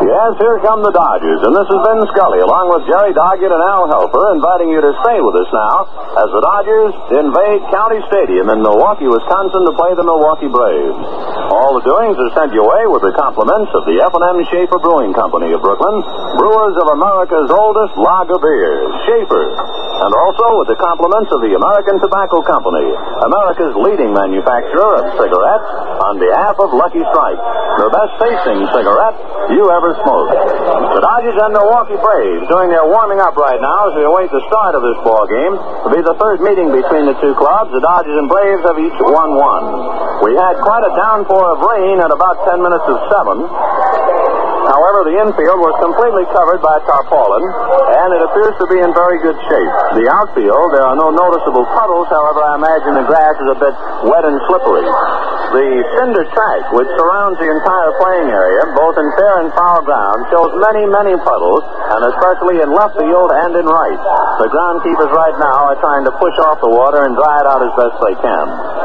Yes, here come the Dodgers, and this is Ben Scully, along with Jerry Doggett and Al Helper, inviting you to stay with us now as the Dodgers invade County Stadium in Milwaukee, Wisconsin, to play the Milwaukee Braves. All the doings are sent your way with the compliments of the F&M Schaefer Brewing Company of Brooklyn, brewers of America's oldest lager beers, Schaefer, and also with the compliments of the American Tobacco Company, America's leading manufacturer of cigarettes, on behalf of Lucky Strike, the best tasting cigarette you ever smoked. The Dodgers and Milwaukee Braves doing their warming up right now as we await the start of this ball game. It'll be the third meeting between the two clubs. The Dodgers and Braves have each won one. We had quite a downpour of rain at about 10 minutes of 7. However, the infield was completely covered by tarpaulin, and it appears to be in very good shape. The outfield, there are no noticeable puddles. However, I imagine the grass is a bit wet and slippery. The cinder track, which surrounds the entire playing area, both in fair and foul ground, shows many, many puddles, and especially in left field and in right. The groundkeepers right now are trying to push off the water and dry it out as best they can.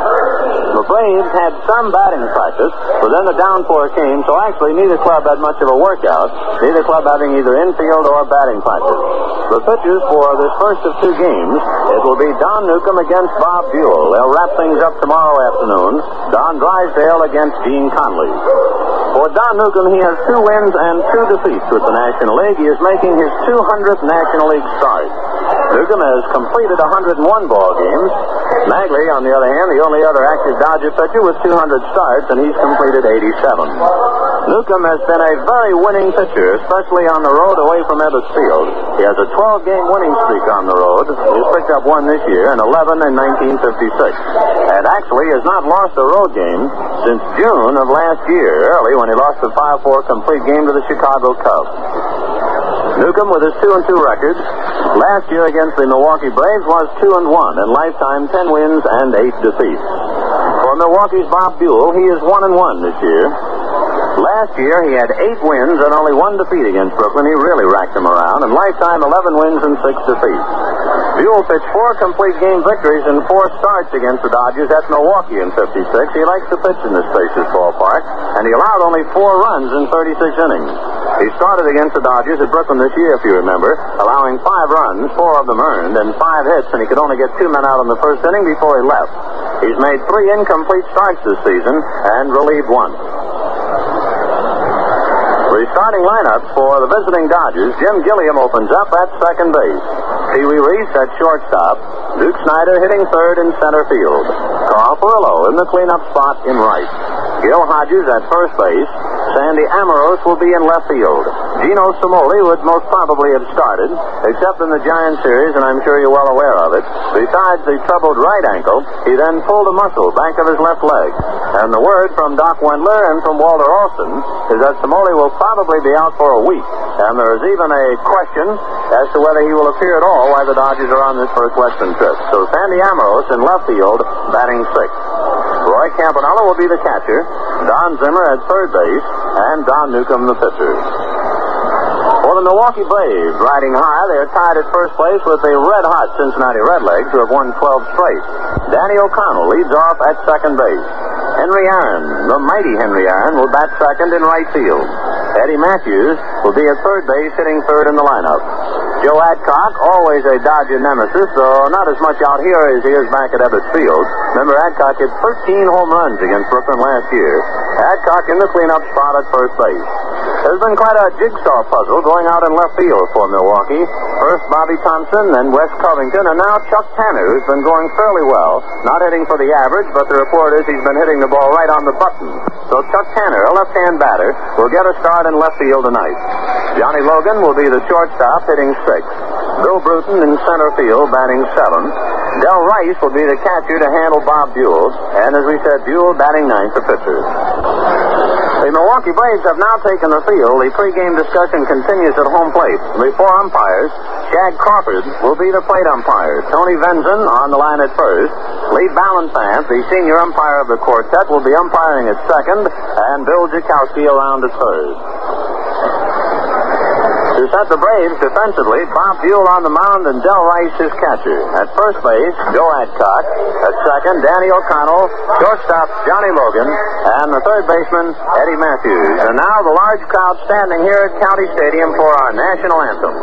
The Braves had some batting practice, but then the downpour came, so actually neither club had much of a workout, neither club having either infield or batting practice. The pitchers for this first of two games, it will be Don Newcomb against Bob Buell. They'll wrap things up tomorrow afternoon. Don Drysdale against Gene Conley. For Don Newcomb, he has 2 wins and 2 defeats with the National League. He is making his 200th National League start. Newcomb has completed 101 ball games. Magley, on the other hand, the only other active Dodger pitcher with 200 starts, and he's completed 87. Newcomb has been a very winning pitcher, especially on the road away from Ebbets Field. He has a 12-game winning streak on the road. He's picked up 1 this year and 11 in 1956. And actually has not lost a road game since June of last year, early when he lost the 5-4 complete game to the Chicago Cubs. Newcomb, with his 2-2 record, last year against the Milwaukee Braves was 2-1, and lifetime 10 wins and 8 defeats. For Milwaukee's Bob Buell, he is 1-1 this year. Last year, he had 8 wins and only 1 defeat against Brooklyn. He really racked them around, and lifetime 11 wins and 6 defeats. Buell pitched 4 complete game victories and 4 starts against the Dodgers at Milwaukee in 56. He likes to pitch in this spacious ballpark, and he allowed only 4 runs in 36 innings. He started against the Dodgers at Brooklyn this year, if you remember, allowing 5 runs, 4 of them earned, and 5 hits, and he could only get 2 men out in the first inning before he left. He's made 3 incomplete starts this season and relieved 1. The starting lineup for the visiting Dodgers: Jim Gilliam opens up at second base. Pee Wee Reese at shortstop. Duke Snyder hitting third in center field. Carl Furillo in the cleanup spot in right. Gil Hodges at first base. Sandy Amoros will be in left field. Gino Cimoli would most probably have started, except in the Giant series, and I'm sure you're well aware of it. Besides the troubled right ankle, he then pulled a muscle back of his left leg. And the word from Doc Wendler and from Walter Alston is that Cimoli will probably be out for a week. And there is even a question as to whether he will appear at all while the Dodgers are on this first Western trip. So Sandy Amoros in left field, batting 6th. Roy Campanella will be the catcher, Don Zimmer at third base, and Don Newcomb the pitcher. For the Milwaukee Braves, riding high, they're tied at first place with the red-hot Cincinnati Redlegs, who have won 12 straight. Danny O'Connell leads off at second base. Henry Aaron, the mighty Henry Aaron, will bat second in right field. Eddie Matthews will be at third base, hitting third in the lineup. Joe Adcock, always a Dodger nemesis, though not as much out here as he is back at Ebbets Field. Remember, Adcock hit 13 home runs against Brooklyn last year. Adcock in the cleanup spot at first base. There's been quite a jigsaw puzzle going out in left field for Milwaukee. First Bobby Thompson, then Wes Covington, and now Chuck Tanner, who's been going fairly well. Not hitting for the average, but the report is he's been hitting the ball right on the button. So Chuck Tanner, a left-hand batter, will get a start in left field tonight. Johnny Logan will be the shortstop, hitting 6th. Bill Bruton in center field, batting 7th. Del Rice will be the catcher to handle Bob Buell. And as we said, Buell batting 9th, the pitcher. The Milwaukee Braves have now taken the field. The pregame discussion continues at home plate. The 4 umpires, Shag Crawford will be the plate umpire. Tony Venzon on the line at first. Lee Ballantyne, the senior umpire of the quartet, will be umpiring at second, and Bill Jakowski around at third. To To set the Braves defensively, Bob Buell on the mound and Del Rice his catcher. At first base, Joe Adcock. At second, Danny O'Connell. Shortstop, Johnny Logan. And the third baseman, Eddie Matthews. And now the large crowd standing here at County Stadium for our national anthem.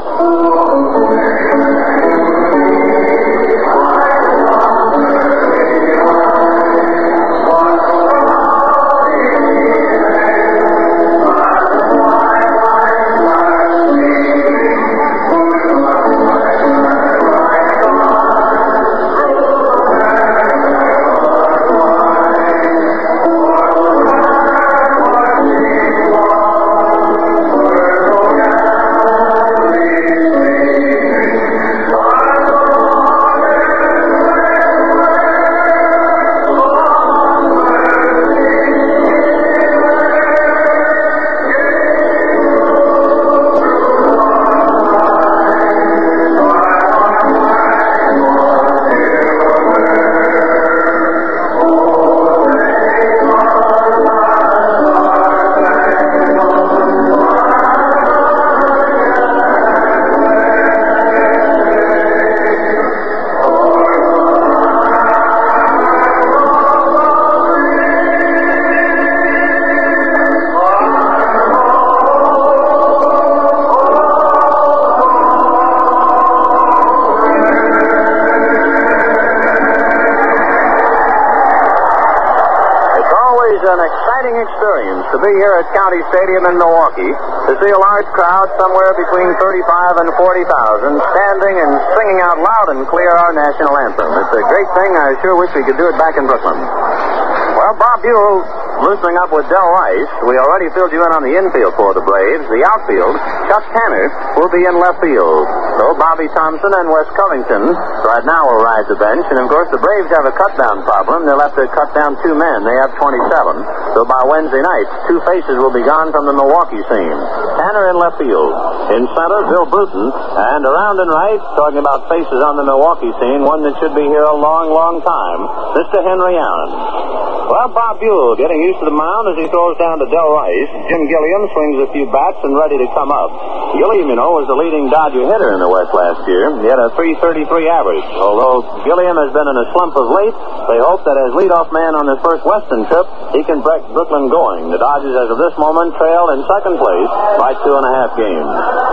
An exciting experience to be here at County Stadium in Milwaukee, to see a large crowd somewhere between 35 and 40,000 standing and singing out loud and clear our national anthem. It's a great thing. I sure wish we could do it back in Brooklyn. Well, Bob Buell loosening up with Del Rice. We already filled you in on the infield for the Braves. The outfield, Chuck Tanner will be in left field. So Bobby Thompson and Wes Covington right now will ride the bench. And, of course, the Braves have a cut-down problem. They'll have to cut down 2 men. They have 27. So by Wednesday night, 2 faces will be gone from the Milwaukee scene. Tanner in left field. In center, Bill Bruton. And around and right, talking about faces on the Milwaukee scene, one that should be here a long, long time, Mr. Henry Aaron. Well, Bob Buell getting used to the mound as he throws down to Del Rice. Jim Gilliam swings a few bats and ready to come up. Gilliam, you know, was the leading Dodger hitter in the West last year. He had a .333 average. Although Gilliam has been in a slump of late, they hope that as leadoff man on his first Western trip, he can break Brooklyn going. The Dodgers, as of this moment, trail in second place by 2.5 games.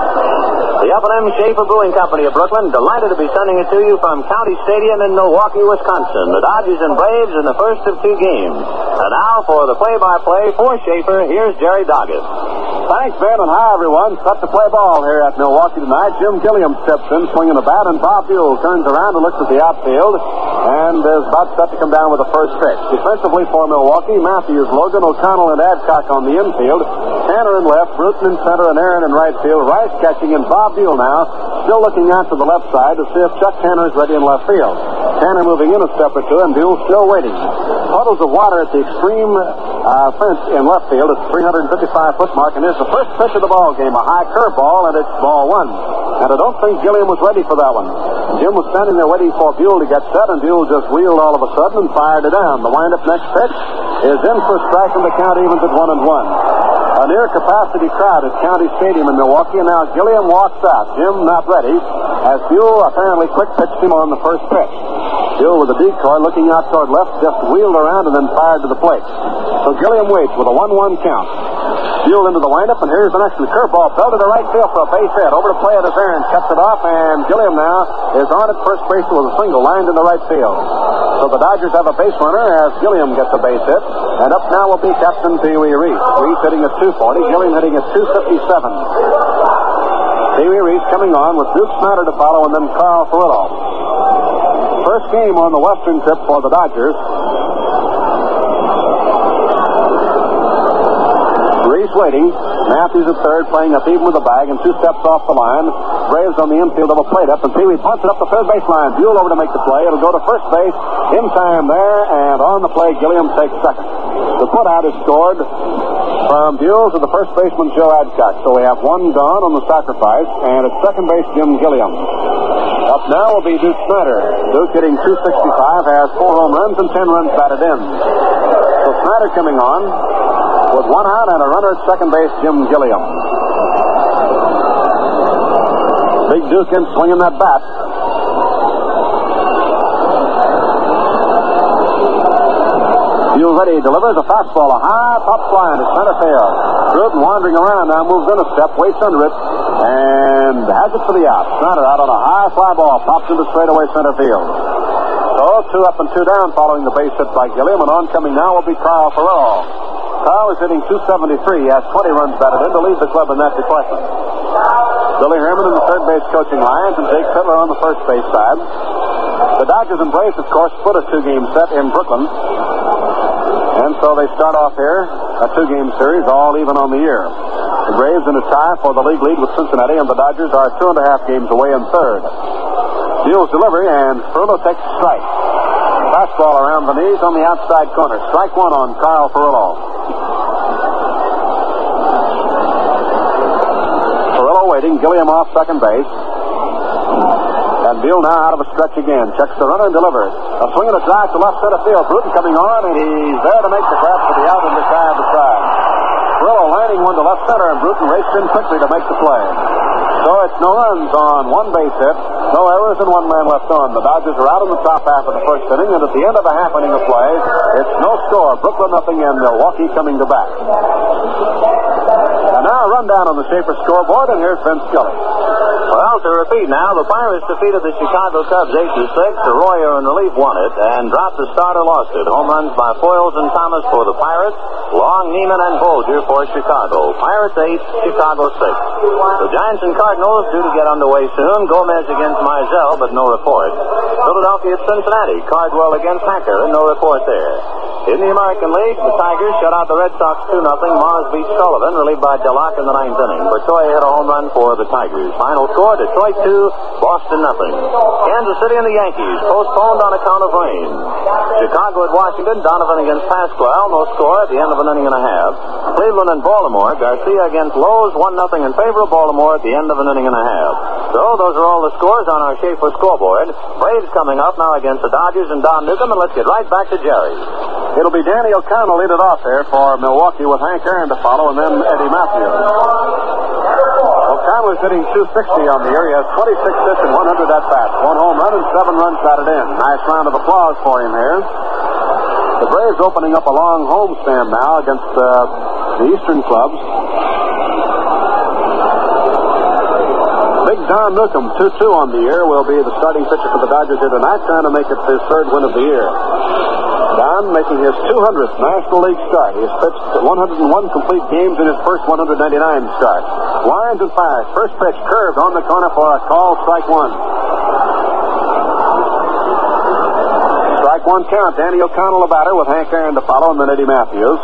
The F&M Schaefer Brewing Company of Brooklyn, delighted to be sending it to you from County Stadium in Milwaukee, Wisconsin. The Dodgers and Braves in the first of 2 games. And now for the play-by-play for Schaefer, here's Jerry Doggett. Thanks, Ben, and hi, everyone. Cut to play ball here at Milwaukee tonight. Jim Gilliam steps in, swinging the bat, and Bob Buell turns around and looks at the outfield and is about set to come down with the first pitch. Defensively for Milwaukee, Matthews, Logan, O'Connell, and Adcock on the infield. Tanner in left, Bruton in center, and Aaron in right field. Rice catching, and Bob Buell now still looking out to the left side to see if Chuck Tanner is ready in left field. Tanner moving in a step or two, and Buell still waiting. Puddles of water at the extreme fence in left field at the 355-foot mark, and here's the first pitch of the ball game, a high curveball, and it's ball 1. And I don't think Gilliam was ready for that one. Jim was standing there waiting for Buell to get set, and Buell just wheeled all of a sudden and fired it down. The wind-up next pitch is in for a strike, and the count evens at 1-1. A near-capacity crowd at County Stadium in Milwaukee, and now Gilliam walks out. Jim not ready, as Buell apparently quick-pitched him on the first pitch. Buell with a decoy looking out toward left, just wheeled around and then fired to the plate. So Gilliam waits with a 1-1 count. Buell into the windup, and here's the next one. Curveball fell to the right field for a base hit. Over to play it as Aaron cuts it off, and Gilliam now is on at first base with a single lined in the right field. So the Dodgers have a base runner as Gilliam gets a base hit, and up now will be Captain Pee Wee Reese. Reese hitting at 240, Gilliam hitting at 257. Pee Wee Reese coming on with Duke Snyder to follow, and then Carl Furillo. First game on the Western trip for the Dodgers. Reese waiting. Matthews at third, playing up even with the bag, and 2 steps off the line. Braves on the infield of a plate up, and Pee Wee punts it up the third baseline. Buell over to make the play. It'll go to first base. In time there, and on the play, Gilliam takes second. The putout is scored from Buell to the first baseman, Joe Adcock. So we have 1 gone on the sacrifice, and at second base, Jim Gilliam. Up now will be Duke Snyder. Duke hitting 265, has 4 home runs and 10 runs batted in. So Snyder coming on with 1 out and a runner at second base, Jim Gilliam. Big Dukin swinging that bat. Buell ready, delivers a fastball, a high pop fly into center field. Bruton wandering around now, moves in a step, waits under it, and has it for the out. Snyder out on a high fly ball, pops into straightaway center field. So 2 up and 2 down following the base hit by Gilliam, and oncoming now will be Carl Ferraro. Carl is hitting .273, has 20 runs batted in to lead the club in that department. Billy Herman in the third base coaching lines, and Jake Fiddler on the first base side. The Dodgers and Braves, of course, split a 2-game set in Brooklyn. And so they start off here, a 2-game series, all even on the year. The Braves in a tie for the league lead with Cincinnati, and the Dodgers are 2.5 games away in third. Buell's delivery, and Ferraro takes a strike. Fastball around the knees on the outside corner. Strike 1 on Carl Ferraro. Ferraro waiting, Gilliam off second base. And Buell now out of a stretch again. Checks the runner and delivers. A swing and a drive to left center field. Bruton coming on, and he's there to make the grab for the out in the side of the side. Ferraro lining one to left center, and Bruton raced in quickly to make the play. So it's no runs on 1 base hit, no errors, and 1 man left on. The Dodgers are out in the top half of the first inning, and at the end of a half inning of play, it's no score. Brooklyn nothing, and Milwaukee coming to bat. And now a rundown on the Schaefer scoreboard, and here's Vince Scully. Well, to repeat now, the Pirates defeated the Chicago Cubs 8-6. Arroyo in relief won it and dropped the starter, lost it. Home runs by Foyles and Thomas for the Pirates. Long, Neiman, and Bolger for Chicago. Pirates 8, Chicago 6. The Giants and Cardinals due to get underway soon. Gomez against Mizell, but no report. Philadelphia at Cincinnati. Cardwell against Hacker, and no report there. In the American League, the Tigers shut out the Red Sox 2-0. Mars beat Sullivan, relieved by Delac in the 9th inning. Bertoia hit a home run for the Tigers. Final score, Detroit 2, Boston 0. Kansas City and the Yankees postponed on account of rain. Chicago at Washington, Donovan against Pasquale, no score at the end of an inning and a half. Cleveland and Baltimore, Garcia against Lowe's, 1-0 in favor of Baltimore at the end of an inning and a half. So those are all the scores on our Schaefer scoreboard. Braves coming up now against the Dodgers and Don Newcomb, and let's get right back to Jerry. It'll be Danny O'Connell lead it off there for Milwaukee with Hank Aaron to follow, and then Eddie Matthews. O'Connell is hitting .260 on the year. He has 26 hits and 100 at-bats. 1 home run and 7 runs batted in. Nice round of applause for him here. The Braves opening up a long homestand now against the Eastern clubs. Big Don Newcomb, 2-2 on the year, will be the starting pitcher for the Dodgers here tonight, trying to make it his 3rd win of the year. Don making his 200th National League start. He has pitched 101 complete games in his first 199 starts. Winds and fires. First pitch curved on the corner for a call, strike 1. Strike 1 count. Danny O'Connell, the batter, with Hank Aaron to follow, and then Eddie Matthews.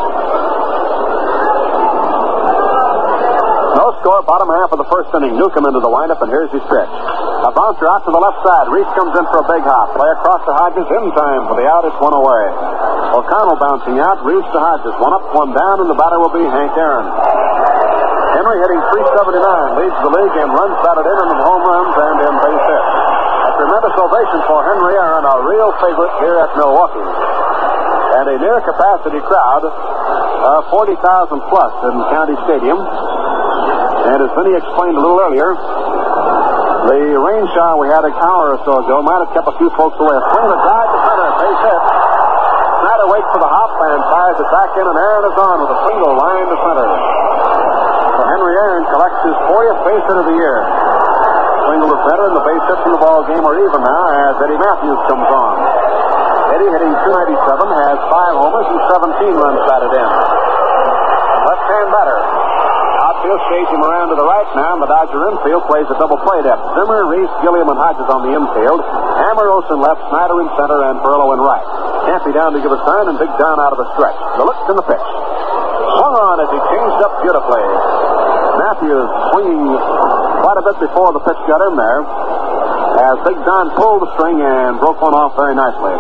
No score, bottom half of the first inning. Newcomb into the windup, and here's his pitch. A bouncer out to the left side. Reese comes in for a big hop. Play across to Hodges in time for the out. It's 1 away. O'Connell bouncing out. Reese to Hodges. 1 up, 1 down, and the batter will be Hank Aaron. Henry hitting .379. Leads the league in runs batted in and in home runs and in base hits. A tremendous ovation for Henry Aaron, a real favorite here at Milwaukee. And a near capacity crowd of 40,000 plus in County Stadium. And as Vinny explained a little earlier, the rain shower we had an hour or so ago might have kept a few folks away. A swing and a drive to center, base hit. Snyder waits for the hop and fires it back in, and Aaron is on with a single line to center. So Henry Aaron collects his 40th base hit of the year. Swingle is better, and the base hits in the ball game are even now as Eddie Matthews comes on. Eddie hitting .297, has 5 homers and 17 runs batted in. Left-hand batter. Outfield stage him around to the right now, and the Dodger infield plays a double play depth. Zimmer, Reese, Gilliam, and Hodges on the infield. Hammer, Olsen left, Snyder in center, and Perillo in right. Campy down to give a sign, and Big Don out of the stretch. The look and the pitch. Swung on as he changed up beautifully. Matthews swinging quite a bit before the pitch got in there, as Big Don pulled the string and broke one off very nicely.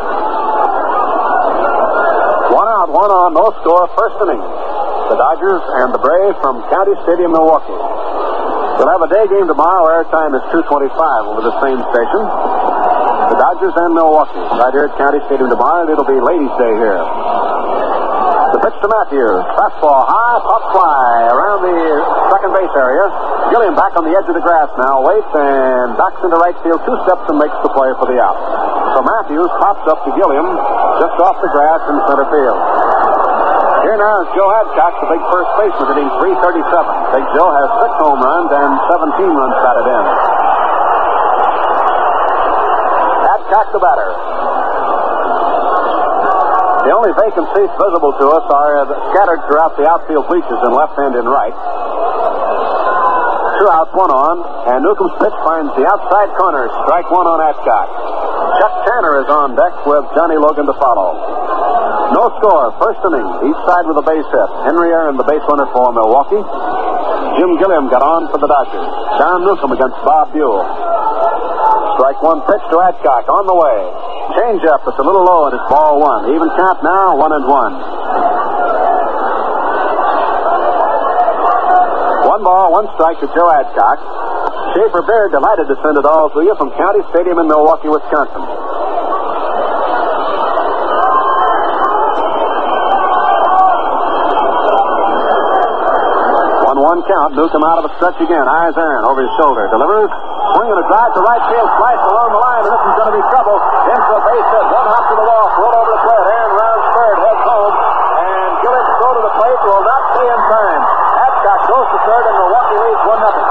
1 out, 1 on, no score, first inning. The Dodgers and the Braves from County Stadium, Milwaukee. We'll have a day game tomorrow. Airtime is 2:25 over the same station. The Dodgers and Milwaukee right here at County Stadium tomorrow, and it'll be Ladies' Day here. The pitch to Matthews. Fastball high, pop fly around the second base area. Gilliam back on the edge of the grass now. Waits and backs into right field. 2 steps and makes the play for the out. So Matthews pops up to Gilliam just off the grass in center field. Here now is Joe Adcock, the big first baseman, hitting .337. Big Joe has 6 home runs and 17 runs batted in. Adcock the batter. The only vacant seats visible to us are scattered throughout the outfield bleachers in left and in right. 2 outs, 1 on, and Newcomb's pitch finds the outside corner. Strike 1 on Adcock. Chuck Tanner is on deck with Johnny Logan to follow. No score, first inning, each side with a base hit. Henry Aaron, the base runner for Milwaukee. Jim Gilliam got on for the Dodgers. Don Newcomb against Bob Buell. Strike 1 pitch to Adcock on the way. Change up, it's a little low, and it's ball 1. Even count now, 1-1. 1 ball, 1 strike to Joe Adcock. Schaefer Baird delighted to send it all to you from County Stadium in Milwaukee, Wisconsin. 1-1 count. Newcomb out of the stretch again. Eyes Aaron over his shoulder. Delivers. Swinging a drive to right field. Slice along the line, and this is going to be trouble. Into a base hit. 1 hop to the wall. Roll over the plate. Aaron rounds third. Heads home. And Gilliam throw to the plate. Will not be in time. Adcock goes to third, and Milwaukee leads 1-0.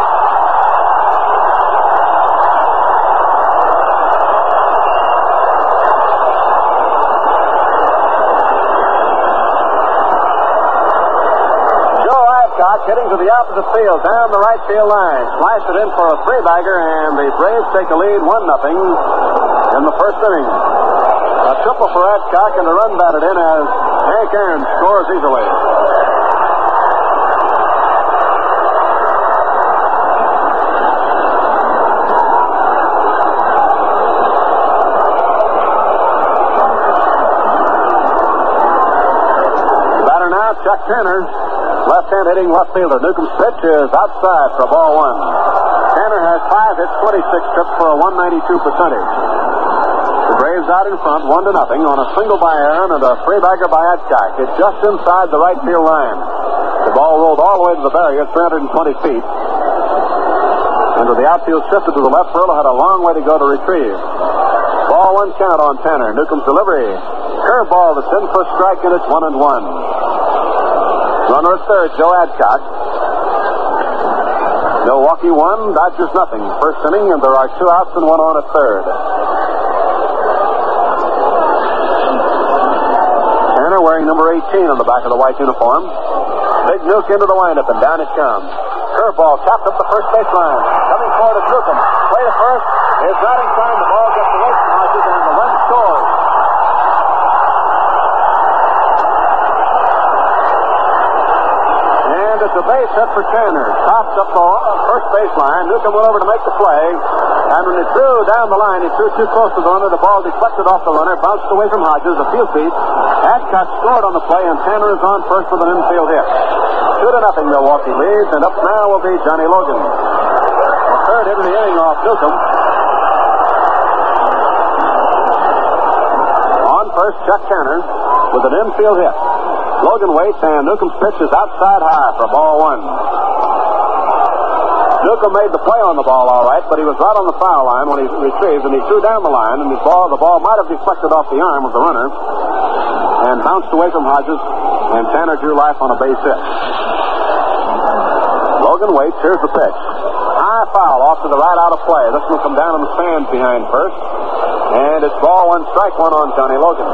Hitting to the opposite field, down the right field line. Slice it in for a 3-bagger, and the Braves take a lead 1-0 in the first inning. A triple for Adcock, and a run batted in as Hank Aaron scores easily. The batter now, Chuck Tanner. Left-hand hitting left fielder. Newcomb's pitch is outside for ball 1. Tanner has 5 hits, 26 trips for a 192 percentage. The Braves out in front, 1-0 on a single by Aaron and a 3-bagger by Adcock. It's just inside the right field line. The ball rolled all the way to the barrier, 320 feet. Into the outfield, shifted to the left. Furlow had a long way to go to retrieve. Ball 1 count on Tanner. Newcomb's delivery. Curveball that's in for a strike, and it's 1-1. Runner at third, Joe Adcock. Milwaukee 1, Dodgers 0. First inning, and there are 2 outs and 1 on at third. Tanner wearing number 18 on the back of the white uniform. Big Nuke into the windup, and down it comes. Curveball tapped up the first baseline. Coming forward is Newcomb. Play to first. Is not in time. The ball gets away from Hodges, and the run scores. It's a base hit for Tanner. Topped up the first baseline. Newcomb went over to make the play. And when he threw down the line, he threw too close to the runner. The ball deflected off the runner, bounced away from Hodges a few feet. Adcock scored on the play, and Tanner is on first with an infield hit. 2-0 Milwaukee leads, and up now will be Johnny Logan. The third hit of the inning off Newcomb. On first, Chuck Tanner with an infield hit. Logan waits, and Newcomb's pitch is outside high for ball 1. Newcomb made the play on the ball all right, but he was right on the foul line when he retrieved, and he threw down the line, and the ball might have deflected off the arm of the runner and bounced away from Hodges, and Tanner drew life on a base hit. Logan waits. Here's the pitch. High foul off to the right, out of play. This will come down in the stands behind first, and it's ball 1, strike 1 on Johnny Logan.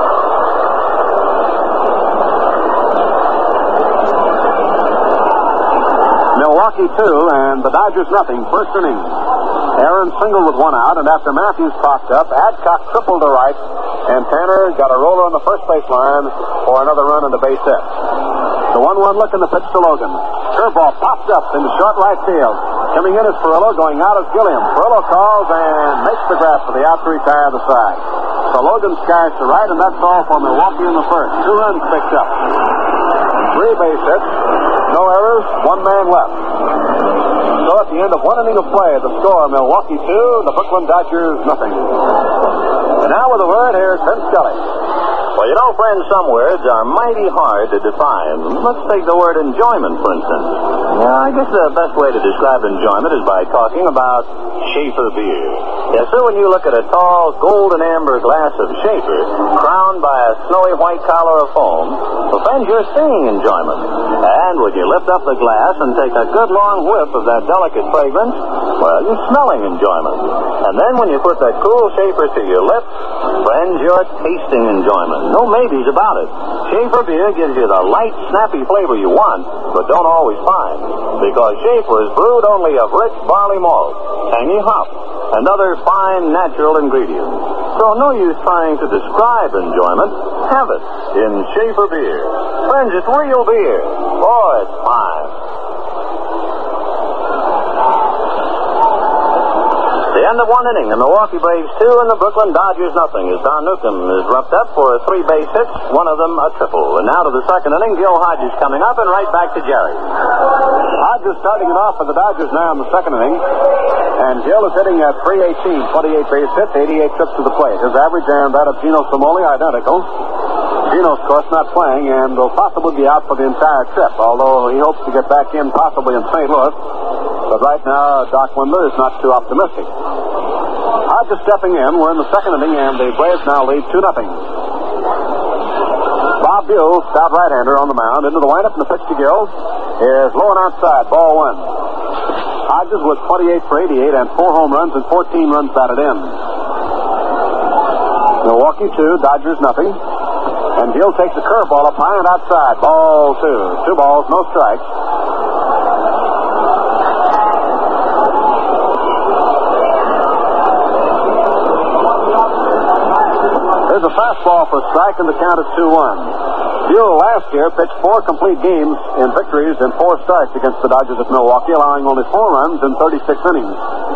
Milwaukee 2 and the Dodgers 0. First inning. Aaron singled with 1 out, and after Matthews popped up, Adcock tripled to right, and Tanner got a roller on the first baseline for another run and a base hit. The 1-1 look in the pitch to Logan. Curveball popped up into short right field. Coming in is Perillo, going out is Gilliam. Perillo calls and makes the grab for the out to retire the side. So Logan skies to right, and that's all for Milwaukee in the first. 2 runs picked up. 3 base hits. No errors, 1 man left. So at the end of 1 inning of play, the score, Milwaukee 2, the Brooklyn Dodgers 0. And now with a word, here's Vince Scully. Well, you know, friends, some words are mighty hard to define. Let's take the word enjoyment, for instance. Yeah, I guess the best way to describe enjoyment is by talking about Schaefer beer. Yes, sir, when you look at a tall, golden amber glass of Schaefer, crowned by a snowy white collar of foam, well, friends, you're seeing enjoyment. And when you lift up the glass and take a good long whiff of that delicate fragrance, well, you're smelling enjoyment. And then when you put that cool Schaefer to your lips, friends, you're tasting enjoyment. No maybes about it. Schaefer beer gives you the light, snappy flavor you want, but don't always find. Because Schaefer is brewed only of rich barley malt, tangy hop, and other fine natural ingredients. So no use trying to describe enjoyment. Have it in Schaefer beer. Friends, it's real beer. Oh, it's fine. The end of one inning, the Milwaukee Braves 2 and the Brooklyn Dodgers nothing, as Don Newcomb is roughed up for 3 base hits, one of them a triple. And now to the second inning, Gil Hodges coming up, and right back to Jerry. Hodges starting it off for the Dodgers now in the second inning, and Gil is hitting at .318, 28 base hits, 88 trips to the plate. His average and that of Gino Simoli identical. Gino's, of course, not playing and will possibly be out for the entire trip, although he hopes to get back in possibly in St. Louis. But right now, Doc Windler is not too optimistic. Hodges stepping in. We're in the second inning, and the Braves now lead 2-0. Bob Buell, stout right-hander on the mound, into the windup, and the pitch to Gil is low and outside. Ball 1. Hodges with 28 for 88 and 4 home runs and 14 runs batted in. Milwaukee 2, Dodgers nothing. And Gil takes the curveball up high and outside. Ball 2. 2 balls, no strikes. There's a fastball for a strike, and the count is 2-1. Buell last year pitched 4 complete games in victories and 4 starts against the Dodgers at Milwaukee, allowing only 4 runs in 36 innings.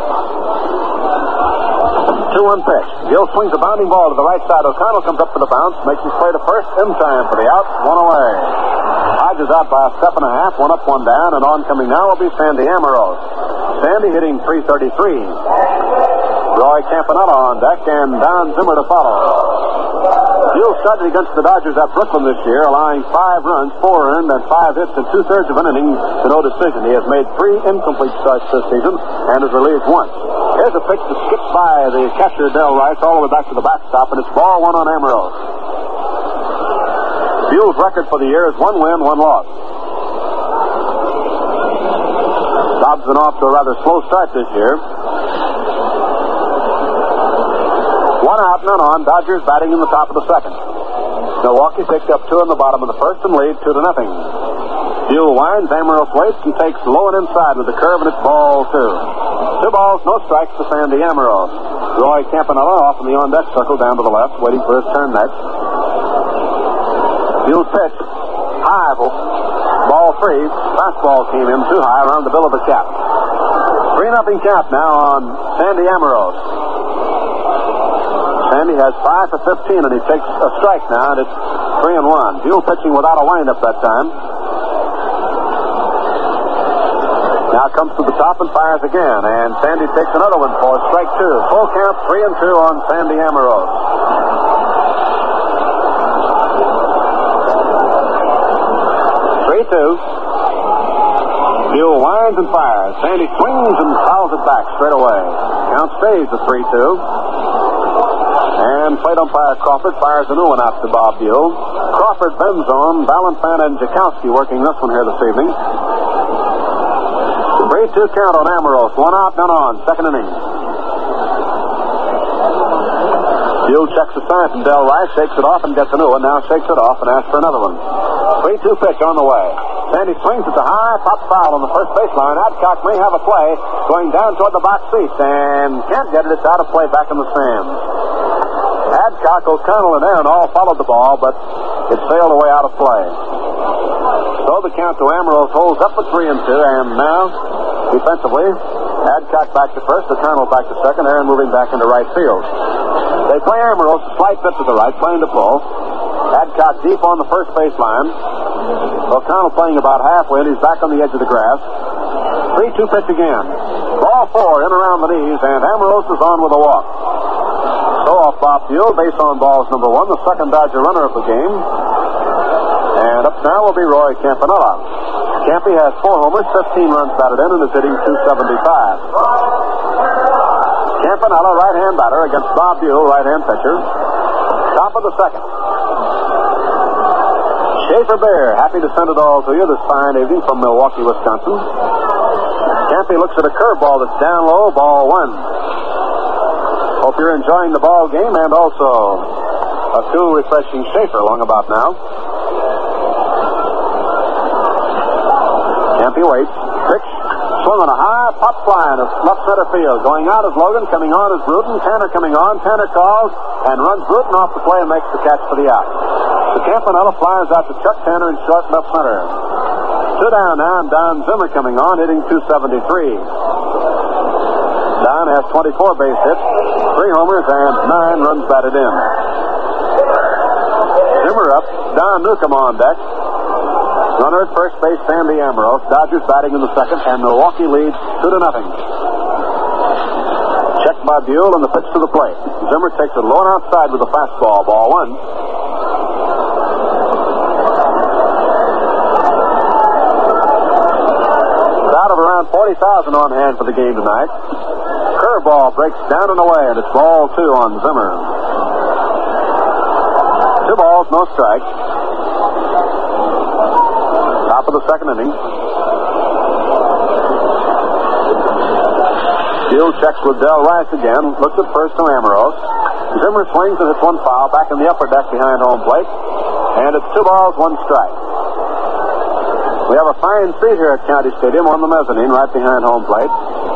2-1 pitch. Gill swings a bounding ball to the right side. O'Connell comes up for the bounce, makes his play to first in time for the out. 1 away. Hodges out by a step and a half, 1 up, 1 down, and oncoming now will be Sandy Amaros. Sandy hitting .333. Roy Campanella on deck, and Don Zimmer to follow. Gill started against the Dodgers at Brooklyn this year, allowing 5 runs, 4 earned, and 5 hits in 2/3 of an inning to no decision. He has made 3 incomplete starts this season and has relieved once. Here's a pitch that skips by the catcher, Del Rice, all the way back to the backstop, and it's ball 1 on Amaros. Buell's record for the year is 1 win, 1 loss. Dobson off to a rather slow start this year. 1 out, none on. Dodgers batting in the top of the second. Milwaukee picked up 2 in the bottom of the first and lead 2-0. Buell winds, Amaros waits, and takes low and inside with the curve, and it's ball 2. 2 balls, no strikes to Sandy Amaros. Roy Campanella off in the on-deck circle down to the left, waiting for his turn next. Buell's pitch, high, ball 3. Fastball came in too high around the bill of the cap. 3-0 cap now on Sandy Amaros. Sandy has 5 for 15, and he takes a strike now, and it's 3-1. Buell pitching without a windup that time. Now comes to the top and fires again, and Sandy takes another one for strike 2. Full count, 3-2 on Sandy Amaros. 3-2. Buell winds and fires. Sandy swings and fouls it back straight away. Count stays at 3-2. And plate umpire Crawford fires a new one out to Bob Buell. Crawford, Benzone, Valentin, and Jakowski working this one here this evening. 3-2 count on Amaros. 1 out, none on. Second inning. Buell checks the sign from Del Rice, shakes it off and gets a new one. Now shakes it off and asks for another one. 3-2 pitch on the way. Sandy swings at the high, pops foul on the first baseline. Adcock may have a play going down toward the box seats and can't get it. It's out of play back in the stands. Adcock, O'Connell, and Aaron all followed the ball, but it sailed away out of play. So the count to Amaros holds up at 3-2, and now, defensively, Adcock back to first, O'Connell back to second, Aaron moving back into right field. They play Amaros a slight bit to the right, playing to pull. Adcock deep on the first baseline. O'Connell playing about halfway, and he's back on the edge of the grass. 3-2 pitch again. Ball 4 in around the knees, and Amaros is on with a walk. So off Bob Buell. Base on balls number 1, the second Dodger runner of the game. And up now will be Roy Campanella. Campy has 4 homers, 15 runs batted in, and is hitting .275. Campanella, right-hand batter, against Bob Buell, right-hand pitcher. Top of the second. Schaefer Bear, happy to send it all to you this fine evening from Milwaukee, Wisconsin. Campy looks at a curveball that's down low, ball 1. Hope you're enjoying the ball game, and also a cool, refreshing Schaefer along about now. Campy waits. Pitch. Swung on a high pop fly in left center field. Going out is Logan. Coming on is Bruton. Tanner coming on. Tanner calls and runs Bruton off the play and makes the catch for the out. So Campanella flies out to Chuck Tanner in short left center. 2 down now, and Don Zimmer coming on, hitting .273. Don has 24 base hits, 3 homers, and 9 runs batted in. Zimmer up. Don Newcomb on deck. Runner at first base, Sandy Ambrose. Dodgers batting in the second, and Milwaukee leads 2-0. Checked by Buell and the pitch to the plate. Zimmer takes it low and outside with a fastball, ball 1. Crowd of around 40,000 on hand for the game tonight. Curveball breaks down and away, and it's ball 2 on Zimmer. 2 balls, no strikes. Top of the second inning. Buell checks with Del Rice again. Looks at first to Ambrose. Zimmer swings and hits one foul back in the upper deck behind home plate. And it's 2 balls, 1 strike. We have a fine seat here at County Stadium on the mezzanine right behind home plate.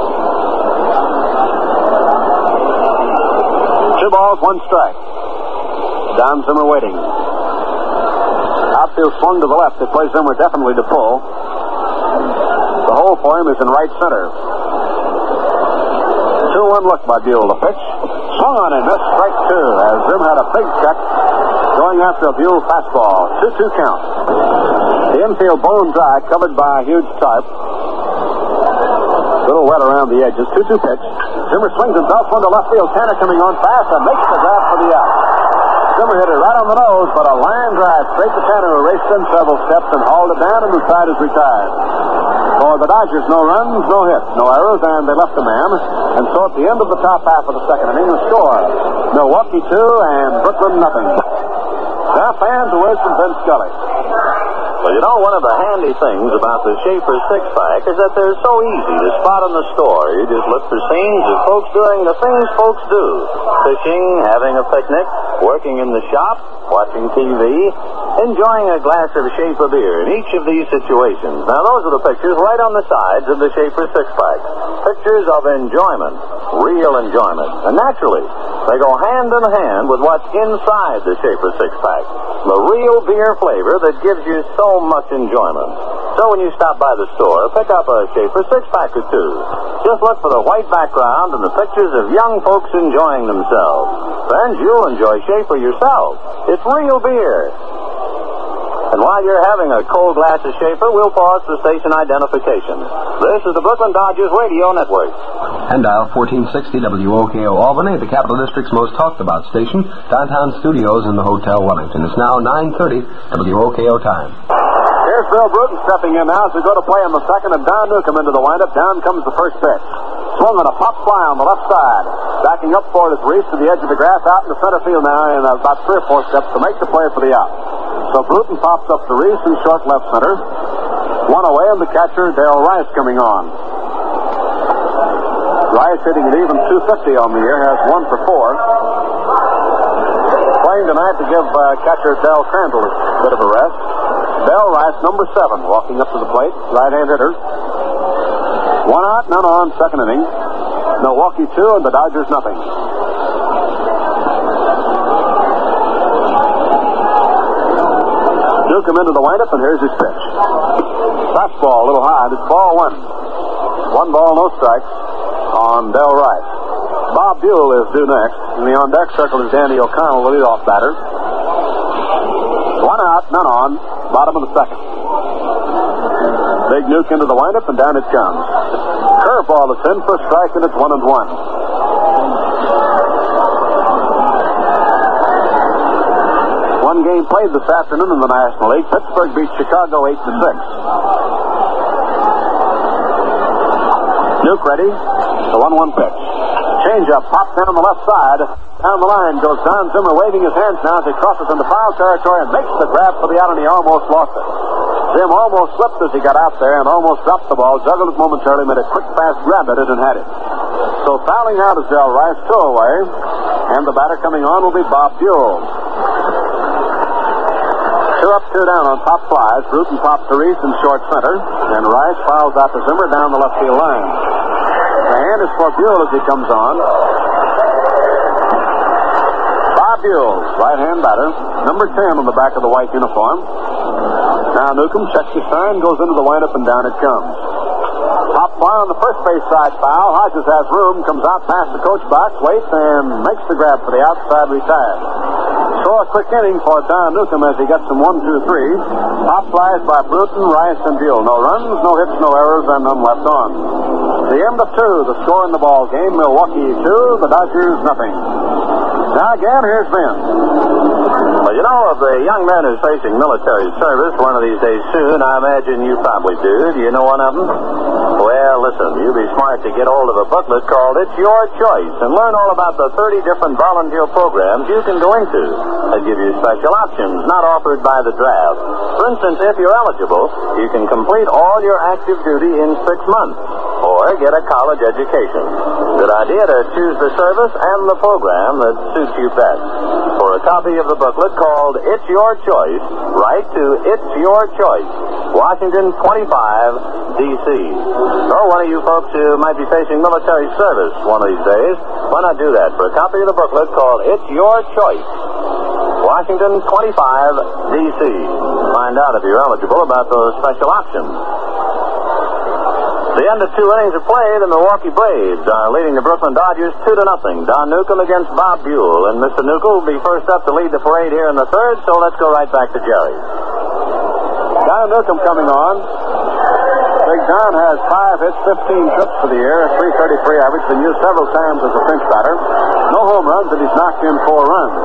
2 balls, 1 strike. Don Zimmer waiting. Outfield swung to the left. It plays Zimmer definitely to pull. The hole for him is in right center. 2-1 look by Buell. The pitch. Swung on and missed, strike 2, as Zim had a big check going after a Buell fastball. 2-2 count. The infield bone dry, covered by a huge tarp. A little wet around the edges. 2-2 pitch. Zimmer swings himself one to left field. Tanner coming on fast and makes the grab for the out. Zimmer hit it right on the nose, but a line drive straight to Tanner, who raced in several steps and hauled it down, and the side is retired. For the Dodgers, no runs, no hits, no errors, and they left a man. And so at the end of the top half of the second inning, the score, Milwaukee 2 and Brooklyn nothing. Now fans, a word from Vin Scully. Well, you know, one of the handy things about the Schaefer six-pack is that they're so easy to spot in the store. You just look for scenes of folks doing the things folks do. Fishing, having a picnic, working in the shop, watching TV, enjoying a glass of Schaefer beer in each of these situations. Now, those are the pictures right on the sides of the Schaefer six-pack. Pictures of enjoyment, real enjoyment. And naturally, they go hand in hand with what's inside the Schaefer six-pack. The real beer flavor that gives you so much enjoyment. So when you stop by the store, pick up a Schaefer six-pack or 2. Just look for the white background and the pictures of young folks enjoying themselves. Friends, you'll enjoy Schaefer yourself. It's real beer. And while you're having a cold glass of Schaefer, we'll pause for station identification. This is the Brooklyn Dodgers Radio Network. And dial 1460 WOKO Albany, the Capital District's most talked about station. Downtown studios in the Hotel Wellington. It's now 9:30 WOKO time. Here's Bill Bruton stepping in now as we go to play in the second, and Don Newcomb into the windup. Down comes the first pitch. Swung on a pop fly on the left side. Backing up for it is Reese to the edge of the grass, out in the center field now in about 3 or 4 steps to make the play for the out. So Bruton pops up to Reese in short left center. 1 away, and the catcher, Darrell Rice, coming on. Rice hitting an even .250 on the year, has 1 for 4. Playing tonight to give catcher Del Crandall a bit of a rest. Del Rice, number 7, walking up to the plate, right-hand hitter. 1 out, none on, second inning. Milwaukee 2 and the Dodgers nothing. Newcomb into the windup, and here's his pitch. Fastball, a little high. It's ball 1. 1 ball, no strikes on Del Rice. Bob Buell is due next. In the on-deck circle is Danny O'Connell, the leadoff batter. 1 out, none on. Bottom of the second. Big Nuke into the windup, and down it comes. Curveball that's in for a strike, and it's 1-1. One game played this afternoon in the National League. Pittsburgh beat Chicago 8-6. Nuke ready. The 1-1 pitch. Changeup pops down the left side. Down the line goes Don Zimmer, waving his hands now as he crosses into foul territory and makes the grab for the out, and he almost lost it. Jim almost slipped as he got out there and almost dropped the ball, juggled it momentarily, made a quick, fast grab at it, and had it. So fouling out is Del Rice, 2 away, and the batter coming on will be Bob Buell. 2 up, 2 down on pop flies. Bruton pops to Reese in short center, and Rice fouls out to Zimmer down the left field line. The hand is for Buell as he comes on. Bob Buell, right-hand batter, number 10 on the back of the white uniform. Now Newcomb checks his sign, goes into the windup, and down it comes. Pop fly on the first base side foul. Hodges has room, comes out past the coach box, waits, and makes the grab for the outside retired. So a quick inning for Don Newcomb as he gets some 1-2-3. Pop flies by Bruton, Rice, and Buell. No runs, no hits, no errors, and none left on. The end of 2, the score in the ball game. Milwaukee 2, the Dodgers nothing. Now again, here's Ben. Well, you know, of the young men who's facing military service one of these days soon, I imagine you probably do. Do you know one of them? Well, listen, you'd be smart to get hold of a booklet called It's Your Choice and learn all about the 30 different volunteer programs you can go into that give you special options not offered by the draft. For instance, if you're eligible, you can complete all your active duty in 6 months or get a college education. Good idea to choose the service and the program that suits you best. For a copy of the booklet called It's Your Choice, write to It's Your Choice, Washington 25, D.C. Or one of you folks who might be facing military service one of these days, why not do that for a copy of the booklet called It's Your Choice, Washington 25, D.C. Find out if you're eligible about those special options. The end of 2 innings of play, the Milwaukee Braves are leading the Brooklyn Dodgers 2-0. Don Newcomb against Bob Buell, and Mr. Newcomb will be first up to lead the parade here in the 3rd, so let's go right back to Jerry. Don Newcomb coming on. Big Don has 5 hits, 15 trips for the year, 333 average, been used several times as a pinch batter. No home runs, and he's knocked in 4 runs.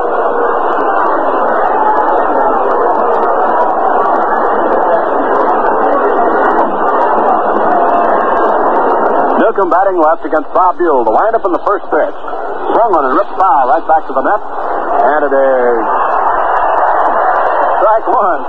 Newcomb batting left against Bob Buell. The windup in the first pitch. Swung on and ripped foul right back to the net. And it is strike 1.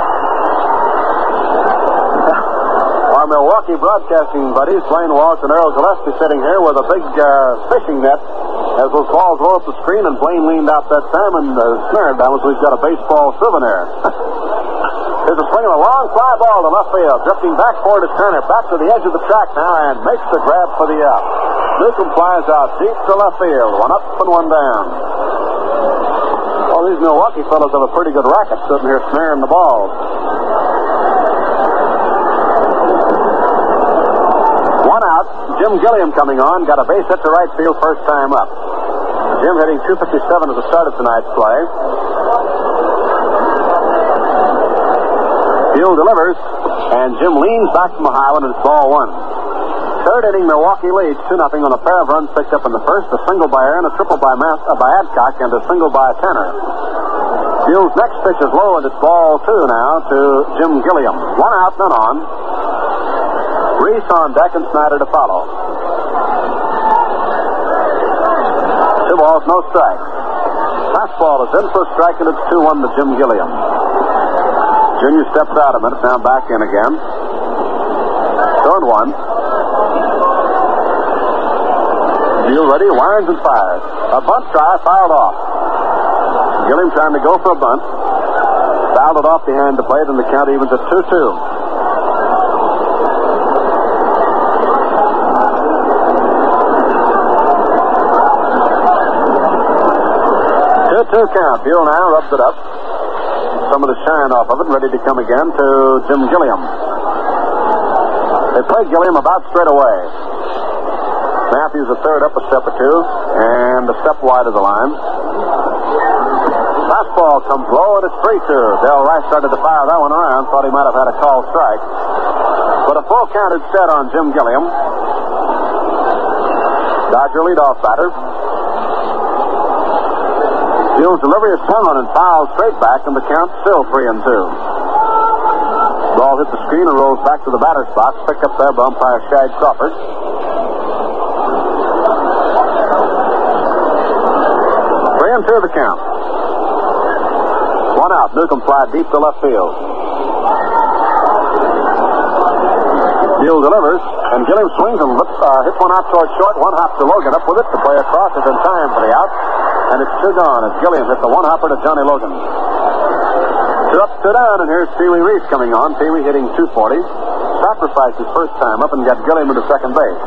Our Milwaukee broadcasting buddies, Blaine Walsh and Earl Gillespie, sitting here with a big fishing net as those balls rolled up the screen, and Blaine leaned out that time and snared down, so he's got a baseball souvenir. There's a swing of a long fly ball to left field, drifting back toward his Turner, back to the edge of the track now, and makes the grab for the out. Newcomb flies out deep to left field, 1 up and 1 down. Well, these Milwaukee fellows have a pretty good racket sitting here snaring the balls. 1 out. Jim Gilliam coming on, got a base hit to right field first time up. Jim hitting .257 at the start of tonight's play. Buell delivers, and Jim leans back from the high one, and it's ball 1. 3rd inning, Milwaukee leads 2-0 on a pair of runs picked up in the first, a single by Aaron, a triple by Adcock, and a single by Tanner. Buell's next pitch is low, and it's ball 2 now to Jim Gilliam. 1 out, none on. Reese on deck and Snyder to follow. 2 balls, no strikes. Fastball is in for a strike, and it's 2-1 to Jim Gilliam. Junior steps out a minute, now back in again. 2-1. Buell ready, winds and fires. A bunt try, fouled off. Gilliam trying to go for a bunt. Fouled it off behind the plate, and the count evens at 2-2. 2-2 count. Buell now rubs it up. Some of the shine off of it, ready to come again to Jim Gilliam. They play Gilliam about straight away. Matthews a third up a step or 2, and a step wide of the line. Fastball comes low, and it's 3-2. Del Rice started to fire that one around, thought he might have had a call strike. But a full count instead on Jim Gilliam. Dodger leadoff batter. Buell's delivery is swung on and fouled straight back, and the count still 3-2. Ball hit the screen and rolls back to the batter's box, picked up there by umpire Shag Crawford. 3-2 the count. One out. Newcomb fly deep to left field. Buell delivers, and Gilliam swings and hits one out towards short. One hop to Logan. Up with it to play across. Is in time for the out. And it's 2 gone as Gilliam hits a one-hopper to Johnny Logan. 2 up, 2 down, and here's Pee Wee Reese coming on. Pee Wee hitting .240. Sacrificed his first time up and got Gilliam into second base.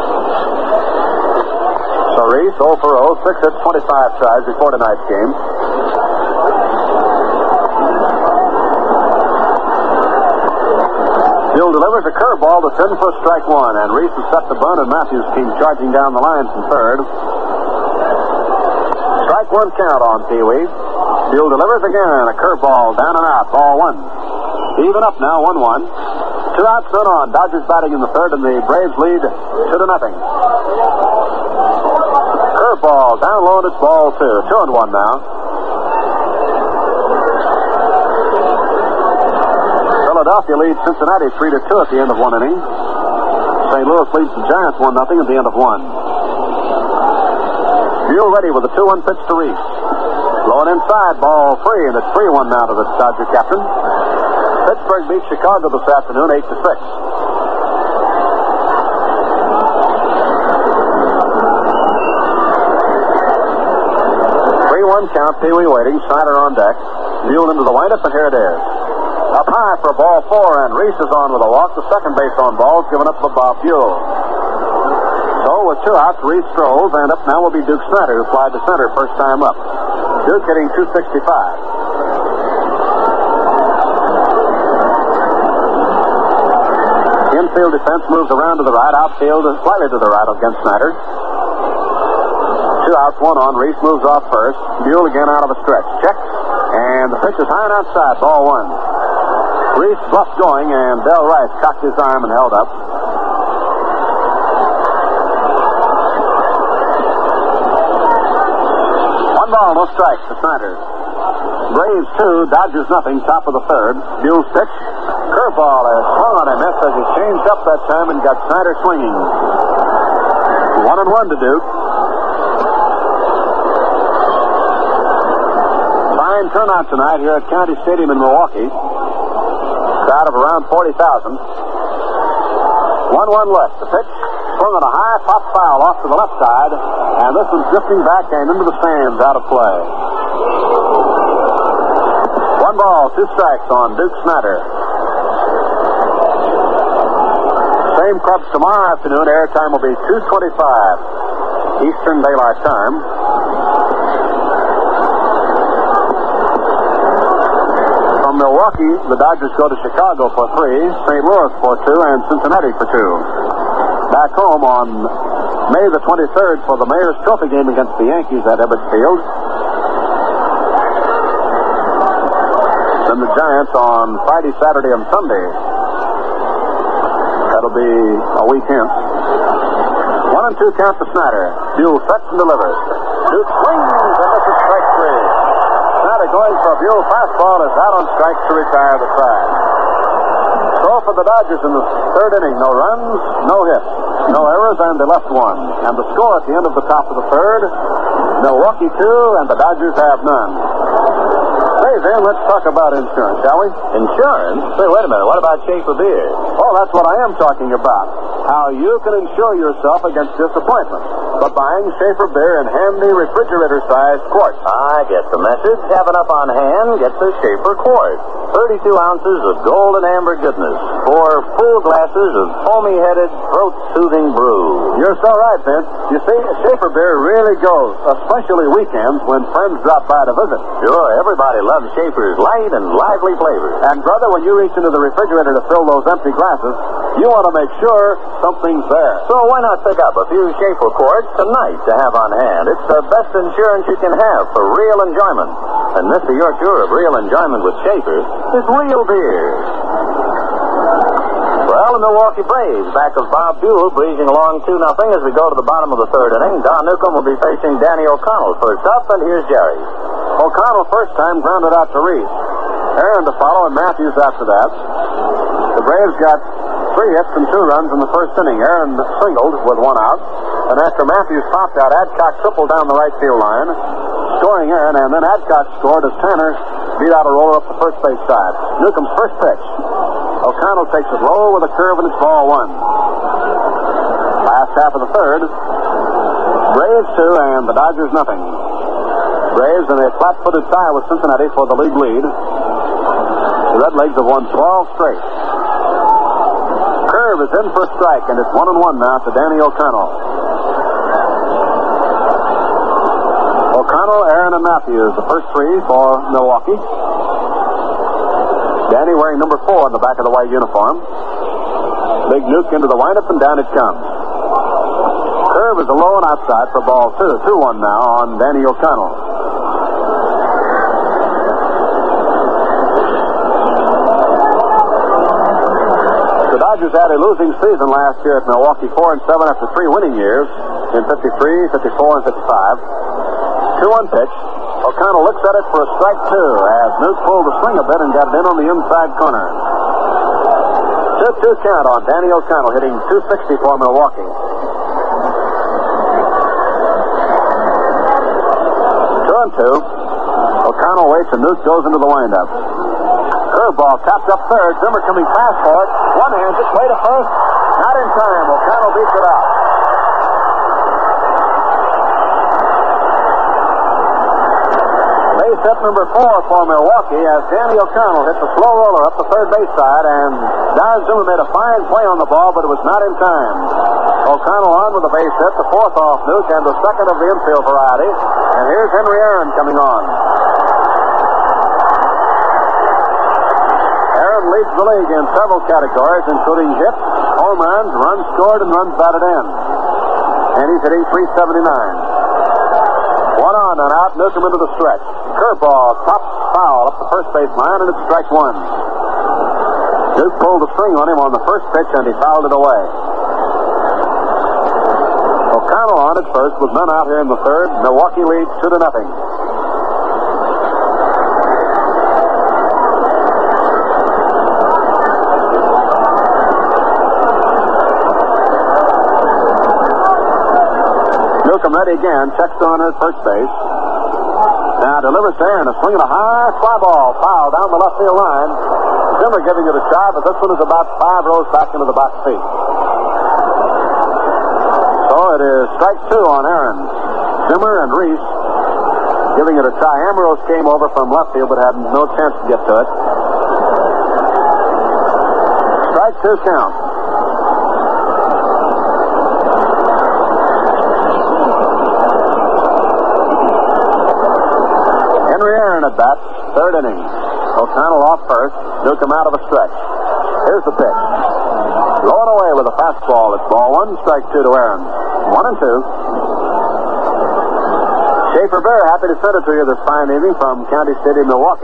So Reese, 0 for 0, 6 hits, 25 tries before tonight's game. Buell delivers a curveball to thin for strike one, and Reese has set the bunt, and Matthews came charging down the line from third. Strike one count on Pee Wee. Buell delivers again, a curveball down and out, ball one. Even up now, 1-1. 2 outs, none on. Dodgers batting in the third, and the Braves lead 2-0. Curveball down low, and it's ball 2. 2-1 now. Philadelphia leads Cincinnati 3-2 at the end of 1 inning. St. Louis leads the Giants 1-0 at the end of 1. Buell ready with a 2-1 pitch to Reese. Blowing inside, ball 3, and it's 3-1 now to the Dodger captain. Pittsburgh beats Chicago this afternoon 8-6. Count, Pee Wee waiting, Snyder on deck. Buell into the windup, and here it is. Up high for ball 4, and Reese is on with a walk. The second base on balls given up by Bob Buell. So with 2 outs, Reese strolls, and up now will be Duke Snyder, who flied to center first time up. Duke hitting .265. Infield defense moves around to the right, outfield slightly to the right against Snyder. 2 outs, 1 on. Reese moves off first. Buell again out of a stretch. Check. And the pitch is high and outside. Ball 1. Reese bluffed going, and Del Rice cocked his arm and held up. 1 ball, no strikes to Snyder. Braves 2, Dodgers nothing, top of the third. Buell's pitch. Curveball is swung on a miss as he changed up that time and got Snyder swinging. 1-1 to Duke. Turnout tonight here at County Stadium in Milwaukee. Crowd of around 40,000. 1-1 left. The pitch swung on a high pop foul off to the left side, and this one's drifting back and into the stands out of play. 1 ball, 2 strikes on Duke Snyder. Same Cubs tomorrow afternoon. Airtime will be 2:25 Eastern Daylight Time. Milwaukee, the Dodgers go to Chicago for 3, St. Louis for 2, and Cincinnati for 2. Back home on May the 23rd for the Mayor's Trophy game against the Yankees at Ebbets Field. Then the Giants on Friday, Saturday, and Sunday. That'll be a week hence. 1-2 count to Snyder. Buell sets and delivers. Duke swings, and this is strike 3. Going for a Buell fastball is out on strike to retire the side. So for the Dodgers in the third inning, no runs, no hits, no errors, and they left 1. And the score at the end of the top of the third, Milwaukee 2, and the Dodgers have none. Hey, Van, let's talk about insurance, shall we? Insurance? Say, wait a minute. What about Schaefer beer? Oh, that's what I am talking about. How you can insure yourself against disappointment by buying Schaefer beer in handy refrigerator-sized quarts. I get the message. Have enough on hand. Get the Schaefer quart. 32 ounces of golden amber goodness. 4 full glasses of foamy-headed, throat-soothing brew. You're so right, Vince. You see, Schaefer beer really goes, especially weekends when friends drop by to visit. Sure, everybody loves Schaefer's light and lively flavors. And, brother, when you reach into the refrigerator to fill those empty glasses, you want to make sure something's there. So why not pick up a few Schaefer quarts tonight to have on hand? It's the best insurance you can have for real enjoyment. And this you're sure of real enjoyment with Schaefer is real beer. Well, the Milwaukee Braves, back of Bob Buell, breezing along 2-0 as we go to the bottom of the third inning. Don Newcomb will be facing Danny O'Connell first up, and here's Jerry. O'Connell first time grounded out to Reese. Aaron to follow and Matthews after that. The Braves got 3 hits and 2 runs in the first inning. Aaron singled with 1 out. And after Matthews popped out, Adcock tripled down the right field line, scoring Aaron, and then Adcock scored as Tanner beat out a roller up the first base side. Newcomb's first pitch. O'Connell takes it low with a curve, and it's ball 1. Last half of the third. Braves 2 and the Dodgers nothing. Braves in a flat-footed tie with Cincinnati for the league lead. The Redlegs have won 12 straight. Curve is in for a strike, and it's 1-1 now to Danny O'Connell. O'Connell, Aaron, and Matthews, the first 3 for Milwaukee. Danny wearing number 4 on the back of the white uniform. Big Nuke into the windup, and down it comes. Curve is a low and outside for ball 2. 2-1 now on Danny O'Connell. The Dodgers had a losing season last year at Milwaukee, 4-7 after 3 winning years in 53, 54, and 55. 2-1 pitch. O'Connell looks at it for a strike 2 as Nuke pulled the swing a bit and got it in on the inside corner. 2-2 count on Danny O'Connell, hitting .260 for Milwaukee. 2-2. O'Connell waits and Nuke goes into the windup. Curveball tapped up third. Zimmer coming fast for it. One-hands it, way to first. Not in time. O'Connell beats it out. Base hit number 4 for Milwaukee as Danny O'Connell hit the slow roller up the third base side, and Don Zimmer made a fine play on the ball, but it was not in time. O'Connell on with the base hit, the 4th off Nuke, and the 2nd of the infield variety. And here's Henry Aaron coming on. Aaron leads the league in several categories, including hits, home runs, runs scored, and runs batted in. And he's hitting .379. 1 on and out, Newcomb into the stretch. Curveball, top foul up the first base line, and it's strike 1. Nuke pulled the string on him on the first pitch, and he fouled it away. O'Connell on at first with none out here in the third. Milwaukee leads 2-0. Newcomb ready again. Checks on at first base. Now delivers to Aaron. A swing and a high fly ball. Foul down the left field line. Zimmer giving it a try, but this one is about 5 rows back into the box seat. So it is strike 2 on Aaron. Zimmer and Reese giving it a try. Ambrose came over from left field but had no chance to get to it. Strike 2 count. Henry Aaron at bat, third inning. O'Connell off first. Newcomb out of a stretch. Here's the pitch. Going away with a fastball. It's ball 1, strike 2 to Aaron. 1-2. Schaefer Bear happy to send it to you this fine evening from County Stadium, Milwaukee.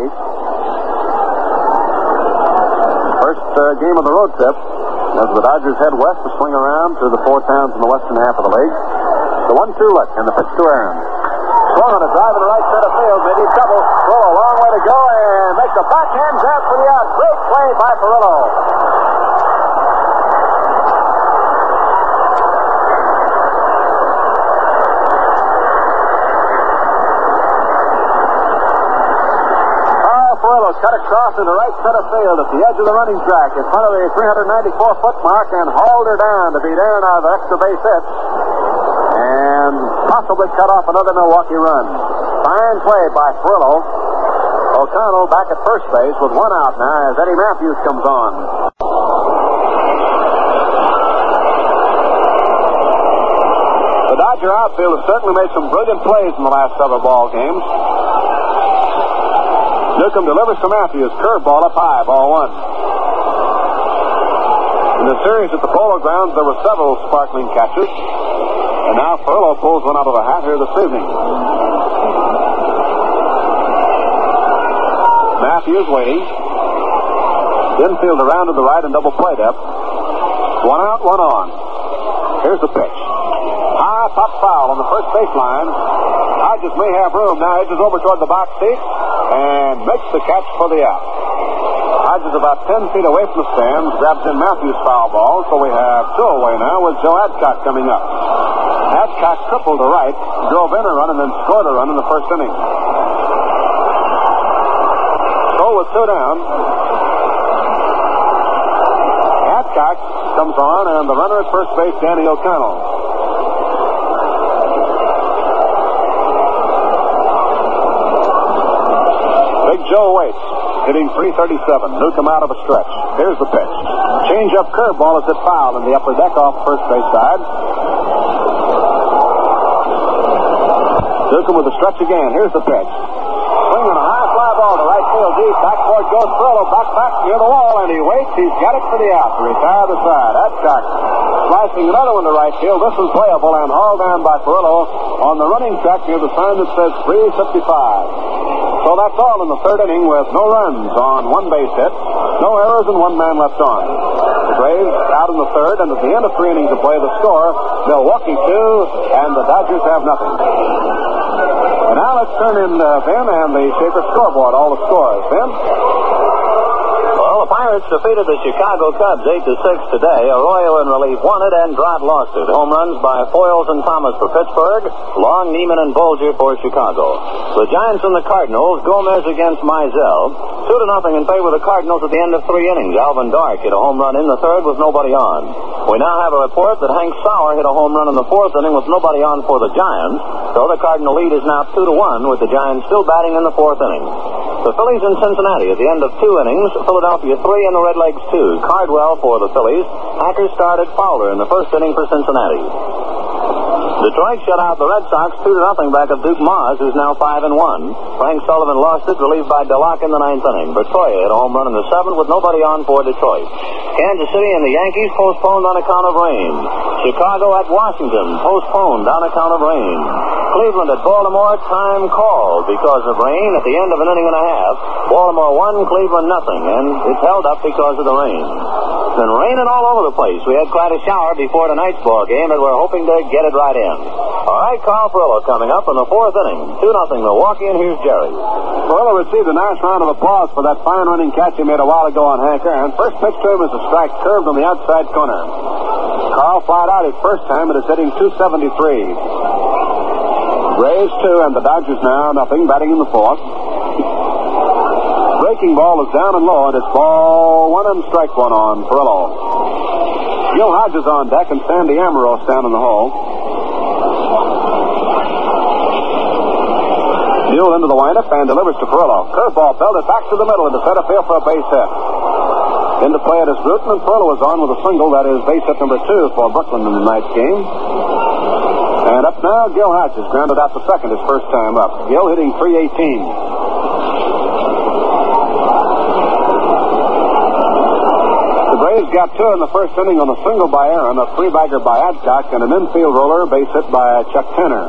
First game of the road trip as the Dodgers head west to swing around to the 4 towns in the western half of the league. The 1-2 look and the pitch to Aaron. Swung on a drive in the right center field. Maybe trouble. Throw a long way to go and makes a backhand grab for the out. Great play by Perillo. Perillo cut across into right center field at the edge of the running track in front of the 394-foot mark and hauled her down to beat Aaron out of the extra base hit and possibly cut off another Milwaukee run. Fine play by Perillo. O'Connell back at first base with 1 out now as Eddie Matthews comes on. The Dodger outfield has certainly made some brilliant plays in the last several ball games. Newcomb delivers to Matthews. Curveball up high, ball 1. In the series at the Polo Grounds, there were several sparkling catches. And now Perillo pulls one out of the hat here this evening. Matthews waiting. Infield around to the right and double play depth. 1 out, 1 on. Here's the pitch. High pop foul on the first baseline. Hodges may have room. Now edges over toward the box seat and makes the catch for the out. Hodges about 10 feet away from the stands, grabs in Matthews' foul ball, so we have two away now with Joe Adcock coming up. Adcock tripled to right, drove in a run, and then scored a run in the first inning. So with two down, Adcock comes on, and the runner at first base, Danny O'Connell. Big Joe waits, hitting .337. Newcomb out of a stretch. Here's the pitch. Change-up curveball is at foul in the upper deck off first base side. Newcomb with the stretch again. Here's the pitch. Swinging a high fly ball to right field deep. Backboard goes Perillo. Back near the wall, and he waits. He's got it for the out to retire the side. Adcock slicing another one to right field. This is playable and hauled down by Perillo on the running track near the sign that says 355. So that's all in the third inning with no runs on one base hit, no errors, and one man left on. The Braves out in the third, and at the end of 3 innings of play, the score, Milwaukee 2, and the Dodgers have nothing. And now let's turn in Ben and the Schaefer scoreboard, all the scores. Ben? Well, the Pirates defeated the Chicago Cubs 8-6 today. Arroyo in relief won it, and Drott lost it. Home runs by Foyles and Thomas for Pittsburgh, Long, Neiman, and Bolger for Chicago. The Giants and the Cardinals, Gomez against Mizell. 2-0 in favor of the Cardinals at the end of 3 innings. Alvin Dark hit a home run in the third with nobody on. We now have a report that Hank Sauer hit a home run in the 4th inning with nobody on for the Giants. So the Cardinal lead is now 2-1 with the Giants still batting in the 4th inning. The Phillies in Cincinnati at the end of 2 innings. Philadelphia 3 and the Redlegs 2. Cardwell for the Phillies. Hacker started Fowler in the 1st inning for Cincinnati. Detroit shut out the Red Sox 2-0 back of Duke Maz, who's now 5-1. Frank Sullivan lost it, relieved by Delac in the 9th inning. Bertoya hit a home run in the 7th with nobody on for Detroit. Kansas City and the Yankees postponed on account of rain. Chicago at Washington postponed on account of rain. Cleveland at Baltimore, time called because of rain at the end of an inning and a half. Baltimore 1, Cleveland nothing, and it's held up because of the rain. It's been raining all over the place. We had quite a shower before tonight's ball game, and we're hoping to get it right in. All right, Carl Perillo coming up in the 4th inning. 2-0 Milwaukee, and here's Jerry. Perillo received a nice round of applause for that fine running catch he made a while ago on Hanker, and first pitch to him is a strike curved on the outside corner. Carl fired out his first time and is hitting .273. Braves 2 and the Dodgers now nothing, batting in the 4th. Breaking ball is down and low, and it's ball 1 and strike 1 on Perillo. Gil Hodges on deck and Sandy Amaros down in the hole. Buell into the windup and delivers to Perillo. Curveball belted back to the middle into center field for a base hit. Into play it is Bruton, and Perillo is on with a single. That is base hit number 2 for Brooklyn in tonight's game. And up now, Gil Hodges grounded out to second his first time up. Gil hitting .318. The Braves got 2 in the first inning on a single by Aaron, a 3-bagger by Adcock, and an infield roller base hit by Chuck Tanner.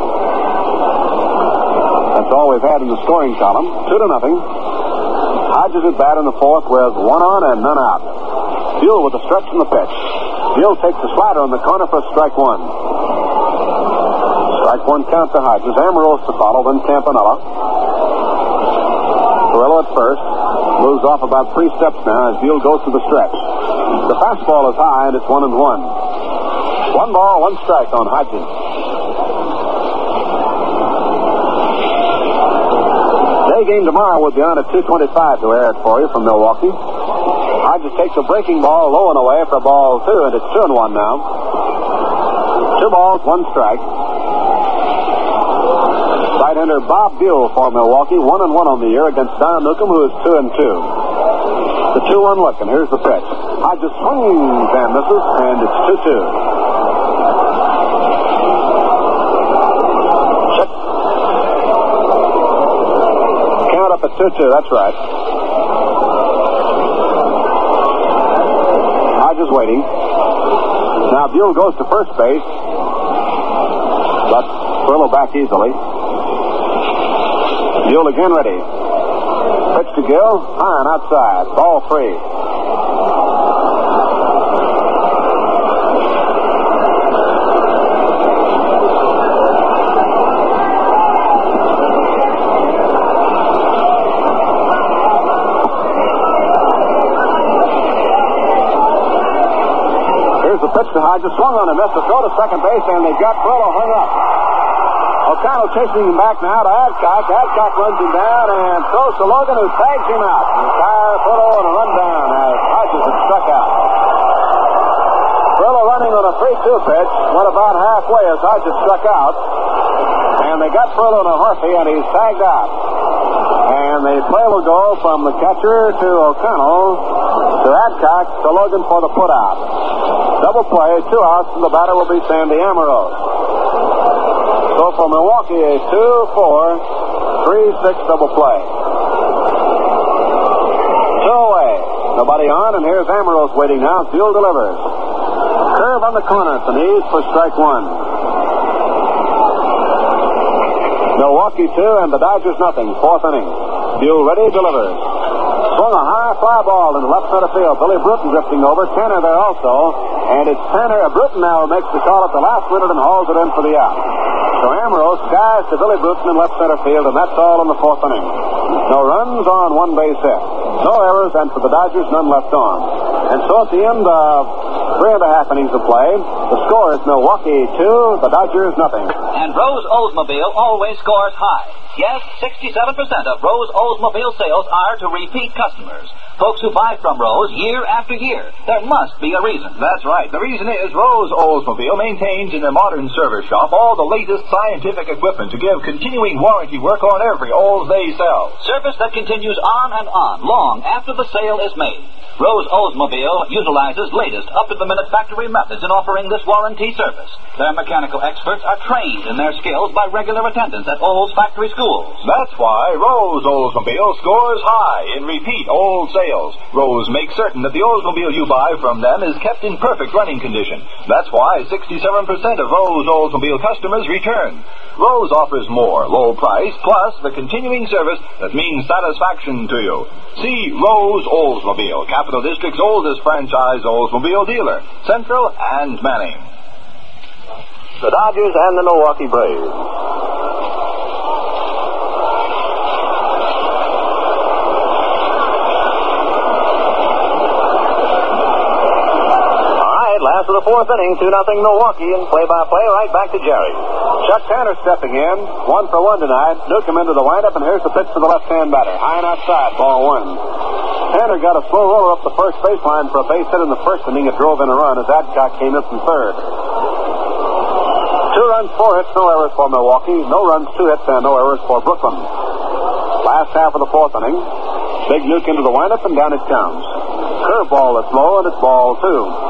That's all we've had in the scoring column. 2-0. Hodges at bat in the 4th with 1 on and none out. Buell with a stretch in the pitch. Buell takes the slider on the corner for strike 1. Strike 1 count to Hodges. Amaros to follow, then Campanella. Perillo at first. Moves off about 3 steps now as Buell goes to the stretch. The fastball is high, and it's 1-1. 1 ball, 1 strike on Hodges. Day game tomorrow will be on at 2:25 to air it for you from Milwaukee. Hodges takes a breaking ball low and away for ball 2, and it's 2-1 now. 2 balls, 1 strike. Right-hander Bob Buell for Milwaukee, 1-1 on the year against Don Newcomb, who is 2-2. The 2-1 look, and here's the pitch. Hodges swings and misses, and it's 2-2. Count up at 2-2, that's right. Hodges waiting. Now Buell goes to first base, but Perillo back easily. Buell again ready. Pitch to Gill. High and outside. Ball 3. Hodges swung on a miss to throw to second base, and they got Furlow hung up. O'Connell chasing him back now to Adcock. Adcock runs him down and throws to Logan, who tags him out. Retire Furlow on a run down as Hodges had struck out. Furlow running on a 3-2 pitch, went about halfway as Hodges struck out. And they got Furlow to Horthy, and he's tagged out. And the play will go from the catcher to O'Connell to Adcock to Logan for the putout. Double play, 2 outs, and the batter will be Sandy Amorose. So for Milwaukee, a 2-4, 3-6 double play. 2 away. Nobody on, and here's Amorose waiting now. Buell delivers. Curve on the corner at the knees for strike 1. Milwaukee 2 and the Dodgers nothing. 4th inning. Buell ready, delivers. Swung a high fly ball in the left center field. Billy Bruton drifting over. Tanner there also. And it's Tanner. Bruton now makes the call at the last minute and hauls it in for the out. So Amorose skies to Billy Bruton in left center field, and that's all in the 4th inning. No runs on 1 base hit. No errors, and for the Dodgers, none left on. And so at the end of 3.5 innings of play, the score is Milwaukee 2, the Dodgers nothing. And Rose Oldsmobile always scores high. Yes, 67% of Rose Oldsmobile sales are to repeat customers. Folks who buy from Rose year after year. There must be a reason. That's right. The reason is Rose Oldsmobile maintains in their modern service shop all the latest scientific equipment to give continuing warranty work on every Olds they sell. Service that continues on and on, long after the sale is made. Rose Oldsmobile utilizes latest, up-to-the-minute factory methods in offering this warranty service. Their mechanical experts are trained in their skills by regular attendance at Olds factory schools. That's why Rose Oldsmobile scores high in repeat Olds sales. Rose makes certain that the Oldsmobile you buy from them is kept in perfect running condition. That's why 67% of Rose Oldsmobile customers return. Rose offers more, low price, plus the continuing service that means satisfaction to you. See Rose Oldsmobile, Capital District's oldest franchise Oldsmobile dealer, Central and Manning. The Dodgers and the Milwaukee Braves. Last of the 4th inning, 2-0 Milwaukee, and play-by-play right back to Jerry. Chuck Tanner stepping in, 1 for 1 tonight. Newcomb into the windup, and here's the pitch to the left-hand batter. High and outside, ball 1. Tanner got a slow roller up the first baseline for a base hit in the 1st inning. It drove in a run as Adcock came in from 3rd. 2 runs, 4 hits, no errors for Milwaukee. No runs, 2 hits, and no errors for Brooklyn. Last half of the 4th inning. Big Nuke into the windup, and down it comes. Curveball that's low, and it's ball 2.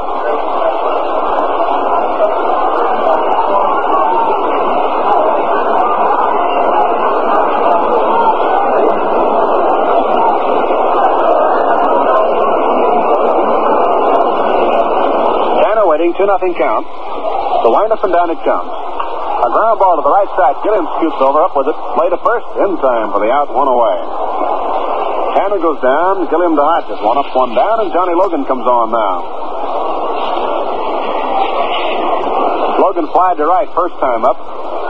Waiting, 2-0 count. The windup and down it comes. A ground ball to the right side. Gilliam scoots over, up with it. Play to first, in time for the out, 1 away. Tanner goes down. Gilliam to Hodges. 1 up, 1 down, and Johnny Logan comes on now. Logan flied to right first time up.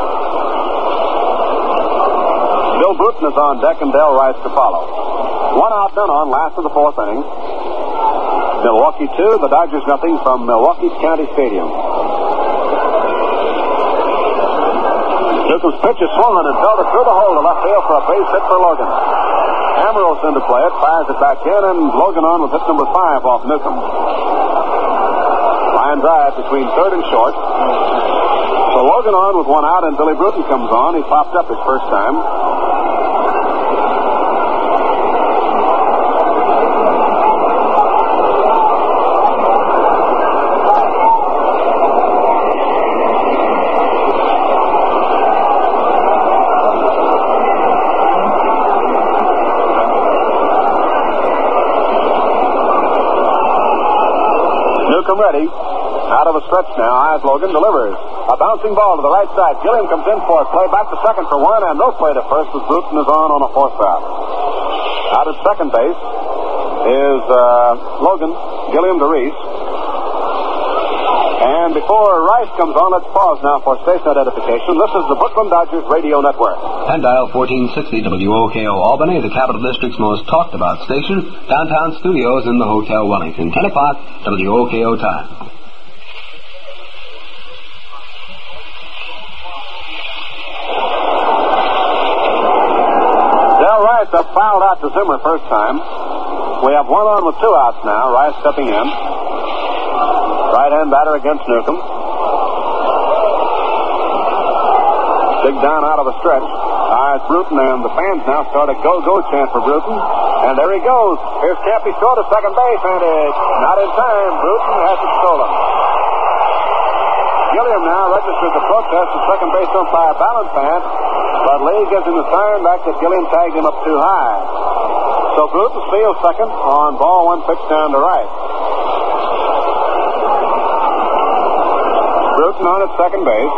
Bill Bruton is on deck, and Del Rice to follow. 1 out, none on, last of the 4th inning. Milwaukee 2, the Dodgers nothing from Milwaukee's County Stadium. Newcomb's pitch is swung and belted through the hole to left field for a base hit for Logan. Amorose in to play it, fires it back in, and Logan on with hit number 5 off Newcomb. Line drive between 3rd and short. So Logan on with 1 out, and Billy Bruton comes on. He popped up his first time. Ready. Out of a stretch now. Eyes Logan delivers. A bouncing ball to the right side. Gilliam comes in for a play. Back to second for 1, and no play to first as Bruton is on a 4th out. Out at second base is Logan. Gilliam to Reese. And before Rice comes on, let's pause now for station identification. This is the Brooklyn Dodgers Radio Network. And dial 1460 WOKO Albany, the Capital District's most talked about station. Downtown studios in the Hotel Wellington. 10 o'clock WOKO time. out to Zimmer first time. We have one on with 2 outs now. Rice stepping in. Right-hand batter against Newcomb. Big down out of a stretch. It's Bruton, and the fans now start a go-go chant for Bruton. And there he goes. Here's Campy Shaw to second base, and it's not in time. Bruton has it stolen. Gilliam now registers the protest to second base umpire Ballantyne, but Lee gives him the sign back that Gilliam tagged him up too high. So Bruton steals second on ball 1 pitch down to right. Bruton on at second base.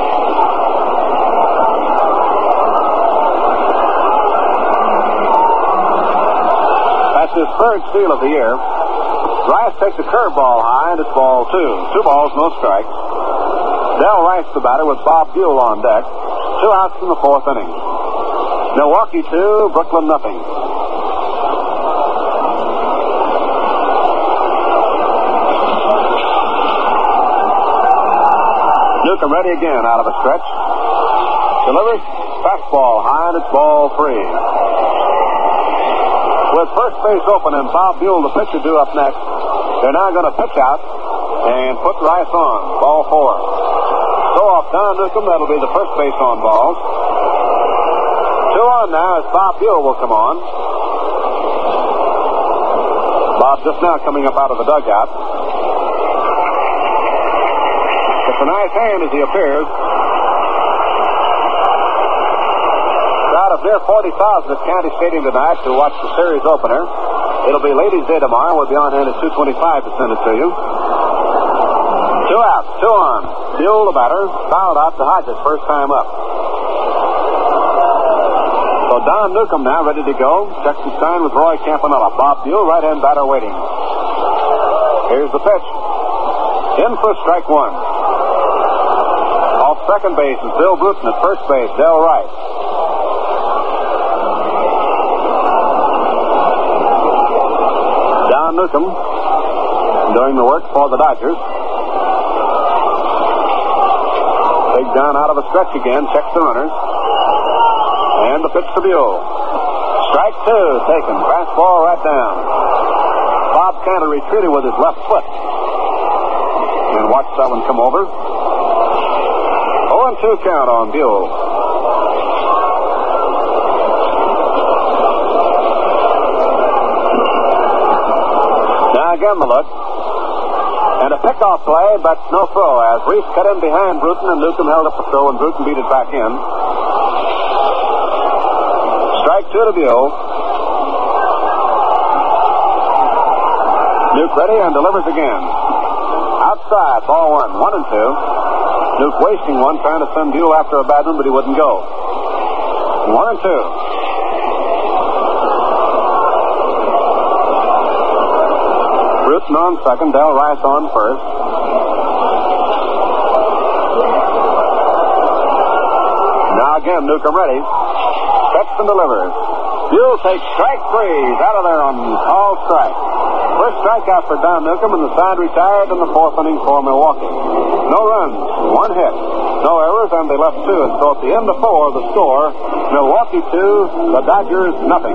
That's his 3rd steal of the year. Rice takes a curveball high, and it's ball 2. 2 balls, no strikes. Del Rice, the batter, with Bob Buell on deck. 2 outs in the 4th inning. Milwaukee 2, Brooklyn nothing. Newcomb ready again out of a stretch. Delivers fastball high, and it's ball 3. With first base open and Bob Buell, the pitcher, due up next, they're now going to pitch out and put Rice on. Ball 4. So off Don Newcomb, that'll be the first base on balls. 2 on now as Bob Buell will come on. Bob just now coming up out of the dugout. It's a nice hand as he appears. Crowd of near 40,000 at County Stadium tonight to watch the series opener. It'll be Ladies' Day tomorrow. We'll be on hand at 2:25 to send it to you. 2 outs, 2 on. Buell, the batter, fouled out to Hodges, first time up. So Don Newcomb now ready to go. Checks his sign with Roy Campanella. Bob Buell, right-hand batter, waiting. Here's the pitch. In for strike 1. Off second base is Bill Bruton. At first base, Del Rice. Don Newcomb doing the work for the Dodgers. Big down out of a stretch again. Checks the runners. And the pitch to Buell. Strike 2 taken. Fastball right down. Bob Cantor retreated with his left foot. And watch that one come over. 0-2 count on Buell. Now again the look. And a pickoff play, but no throw, as Reese cut in behind Bruton, and Newcomb held up the throw, and Bruton beat it back in. Strike 2 to Buell. Nuke ready and delivers again. Outside, ball 1, 1-2. Nuke wasting one, trying to send Buell after a bad one, but he wouldn't go. 1-2. Bruton on second, Del Rice on first. Now again, Newcomb ready. Sets and delivers. Buell takes strike 3. He's out of there on all strike. First strikeout for Don Newcomb, and the side retired in the 4th inning for Milwaukee. No runs, 1 hit, no errors, and they left 2. And so at the end of 4, the score, Milwaukee 2, the Dodgers nothing.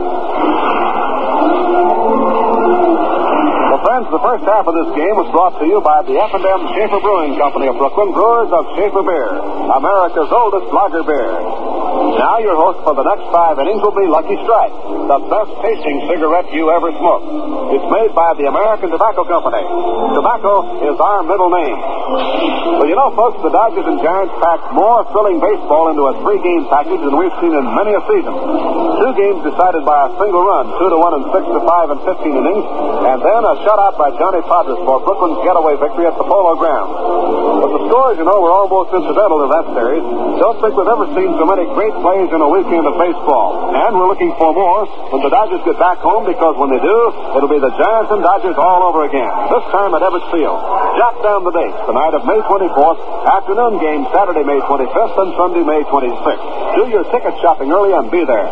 Well, friends, the first half of this game was brought to you by the F&M Schaefer Brewing Company of Brooklyn, brewers of Schaefer Beer, America's oldest lager beer. Now your host for the next 5 innings will be Lucky Strike, the best tasting cigarette you ever smoked. It's made by the American Tobacco Company. Tobacco is our middle name. Well, you know, folks, the Dodgers and Giants packed more thrilling baseball into a 3-game package than we've seen in many a season. 2 games decided by a single run, 2-1 and 6-5 and 15 innings, and then a shutout by Johnny Podres for Brooklyn's getaway victory at the Polo Grounds. But the scores, you know, were almost incidental to that series. Don't think we've ever seen so many great plays in a weekend of baseball. And we're looking for more when the Dodgers get back home, because when they do, it'll be the Giants and Dodgers all over again. This time at Ebbets Field. Jot down the dates. The night of May 24th, afternoon game Saturday, May 25th, and Sunday, May 26th. Do your ticket shopping early and be there.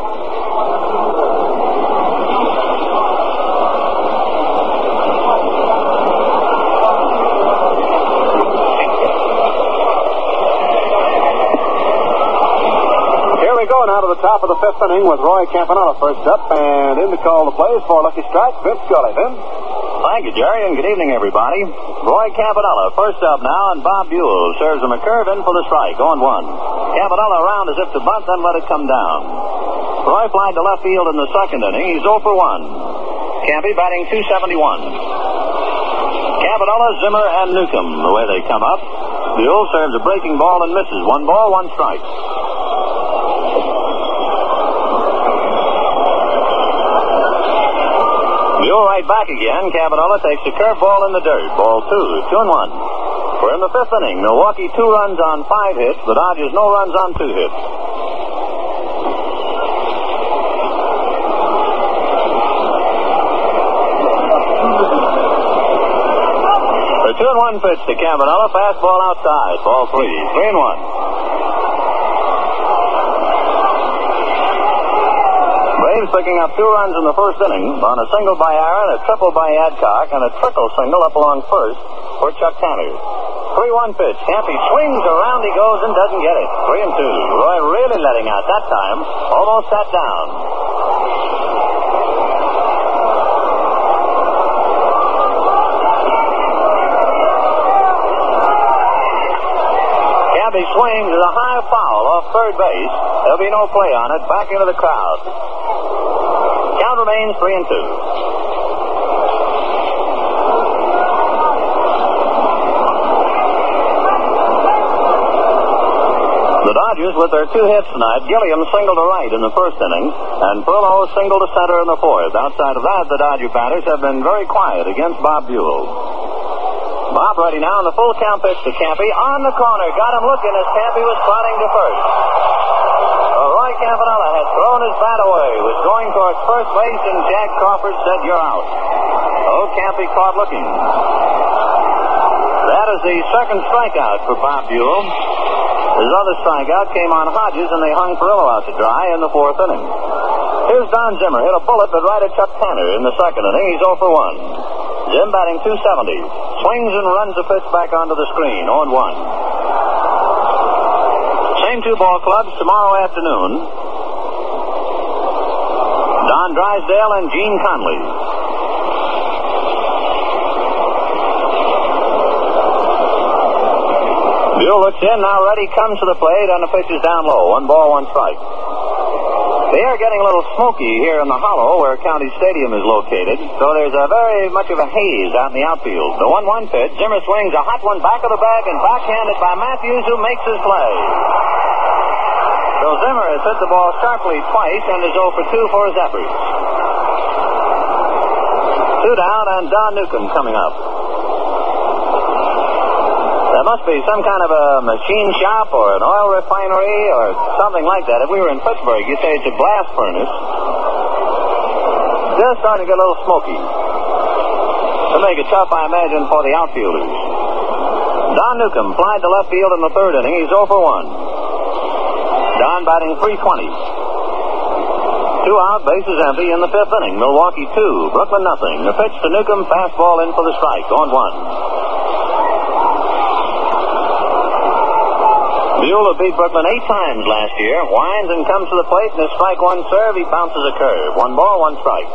we go now to the top of the fifth inning with Roy Campanella first up, and in to call the plays for Lucky Strike, Vince Scully. Vince? Thank you, Jerry, and good evening, everybody. Roy Campanella first up now, and Bob Buell serves him a curve in for the strike, 0-1. Campanella around as if to bunt, then let it come down. Roy flied to left field in the second inning. He's 0 for 1. Campy batting .271. Campanella, Zimmer, and Newcomb, the way they come up. Buell serves a breaking ball and misses. 1 ball, 1 strike. Buell right back again. Campanella takes a curveball in the dirt. Ball 2, 2-1. We're in the fifth inning. Milwaukee 2 runs on 5 hits. The Dodgers no runs on 2 hits. The 2-1 pitch to Campanella. Fastball outside. Ball 3, 3-1. Braves picking up 2 runs in the first inning on a single by Aaron, a triple by Adcock, and a trickle single up along first for Chuck Tanner. 3-1 pitch. Campy swings around, he goes and doesn't get it. 3-2. Roy really letting out that time. Almost sat down. Campy swings is a high foul off third base. There'll be no play on it. Back into the crowd. Count remains 3-2. The Dodgers, with their 2 hits tonight, Gilliam singled to right in the first inning, and Perlow singled to center in the fourth. Outside of that, the Dodger batters have been very quiet against Bob Buell. Bob ready now, and the full count pitch to Campy on the corner. Got him looking as Campy was trotting to first. Roy Campanella had thrown his bat away, was going towards first base, and Jack Crawford said, "You're out." Oh, Campy caught looking. That is the second strikeout for Bob Buell. His other strikeout came on Hodges, and they hung Perillo out to dry in the fourth inning. Here's Don Zimmer. Hit a bullet, but right at Chuck Tanner in the second inning. He's 0 for 1. Jim batting .270. Swings and runs the pitch back onto the screen. 0-1. Same 2 ball clubs tomorrow afternoon. Don Drysdale and Gene Conley. Buell looks in, now ready, comes to the plate, and the pitch is down low. 1 ball, 1 strike. The air getting a little smoky here in the hollow where County Stadium is located, so there's a very much of a haze out in the outfield. The 1-1 pitch, Zimmer swings a hot one back of the bag and backhanded by Matthews, who makes his play. So Zimmer has hit the ball sharply twice and is 0 for 2 for his efforts. 2 down, and Don Newcomb coming up. There must be some kind of a machine shop or an oil refinery or something like that. If we were in Pittsburgh, you'd say it's a blast furnace. Just starting to get a little smoky. To make it tough, I imagine, for the outfielders. Don Newcomb flied to left field in the third inning. He's 0 for 1. Don batting .320. 2 out, bases empty in the fifth inning. Milwaukee 2, Brooklyn nothing. The pitch to Newcomb, fastball in for the strike. 0-1. Buell beat Brooklyn 8 times last year. Winds and comes to the plate, and his strike 1 serve, he bounces a curve. 1 ball, 1 strike.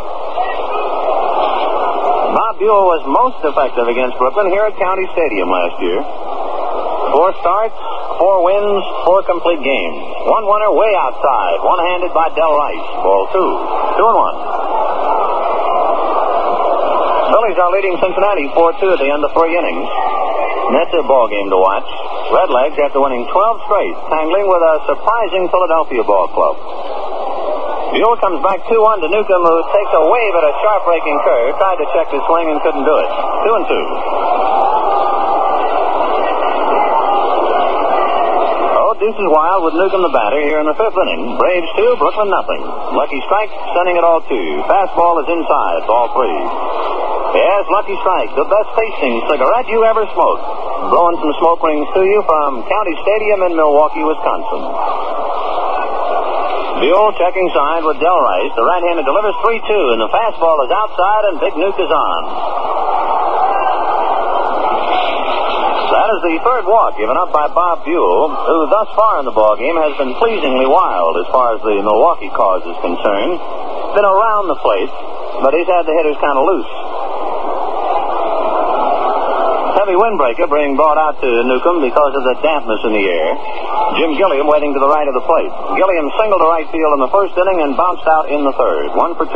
Bob Buell was most effective against Brooklyn here at County Stadium last year. 4 starts, 4 wins, 4 complete games. 1 winner way outside, one-handed by Del Rice. Ball 2, 2-1. Phillies are leading Cincinnati 4-2 at the end of 3 innings. And that's their ball game to watch. Redlegs, after winning 12 straight, tangling with a surprising Philadelphia ball club. Buell comes back 2-1 to Newcomb, who takes a wave at a sharp breaking curve, tried to check the swing and couldn't do it. 2-2. Oh, deuces wild with Newcomb the batter here in the fifth inning. Braves 2, Brooklyn nothing. Lucky Strike sending it all 2. Fastball is inside, ball 3. Yes, Lucky Strike, the best tasting cigarette you ever smoked. Blowing some smoke rings to you from County Stadium in Milwaukee, Wisconsin. Buell checking side with Del Rice. The right-hander delivers 3-2, and the fastball is outside, and Big Nuke is on. That That is the third walk given up by Bob Buell, who thus far in the ballgame has been pleasingly wild as far as the Milwaukee cause is concerned. Been around the plate, but he's had the hitters kind of loose. Heavy windbreaker being brought out to Newcomb because of the dampness in the air. Jim Gilliam waiting to the right of the plate. Gilliam singled to right field in the first inning and bounced out in the third. 1 for 2.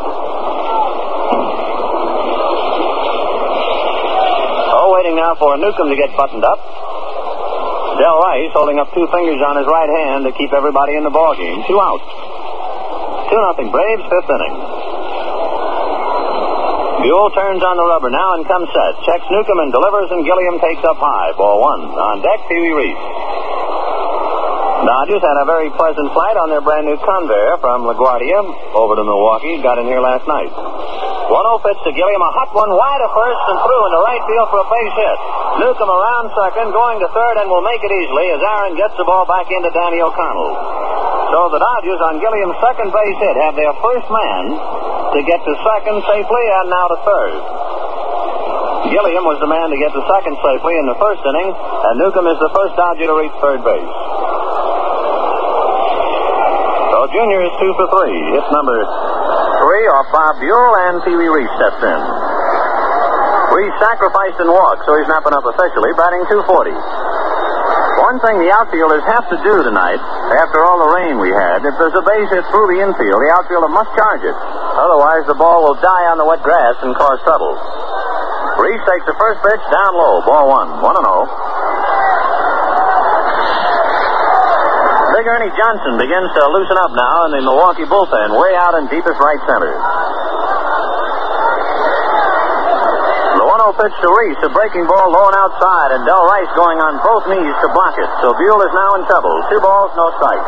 Waiting now for Newcomb to get buttoned up. Del Rice holding up 2 fingers on his right hand to keep everybody in the ballgame. 2 out. 2-0 Braves, 5th inning. Buell turns on the rubber now and comes set. Checks Newcomb and delivers, and Gilliam takes up high. Ball 1. On deck, Pee Wee Reese. Dodgers had a very pleasant flight on their brand new Convair from LaGuardia over to Milwaukee. Got in here last night. 1-0 pitch to Gilliam. A hot one wide of first and through into right field for a base hit. Newcomb around second, going to third, and will make it easily as Aaron gets the ball back into Danny O'Connell. So the Dodgers on Gilliam's second base hit have their first man to get to second safely and now to third. Gilliam was the man to get to second safely in the first inning, and Newcomb is the first Dodger to reach third base. So Junior is 2 for 3. Hits number 3 off Bob Buell, and Pee Wee Reese steps in. Reese sacrificed in walks, so he's not been up officially, batting .240. One thing the outfielders have to do tonight, after all the rain we had, if there's a base hit through the infield, the outfielder must charge it. Otherwise, the ball will die on the wet grass and cause trouble. Reese takes the first pitch down low. Ball 1. 1-0. Big Ernie Johnson begins to loosen up now in the Milwaukee bullpen, way out in deepest right center. The 1-0 pitch to Reese, a breaking ball low and outside, and Del Rice going on both knees to block it. So Buell is now in trouble. 2 balls, no strikes.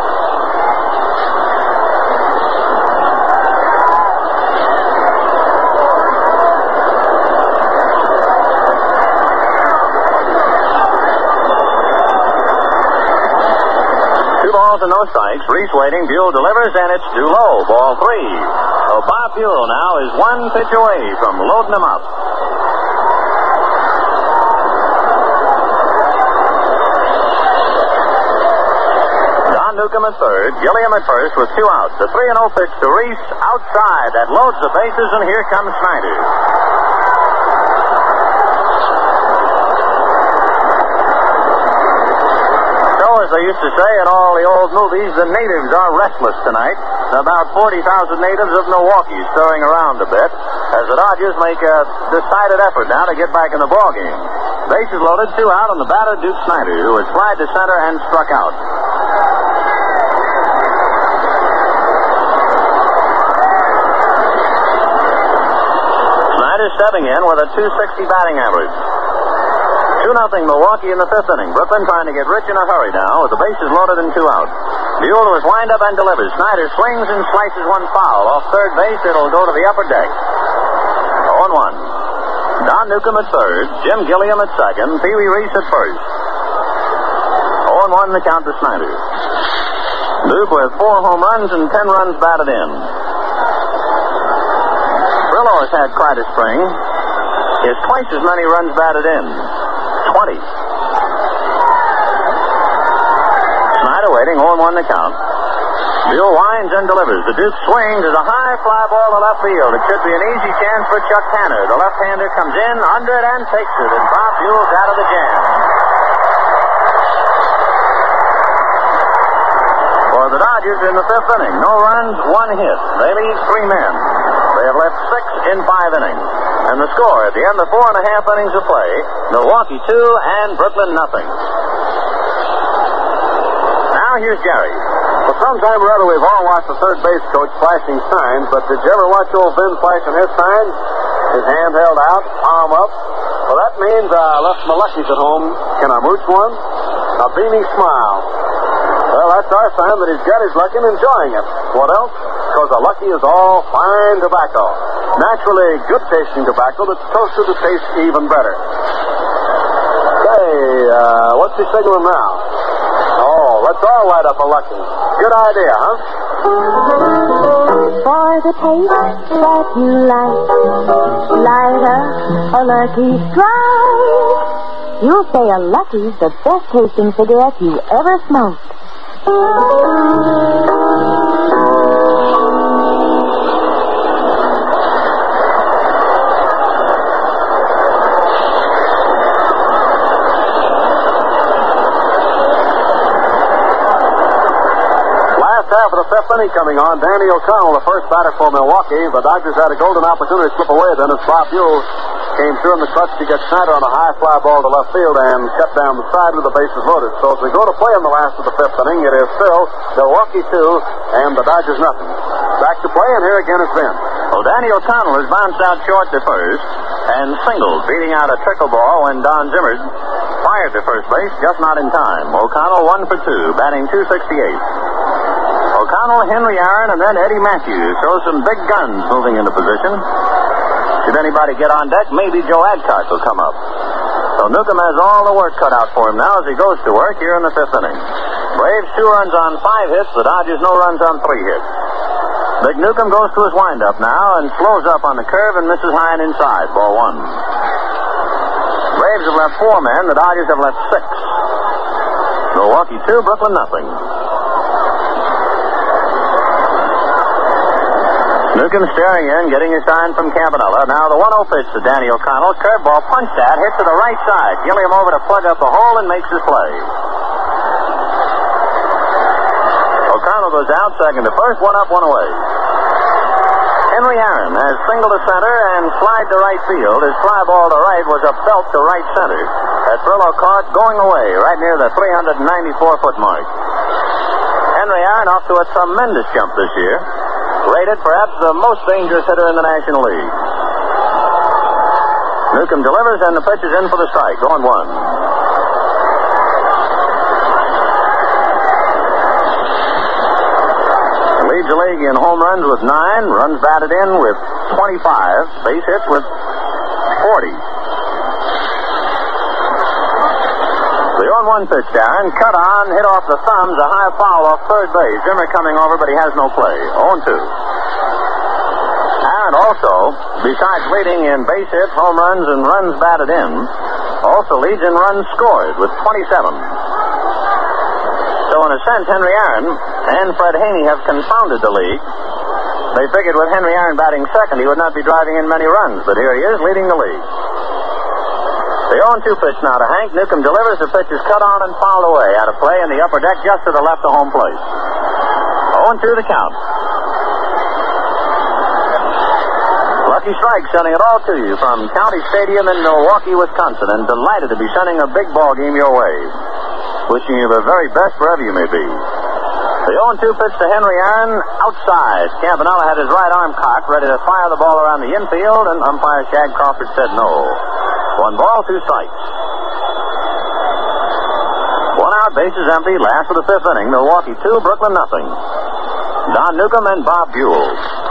And no strikes. Reese waiting. Buell delivers, and it's too low. Ball 3. So Bob Buell now is 1 pitch away from loading him up. Don Newcomb at third. Gilliam at first with 2 outs. The 3-0 pitch to Reese outside. That loads the bases, and here comes Snyder. As they used to say in all the old movies, the natives are restless tonight. About 40,000 natives of Milwaukee stirring around a bit as the Dodgers make a decided effort now to get back in the ballgame. Bases loaded, 2 out on the batter, Duke Snyder, who has flied to center and struck out. Snyder stepping in with a .260 batting average. 2-0 Milwaukee in the 5th inning. Brooklyn trying to get rich in a hurry now with the bases loaded and 2 out. Buell was lined up and delivers. Snyder swings and slices one foul. Off third base, it'll go to the upper deck. 0-1. Don Newcomb at third. Jim Gilliam at second. Pee Wee Reese at first. 0-1 the count to Snyder. Duke with 4 home runs and 10 runs batted in. Brillo has had quite a spring. He has twice as many runs batted in. 20. Snyder waiting, 0-1 the count. Buell winds and delivers. The Duke swings as a high fly ball to left field. It should be an easy chance for Chuck Tanner. The left-hander comes in under it and takes it, and Bob Buell's out of the jam. For the Dodgers in the 5th inning, no runs, 1 hit. They leave 3 men. They have left 6 in 5 innings. And the score at the end of 4.5 innings of play, Milwaukee 2 and Brooklyn nothing. Now here's Jerry. Well, sometime or other we've all watched the third base coach flashing signs, but did you ever watch old Vin flashing his signs? His hand held out, palm up. Well, that means I left my luckies at home. Can I mooch one? A beaming smile. Well, that's our sign that he's got his lucky and enjoying it. What else? Because a lucky is all fine tobacco. Naturally good-tasting tobacco that's toasted to taste even better. Hey, what's he signaling now? Oh, let's all light up a lucky. Good idea, huh? For the taste that you like, light up a lucky strike. you'll say a Lucky's the best tasting cigarette you ever smoked. Half of the fifth inning coming on. Danny O'Connell, the first batter for Milwaukee. The Dodgers had a golden opportunity to slip away then as Bob Buell came through in the clutch to get Snyder on a high fly ball to left field and cut down the side with the bases loaded. So as we go to play in the last of the fifth inning, it is still Milwaukee 2 and the Dodgers nothing. Back to play, and here again is Vince. Well, Danny O'Connell has bounced out short to first and singled, beating out a trickle ball when Don Zimmer fired to first base, just not in time. O'Connell 1 for 2, batting .268. O'Connell, Henry Aaron, and then Eddie Matthews. So some big guns moving into position. Should anybody get on deck, maybe Joe Adcock will come up. So Newcomb has all the work cut out for him now as he goes to work here in the fifth inning. Braves 2 runs on 5 hits. The Dodgers no runs on 3 hits. Big Newcomb goes to his windup now and slows up on the curve and misses high and inside. Ball 1. Braves have left 4 men. The Dodgers have left 6. Milwaukee 2, Brooklyn nothing. Newcomb staring in, getting a sign from Campanella. Now the 1-0 pitch to Danny O'Connell. Curveball punched at, hit to the right side. Gilliam over to plug up the hole and makes his play. O'Connell goes out, second to first, 1 up, 1 away. Henry Aaron has singled to center and slide to right field. His fly ball to right was a belt to right center. That Thrillo caught going away right near the 394-foot mark. Henry Aaron off to a tremendous jump this year. Rated perhaps the most dangerous hitter in the National League. Newcomb delivers, and the pitch is in for the strike. 0-1. Leads the league in home runs with 9, runs batted in with 25, base hits with 40. The 0-1 pitch to Aaron, cut on, hit off the thumbs, a high foul off third base. Zimmer coming over, but he has no play. 0-2. Aaron also, besides leading in base hits, home runs, and runs batted in, also leads in runs scored with 27. So in a sense, Henry Aaron and Fred Haney have confounded the league. They figured with Henry Aaron batting second, he would not be driving in many runs, but here he is leading the league. The 0-2 pitch now to Hank. Newcomb delivers. The pitch is cut on and fouled away out of play in the upper deck just to the left of home plate. 0-2 the count. Lucky Strike sending it all to you from County Stadium in Milwaukee, Wisconsin, and delighted to be sending a big ball game your way. Wishing you the very best wherever you may be. The 0-2 pitch to Henry Aaron outside. Campanella had his right arm cocked, ready to fire the ball around the infield, and umpire Shag Crawford said no. 1 ball, 2 strikes. 1 out, bases empty, last of the fifth inning. Milwaukee 2, Brooklyn nothing. Don Newcomb and Bob Buell.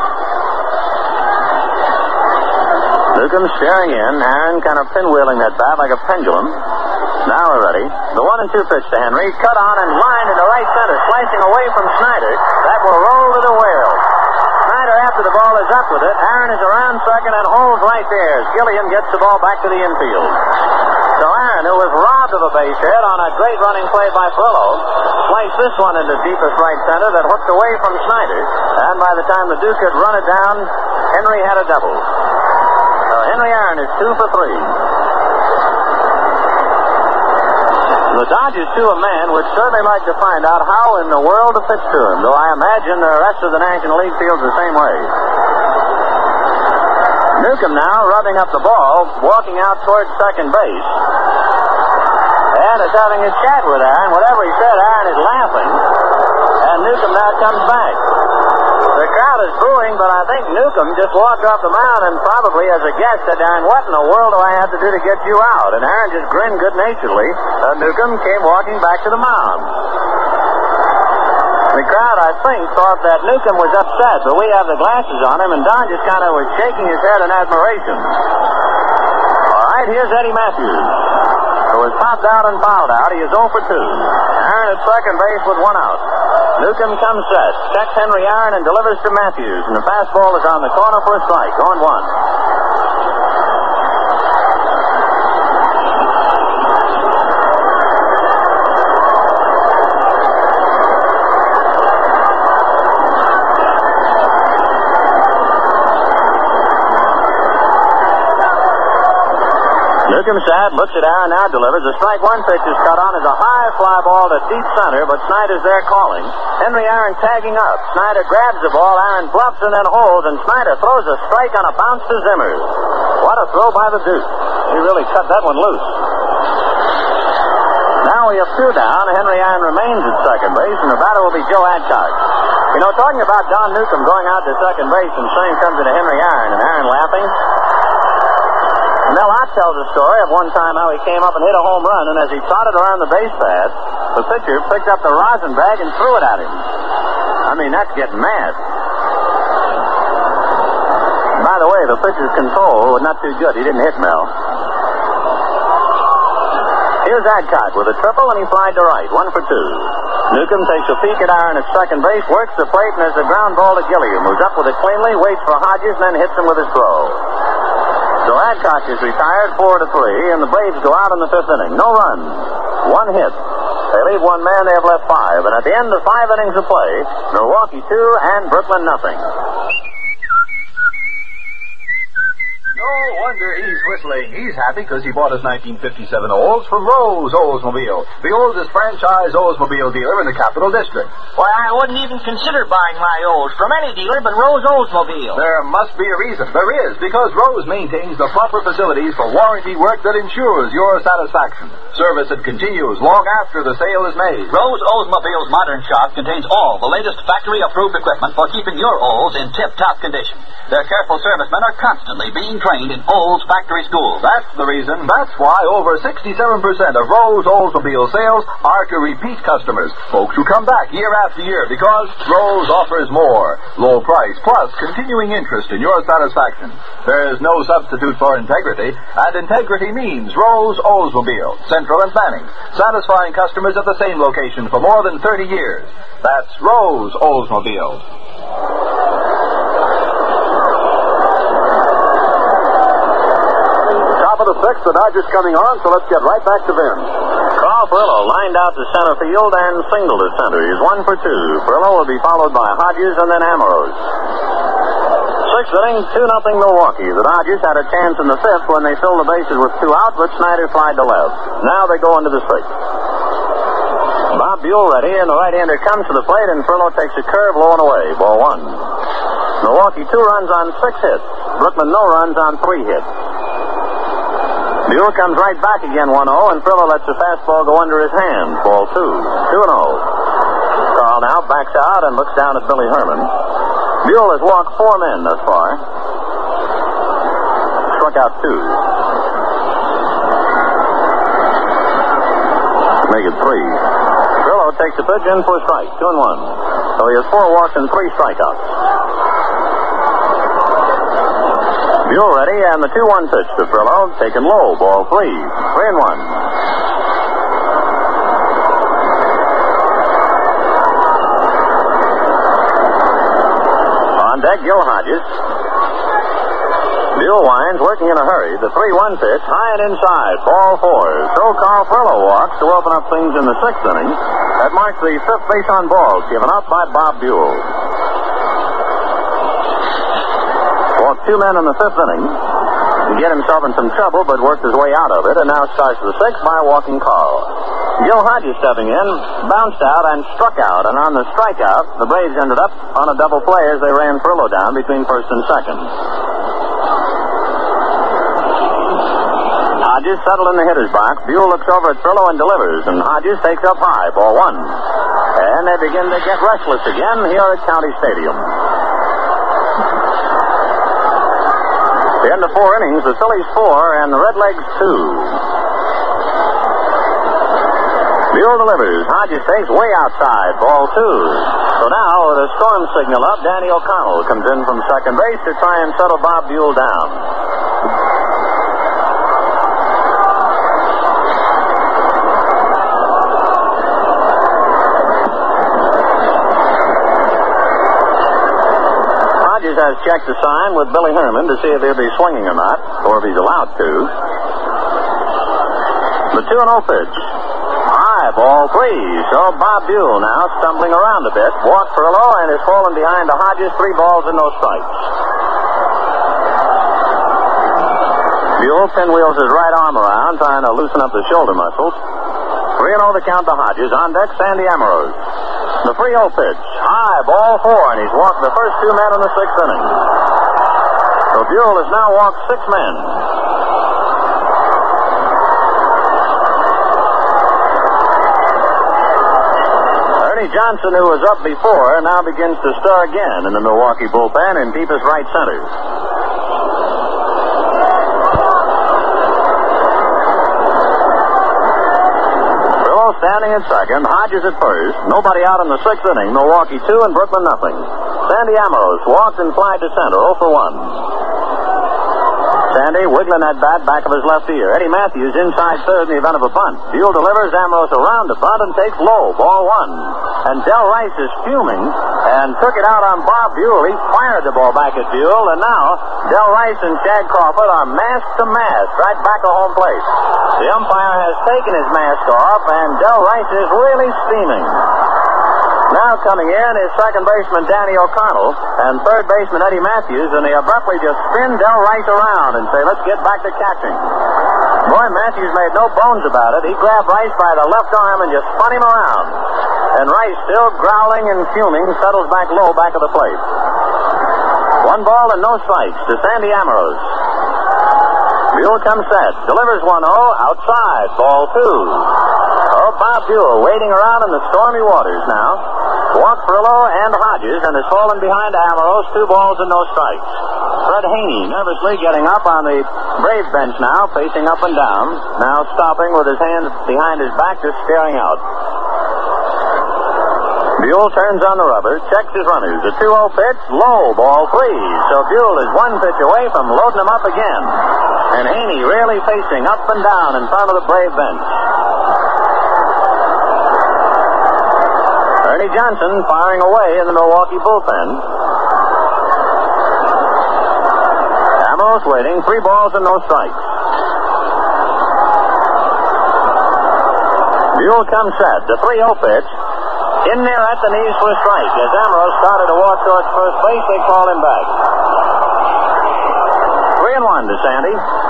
Newcomb staring in, Aaron kind of pinwheeling that bat like a pendulum. Now we're ready. The 1-2 pitch to Henry, cut on and lined into right center, slicing away from Snyder. That will roll to the whale. Snyder, after the ball is up with it, Aaron is around second and holds right there as Gilliam gets the ball back to the infield. So Aaron, who was robbed of a base hit on a great running play by Thrillo, sliced this one into deepest right center that hooked away from Snyder, and by the time the Duke had run it down, Henry had a double. So Henry Aaron is 2 for 3. The Dodgers, to a man, would certainly like to find out how in the world to pitch to him, though I imagine the rest of the National League feels the same way. Newcomb now rubbing up the ball, walking out towards second base, and is having a chat with Aaron. Whatever he said, Aaron is laughing, and Newcomb now comes back. The crowd is booing, but I think Newcomb just walked off the mound and probably as a guest said, Aaron, what in the world do I have to do to get you out? And Aaron just grinned good-naturedly. Newcomb came walking back to the mound. The crowd, I think, thought that Newcomb was upset, but we have the glasses on him, and Don just kind of was shaking his head in admiration. All right, here's Eddie Matthews, who was popped out and fouled out. He is 0 for 2. Aaron at second base with 1 out. Newcomb comes set, checks Henry Aaron and delivers to Matthews, and the fastball is on the corner for a strike. 0-1. Newcomb sat, looks at Aaron, now delivers. A strike one pitch is cut on as a high fly ball to deep center, but Snyder's there calling. Henry Aaron tagging up. Snyder grabs the ball, Aaron bluffs and then holds, and Snyder throws a strike on a bounce to Zimmers. What a throw by the Duke. He really cut that one loose. Now we have two down. Henry Aaron remains at second base, and the batter will be Joe Adcock. You know, talking about Don Newcomb going out to second base and saying something to Henry Aaron, and Aaron laughing. Mel Ott tells a story of one time how he came up and hit a home run, and as he trotted around the base path, the pitcher picked up the rosin bag and threw it at him. I mean, that's getting mad. By the way, the pitcher's control was not too good. He didn't hit Mel. Here's Adcock with a triple, and he flied to right, 1 for 2. Newcomb takes a peek at Aaron at second base, works the plate, and there's a ground ball to Gilliam, who's up with it cleanly, waits for Hodges, and then hits him with his throw. So Adcock is retired, 4-3, and the Braves go out in the fifth inning. No runs, 1 hit. They leave 1 man, they have left 5, and at the end of 5 innings of play, Milwaukee 2 and Brooklyn nothing. No wonder he's whistling. He's happy because he bought his 1957 Olds from Rose Oldsmobile, the oldest franchise Oldsmobile dealer in the Capital District. Why, I wouldn't even consider buying my Olds from any dealer but Rose Oldsmobile. There must be a reason. There is, because Rose maintains the proper facilities for warranty work that ensures your satisfaction. Service that continues long after the sale is made. Rose Oldsmobile's modern shop contains all the latest factory-approved equipment for keeping your Olds in tip-top condition. Their careful servicemen are constantly being trained in Olds factory schools. That's the reason. That's why over 67% of Rose Oldsmobile sales are to repeat customers. Folks who come back year after year because Rose offers more. Low price plus continuing interest in your satisfaction. There's no substitute for integrity, and integrity means Rose Oldsmobile, Central and Fanning, satisfying customers at the same location for more than 30 years. That's Rose Oldsmobile. Top of the sixth, the Dodgers coming on, so let's get right back to Vince. Carl Frillo lined out to center field and singled to center. He's 1 for 2. Frillo will be followed by Hodges and then Ambrose. Sixth inning, 2-0 Milwaukee. The Dodgers had a chance in the fifth when they filled the bases with 2 out, but Snyder flied to left. Now they go into the sixth. Bob Buell ready, and the right-hander comes to the plate, and Frillo takes a curve low and away. Ball 1. Milwaukee 2 runs on 6 hits. Brooklyn no runs on 3 hits. Buell comes right back again 1-0, and Frillo lets the fastball go under his hand. Ball 2. 2-0. Carl now backs out and looks down at Billy Herman. Buell has walked 4 men thus far. Struck out 2. Make it 3. Frillo takes the pitch in for a strike. 2-1. So he has 4 walks and 3 strikeouts. Buell ready, and the 2-1 pitch to Frillo, taken low, ball 3. 3-1. On deck, Gil Hodges. Buell winds, working in a hurry. The 3-1 pitch, high and inside, ball 4. So Carl Frillo walks to open up things in the 6th inning. That marks the 5th base on balls given up by Bob Buell. Walked 2 men in the 5th inning. He get himself in some trouble, but worked his way out of it, and now starts the 6th by walking Carl. Gil Hodges stepping in, bounced out and struck out, and on the strikeout, the Braves ended up on a double play as they ran Frillo down between first and second. Hodges settled in the hitter's box. Buell looks over at Frillo and delivers, and Hodges takes up high, ball 1. And they begin to get restless again here at County Stadium. The end of 4 innings, the Phillies 4 and the Redlegs 2. Buell delivers. Hodges takes way outside, ball 2. So now, with a storm signal up, Danny O'Connell comes in from second base to try and settle Bob Buell down. Has checked the sign with Billy Herman to see if he'll be swinging or not, or if he's allowed to. The 2-0 pitch. High, ball 3. So Bob Buell now stumbling around a bit. Walked Frillo and has fallen behind to Hodges. 3 balls and no strikes. Buell pinwheels his right arm around, trying to loosen up the shoulder muscles. 3-0 the count to Hodges. On deck, Sandy Ambrose. The 3-0 pitch. High, ball 4, and he's walked the first 2 men in the 6th inning. So Buell has now walked 6 men. Ernie Johnson, who was up before, now begins to stir again in the Milwaukee bullpen in deepest right center. Standing at second, Hodges at first. Nobody out in the 6th inning. Milwaukee 2 and Brooklyn nothing. Sandy Ambrose walked and flied to center, 0 for 1. Sandy wiggling that bat back of his left ear. Eddie Matthews inside third in the event of a bunt. Buell delivers Ambrose around the bunt and takes low, ball 1. And Del Rice is fuming and took it out on Bob Buell. He fired the ball back at Buell, and now Del Rice and Shag Crawford are mask to mask right back at home plate. The umpire has taken his mask off, and Del Rice is really steaming. Now coming in is second baseman Danny O'Connell and third baseman Eddie Matthews, and they abruptly just spin Del Rice around and say, let's get back to catching. Boy, Matthews made no bones about it. He grabbed Rice by the left arm and just spun him around. And Rice, still growling and fuming, settles back low back of the plate. 1 ball and no strikes to Sandy Ambrose. Buell comes set, delivers 1-0, outside, ball 2. Oh, Bob Buell waiting around in the stormy waters now. Walked Frillo and Hodges and has fallen behind Ambrose, 2 balls and no strikes. Fred Haney nervously getting up on the Brave bench now, pacing up and down, now stopping with his hands behind his back, just staring out. Buell turns on the rubber, checks his runners. A 2-0 pitch, low, ball 3. So Buell is 1 pitch away from loading him up again. And Haney really pacing up and down in front of the Brave bench. Ernie Johnson firing away in the Milwaukee bullpen. Ambrose waiting, 3 balls and no strikes. Buell comes set, the 3-0 pitch. In there at the knees for a strike. As Ambrose started to walk towards first base, they call him back. 3-1 to Sandy.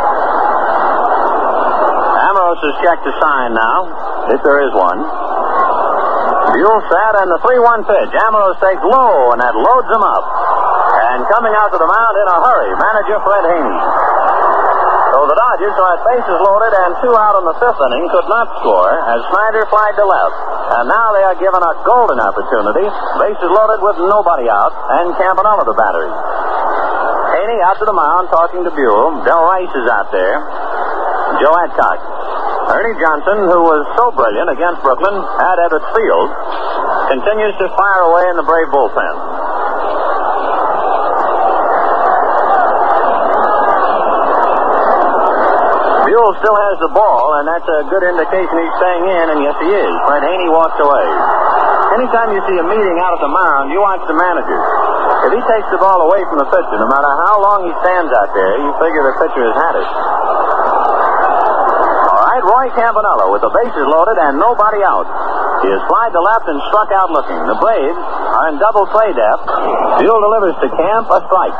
Ambrose has checked the sign now, if there is one. Buell sat and the 3-1 pitch. Ambrose takes low, and that loads him up. And coming out to the mound in a hurry, manager Fred Haney. So the Dodgers are at bases loaded and 2 out in the 5th inning, could not score as Snyder flied to left. And now they are given a golden opportunity. Bases loaded with nobody out, and Campanella the battery. Haney out to the mound talking to Buell. Del Rice is out there. Joe Adcock. Ernie Johnson, who was so brilliant against Brooklyn at Ebbets Field, continues to fire away in the Brave bullpen. Buell still has the ball, and that's a good indication he's staying in, and yes, he is. Fred Haney walks away. Anytime you see a meeting out at the mound, you watch the manager. If he takes the ball away from the pitcher, no matter how long he stands out there, you figure the pitcher has had it. All right, Roy Campanella with the bases loaded and nobody out. He has flied to left and struck out looking. The Braves are in double play depth. Buell delivers to Camp, a strike.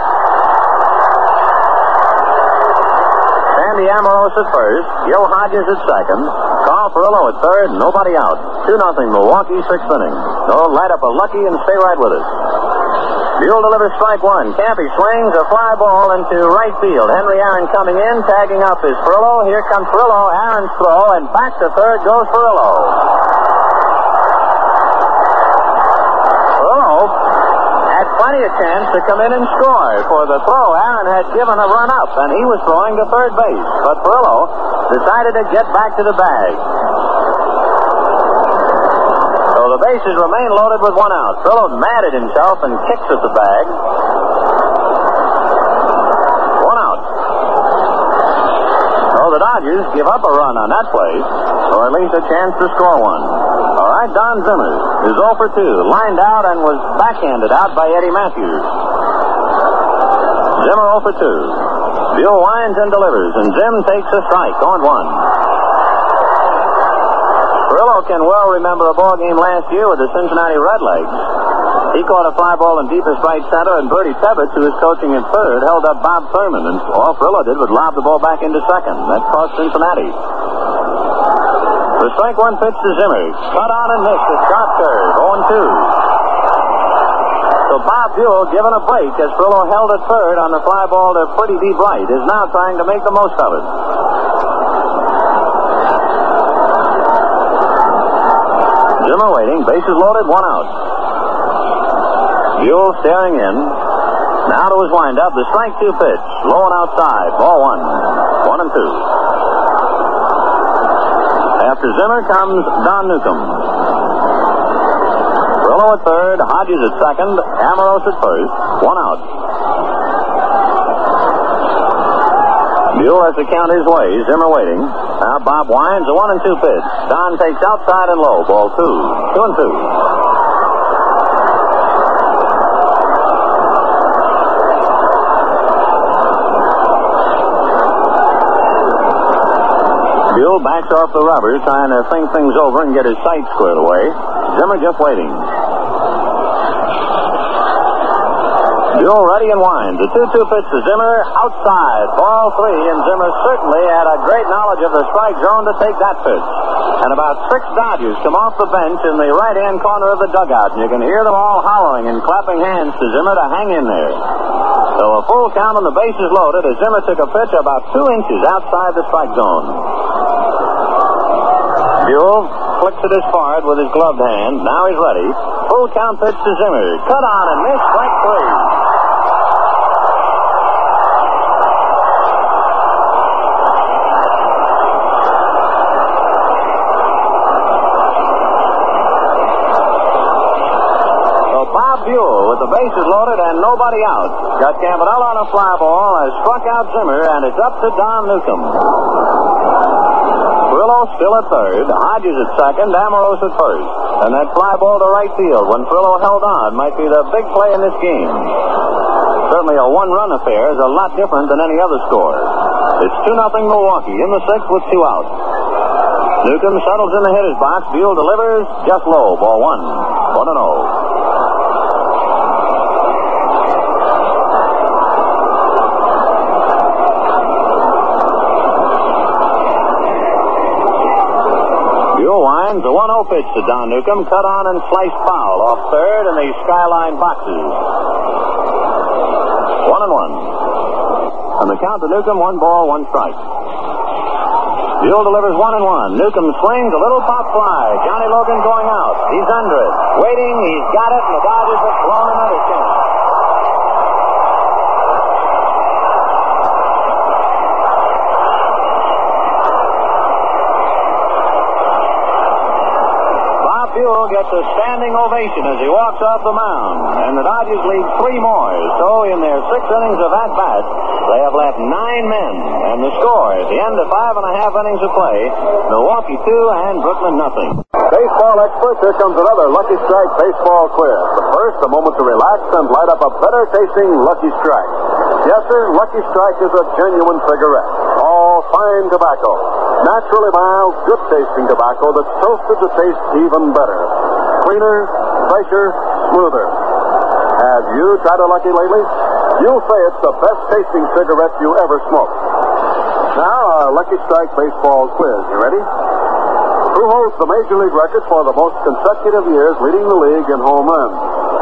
Sandy Ambrose at first, Gil Hodges at second, Carl Furillo at third, nobody out. 2-0 Milwaukee, 6th inning. So light up a lucky and stay right with us. Buell delivers strike 1. Campy swings a fly ball into right field. Henry Aaron coming in, tagging up is Furillo. Here comes Furillo, Aaron's throw, and back to third goes Furillo. Furillo had plenty of chance to come in and score. For the throw, Aaron had given a run up, and he was throwing to third base. But Furillo decided to get back to the bag. So the bases remain loaded with 1 out. Furillo mad at himself and kicks at the bag. 1 out. So the Dodgers give up a run on that play, or at least a chance to score 1. All right, Don Zimmer is 0 for 2, lined out and was backhanded out by Eddie Matthews. Zimmer 0 for 2. Buell winds and delivers, and Zim takes a strike, 0-1. Furillo can well remember a ball game last year with the Cincinnati Redlegs. He caught a fly ball in deepest right center, and Bertie Tebbetts, who was coaching in third, held up Bob Thurman, and all Frillo did was lob the ball back into second. That cost Cincinnati. The strike one pitch to Zimmer. Cut on and missed. A sharp curve. 0-2. So Bob Buell, given a break as Frillo held at third on the fly ball to pretty deep right, is now trying to make the most of it. Zimmer waiting. Bases loaded. 1 out. Buell staring in. Now to his windup. The strike 2 pitch. Low and outside. Ball 1. 1-2. After Zimmer comes Don Newcomb. Frillo at third. Hodges at second. Amoros at first. 1 out. Buell has to count his way. Zimmer waiting. Now Bob winds. A 1-2 pitch. Don takes outside and low. Ball 2. 2-2. Buell backs off the rubber, trying to think things over and get his sights squared away. Zimmer just waiting. Buell ready and winds. A 2-2 pitch to Zimmer. Outside. Ball 3, and Zimmer certainly had a great knowledge of the strike zone to take that pitch. And about 6 Dodgers come off the bench in the right-hand corner of the dugout, and you can hear them all hollering and clapping hands to Zimmer to hang in there. So a full count on the bases loaded as Zimmer took a pitch about 2 inches outside the strike zone. Buell flicks it as far with his gloved hand. Now he's ready. Full count pitch to Zimmer. Cut on and miss. Strike 3. Buell with the bases loaded and nobody out. Got Campanella on a fly ball, has struck out Zimmer, and it's up to Don Newcomb. Frillo still at third, Hodges at second, Amoros at first. And that fly ball to right field when Frillo held on might be the big play in this game. Certainly a 1-run affair is a lot different than any other score. It's 2-0 Milwaukee in the 6th with 2 out. Newcomb settles in the hitter's box. Buell delivers just low. Ball 1. 1-0. A 1-0 pitch to Don Newcomb. Cut on and sliced foul off third in the skyline boxes. 1-1. And the count to Newcomb, 1 ball, 1 strike. Buell delivers 1-1. Newcomb swings a little pop fly. Johnny Logan going out. He's under it. Waiting. He's got it. And the Dodgers have thrown another chance. Buell gets a standing ovation as he walks off the mound, and the Dodgers lead 3 more. So in their 6 innings of at-bat, they have left 9 men, and the score at the end of 5.5 innings of play, Milwaukee 2 and Brooklyn nothing. Baseball experts, here comes another Lucky Strike baseball quiz. But first, a moment to relax and light up a better-tasting Lucky Strike. Yes, sir, Lucky Strike is a genuine cigarette. All fine tobacco. Naturally mild, good-tasting tobacco that's toasted to taste even better. Cleaner, fresher, smoother. Have you tried a Lucky lately? You'll say it's the best-tasting cigarette you ever smoked. Now, our Lucky Strike baseball quiz. You ready? Who holds the Major League record for the most consecutive years leading the league in home runs?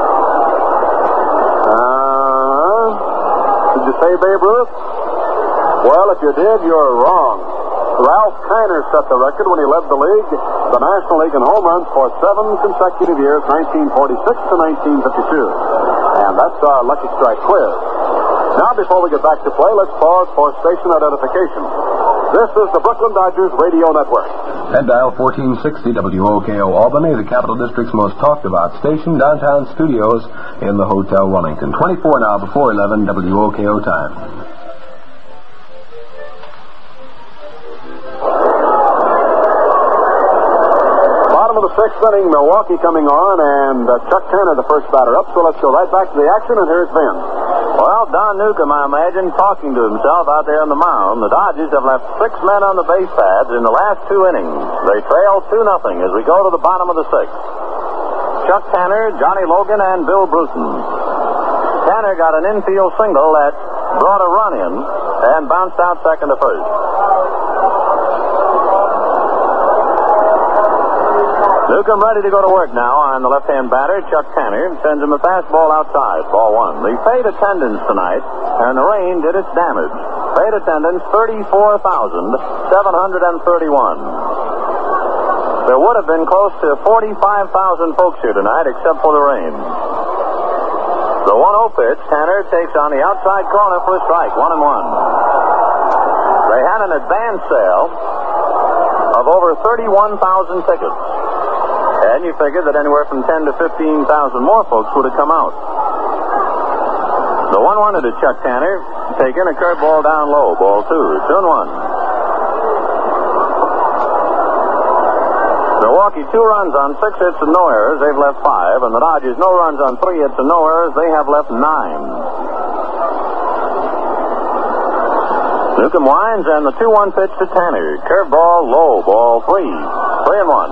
Did you say Babe Ruth? Well, if you did, you're wrong. Ralph Kiner set the record when he led the league, the National League in home runs for 7 consecutive years, 1946 to 1952. And that's our Lucky Strike quiz. Now, before we get back to play, let's pause for station identification. This is the Brooklyn Dodgers Radio Network. Head dial 1460 WOKO Albany, the Capital District's most talked about station, downtown studios in the Hotel Wellington. 24 now before 11 WOKO time. Bottom of the 6th inning, Milwaukee coming on, and Chuck Tanner, the first batter up. So let's go right back to the action, and here's Vince. Well, Don Newcomb, I imagine, talking to himself out there on the mound. The Dodgers have left 6 men on the base paths in the last 2 innings. They trail 2-0 as we go to the bottom of the 6th. Chuck Tanner, Johnny Logan, and Bill Bruton. Tanner got an infield single that brought a run in and bounced out second to first. Newcomb ready to go to work now on the left-hand batter, Chuck Tanner. Sends him a fastball outside, ball one. The paid attendance tonight, and the rain did its damage. Paid attendance, 34,731. There would have been close to 45,000 folks here tonight, except for the rain. The 1-0 pitch, Tanner takes on the outside corner for a strike, 1-1. They had an advance sale of over 31,000 tickets. And you figure that anywhere from 10 to 15,000 more folks would have come out. The 1-1 to Chuck Tanner, taking a curveball down low, ball two, 2-1. Milwaukee 2 runs on 6 hits and no errors. They've left 5. And the Dodgers no runs on 3 hits and no errors. They have left 9. Newcomb winds and the 2-1 pitch to Tanner. Curveball low, ball 3. 3-1.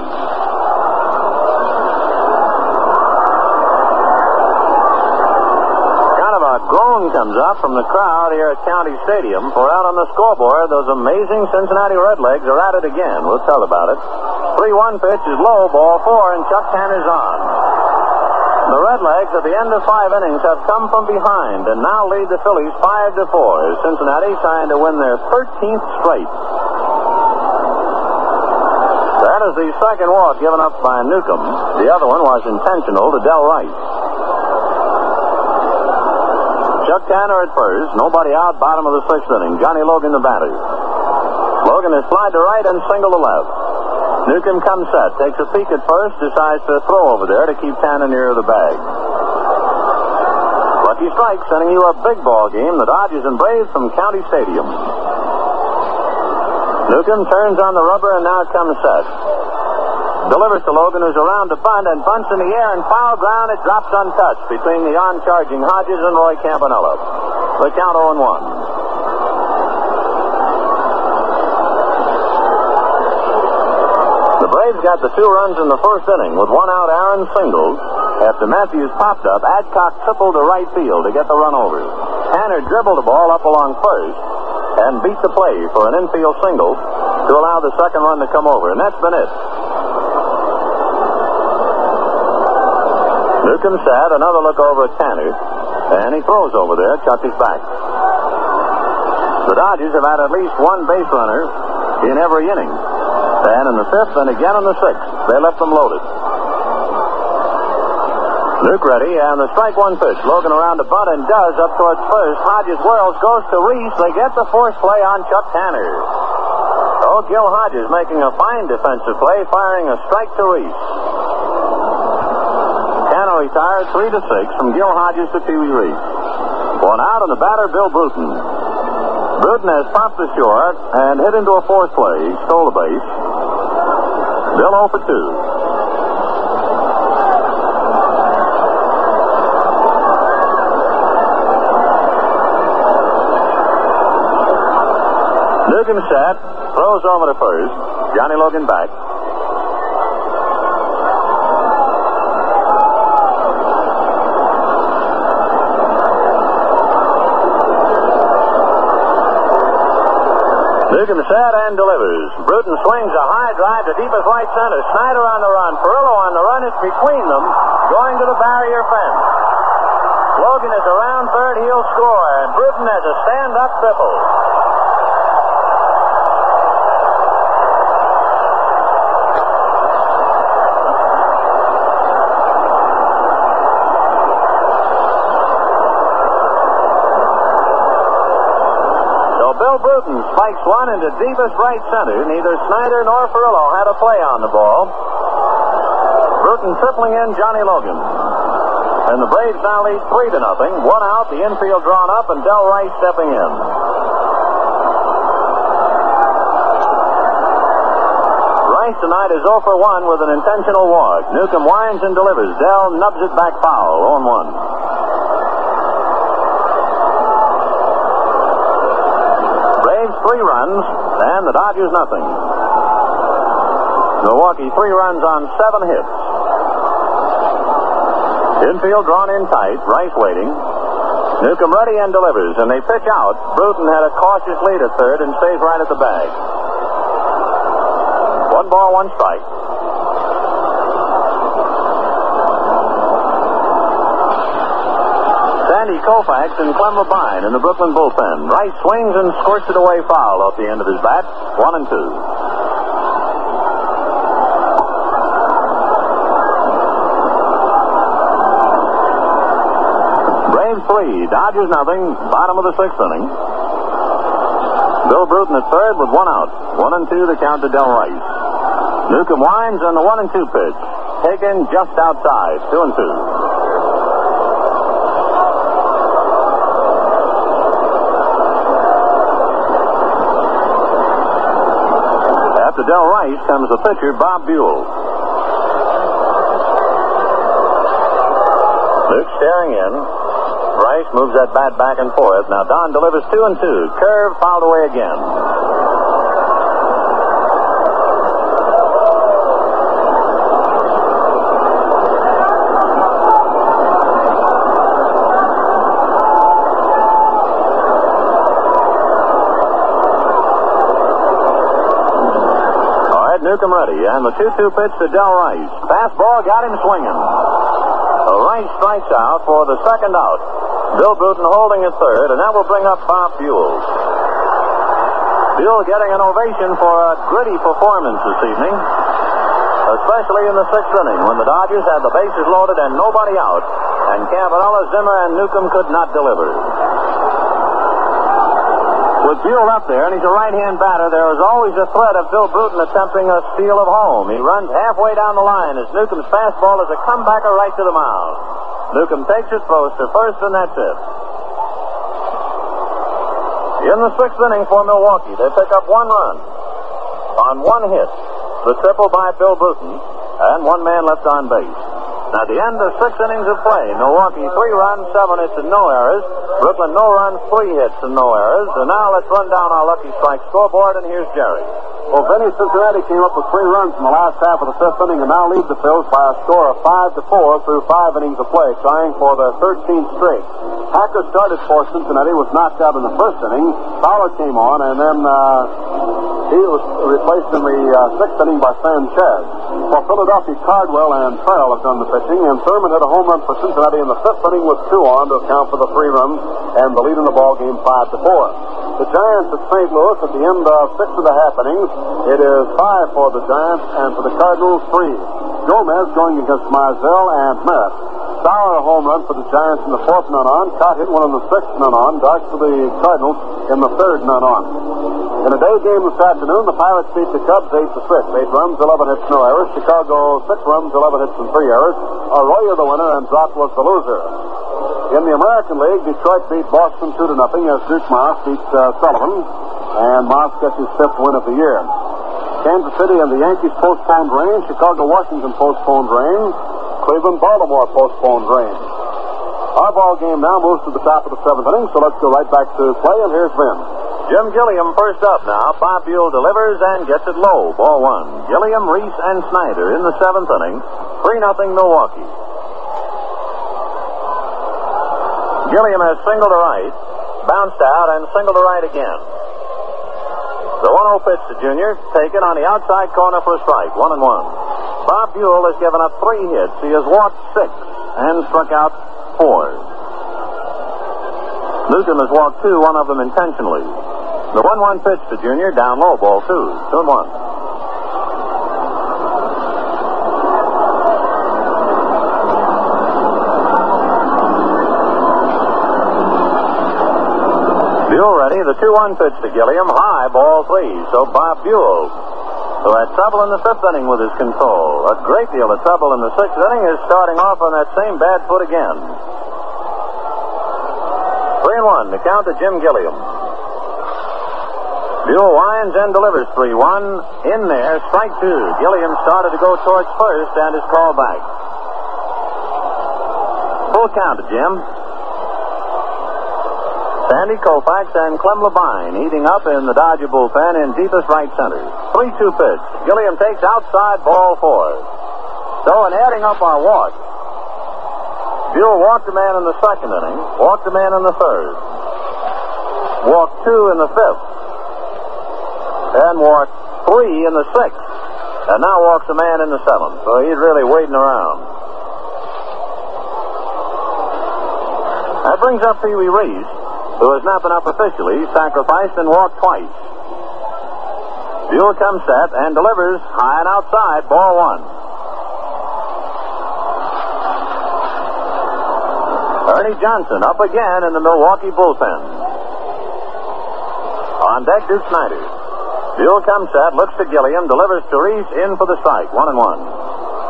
Kind of a groan comes up from the crowd here at County Stadium, for out on the scoreboard, those amazing Cincinnati Redlegs are at it again. We'll tell about it. 3-1 pitch is low, ball 4, and Chuck Tanner's on. The Redlegs at the end of 5 innings have come from behind and now lead the Phillies 5-4 as Cincinnati trying to win their 13th straight. That is the second walk given up by Newcomb. The other one was intentional to Del Rice. Chuck Tanner at first, nobody out, bottom of the 6th inning. Johnny Logan the batter. Logan is fly to right and single to left. Newcomb comes set, takes a peek at first, decides to throw over there to keep Tanner near the bag. Lucky Strike sending you a big ball game, the Dodgers and Braves from County Stadium. Newcomb turns on the rubber and now comes set. Delivers to Logan, who's around to bunt, and bunts in the air and foul ground. It drops untouched between the on-charging Hodges and Roy Campanella. The count 0-1. Braves got the 2 runs in the first inning with 1 out. Aaron singled. After Matthews popped up, Adcock tripled to right field to get the run over. Tanner dribbled the ball up along first and beat the play for an infield single to allow the second run to come over, and that's been it. Newcomb sat, another look over at Tanner, and he throws over there, touches back. The Dodgers have had at least 1 base runner in every inning. And in the 5th and again in the 6th, they left them loaded. Luke ready, and the strike 1 pitch. Logan around to bunt and does up towards first. Hodges whirls, goes to Reese. They get the force play on Chuck Tanner. Oh, Gil Hodges making a fine defensive play, firing a strike to Reese. Tanner retired 3-6 from Gil Hodges to Pee Wee Reese. 1 out, and the batter, Bill Bruton. Bruton has popped the short and hit into a force play. He stole the base. Bill 0 for 2. Newcomb set, throws over to first. Johnny Logan back. Newcomb set and delivers. Bruton swings a high drive to deepest right center. Snyder on the run. Perillo on the run. It's between them, going to the barrier fence. Logan is around third. He'll score, and Bruton has a stand-up triple. Bill Bruton spikes one into deepest right center. Neither Snyder nor Perillo had a play on the ball. Bruton tripling in Johnny Logan. And the Braves now lead 3-0. 1 out, the infield drawn up, and Del Rice stepping in. Rice tonight is 0 for 1 with an intentional walk. Newcomb winds and delivers. Del nubs it back foul, 0-1. Braves 3 runs, and the Dodgers nothing. Milwaukee 3 runs on 7 hits. Infield drawn in tight. Rice waiting. Newcomb ready and delivers, and they pitch out. Bruton had a cautious lead at third and stays right at the bag. 1 ball, 1 strike. Sandy Koufax and Clem Labine in the Brooklyn bullpen. Rice swings and squirts it away foul off the end of his bat. 1-2. Braves 3, Dodgers nothing. Bottom of the 6th inning. Bill Bruton at third with 1 out. 1-2 the count to Del Rice. Newcomb winds and the 1-2 pitch. Taken just outside. 2-2. After Del Rice comes the pitcher, Bob Buell. Luke staring in. Rice moves that bat back and forth. Now Don delivers 2-2. Curve fouled away again. All right, Newcomb ready, and the 2-2 pitch to Del Rice. Fastball got him swinging. Rice strikes out for the second out. Bill Bruton holding at third, and that will bring up Bob Buell. Buell getting an ovation for a gritty performance this evening, especially in the 6th inning when the Dodgers had the bases loaded and nobody out, and Campanella, Zimmer, and Newcomb could not deliver. With Buell up there, and he's a right-hand batter, there is always a threat of Bill Bruton attempting a steal of home. He runs halfway down the line as Newcomb's fastball is a comebacker right to the mound. Newcomb takes it, throws to first, and that's it. In the 6th inning for Milwaukee, they pick up 1 run on 1 hit. The triple by Bill Bruton, and 1 man left on base. Now, the end of 6 innings of play, Milwaukee 3 runs, 7 hits, and no errors. Brooklyn no runs, 3 hits, and no errors. And now let's run down our Lucky Strike scoreboard, and here's Jerry. Well, Benny, Cincinnati came up with 3 runs in the last half of the 5th inning and now lead the Phils by a score of 5-4 through 5 innings of play, trying for their 13th straight. Hacker started for Cincinnati, was knocked out in the 1st inning. Fowler came on, and then he was replaced in the 6th inning by Sanchez. For Philadelphia, Cardwell and Farrell have done the pitching, and Thurman hit a home run for Cincinnati in the 5th inning with 2 on to account for the 3 runs and the lead in the ball game 5-4. The Giants at St. Louis at the end of 6 and a half innings. It is 5 for the Giants, and for the Cardinals, 3. Gomez going against Marzell and Merritt. Sauer a home run for the Giants in the 4th, none on. Cott hit one in the 6th, none on. Dark for the Cardinals in the 3rd, none on. In a day game this afternoon, the Pirates beat the Cubs 8-6. 8 runs, 11 hits, no errors. Chicago 6 runs, 11 hits, and 3 errors. Arroyo the winner, and Drott was the loser. In the American League, Detroit beat Boston 2-0 as Duke Moss beat Sullivan, and Moss gets his 5th win of the year. Kansas City and the Yankees postponed rain. Chicago, Washington postponed rain. Cleveland, Baltimore postponed rain. Our ball game now moves to the top of the 7th inning, so let's go right back to play, and here's Vin. Jim Gilliam first up now. Bob Buell delivers and gets it low. Ball 1. Gilliam, Reese, and Snyder in the 7th inning. 3-0 Milwaukee. Gilliam has singled to right, bounced out, and singled to right again. The 1-0 pitch to Junior, taken on the outside corner for a strike, 1-1. Bob Buell has given up 3 hits. He has walked 6 and struck out 4. Newcomb has walked 2, one of them intentionally. The 1-1 pitch to Junior, down low, ball 2, 2-1. Buell ready, the 2-1 pitch to Gilliam, high, ball 3. So Bob Buell, who had trouble in the 5th inning with his control, a great deal of trouble in the 6th inning, is starting off on that same bad foot again. 3-1, the count to Jim Gilliam. Buell winds and delivers 3-1. In there, strike 2. Gilliam started to go towards first and is called back. Full count to Jim. Sandy Koufax and Clem Labine heating up in the Dodger bullpen in deepest right center. 3-2 pitch. Gilliam takes outside, ball 4. So in adding up our walk, Buell walked a man in the second inning, walked a man in the third, walked 2 in the fifth, and walked 3 in the sixth, and now walks a man in the seventh. So he's really waiting around. That brings up Pee Wee Reese, who has not been up officially, sacrificed and walked twice. Buell comes set and delivers high and outside, ball 1. Ernie Johnson up again in the Milwaukee bullpen. On deck, Duke Snider. Buell comes set, looks to Gilliam, delivers to Reese, in for the strike, 1-1.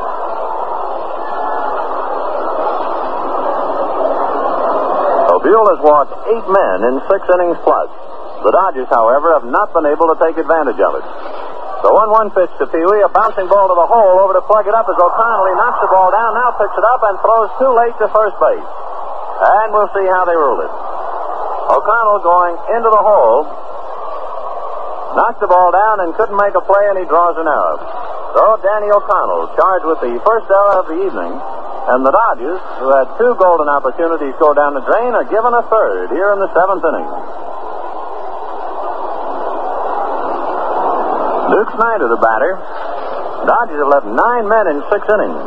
Buell has walked 8 men in 6 innings plus. The Dodgers, however, have not been able to take advantage of it. The 1-1 pitch to Pee Wee, a bouncing ball to the hole, over to plug it up as O'Connell. He knocks the ball down, now picks it up and throws too late to first base. And we'll see how they rule it. O'Connell going into the hole, knocked the ball down and couldn't make a play, and he draws an error. So Danny O'Connell charged with the first error of the evening. And the Dodgers, who had 2 golden opportunities go down the drain, are given a third here in the 7th inning. Duke Snider, the batter. Dodgers have left 9 men in 6 innings.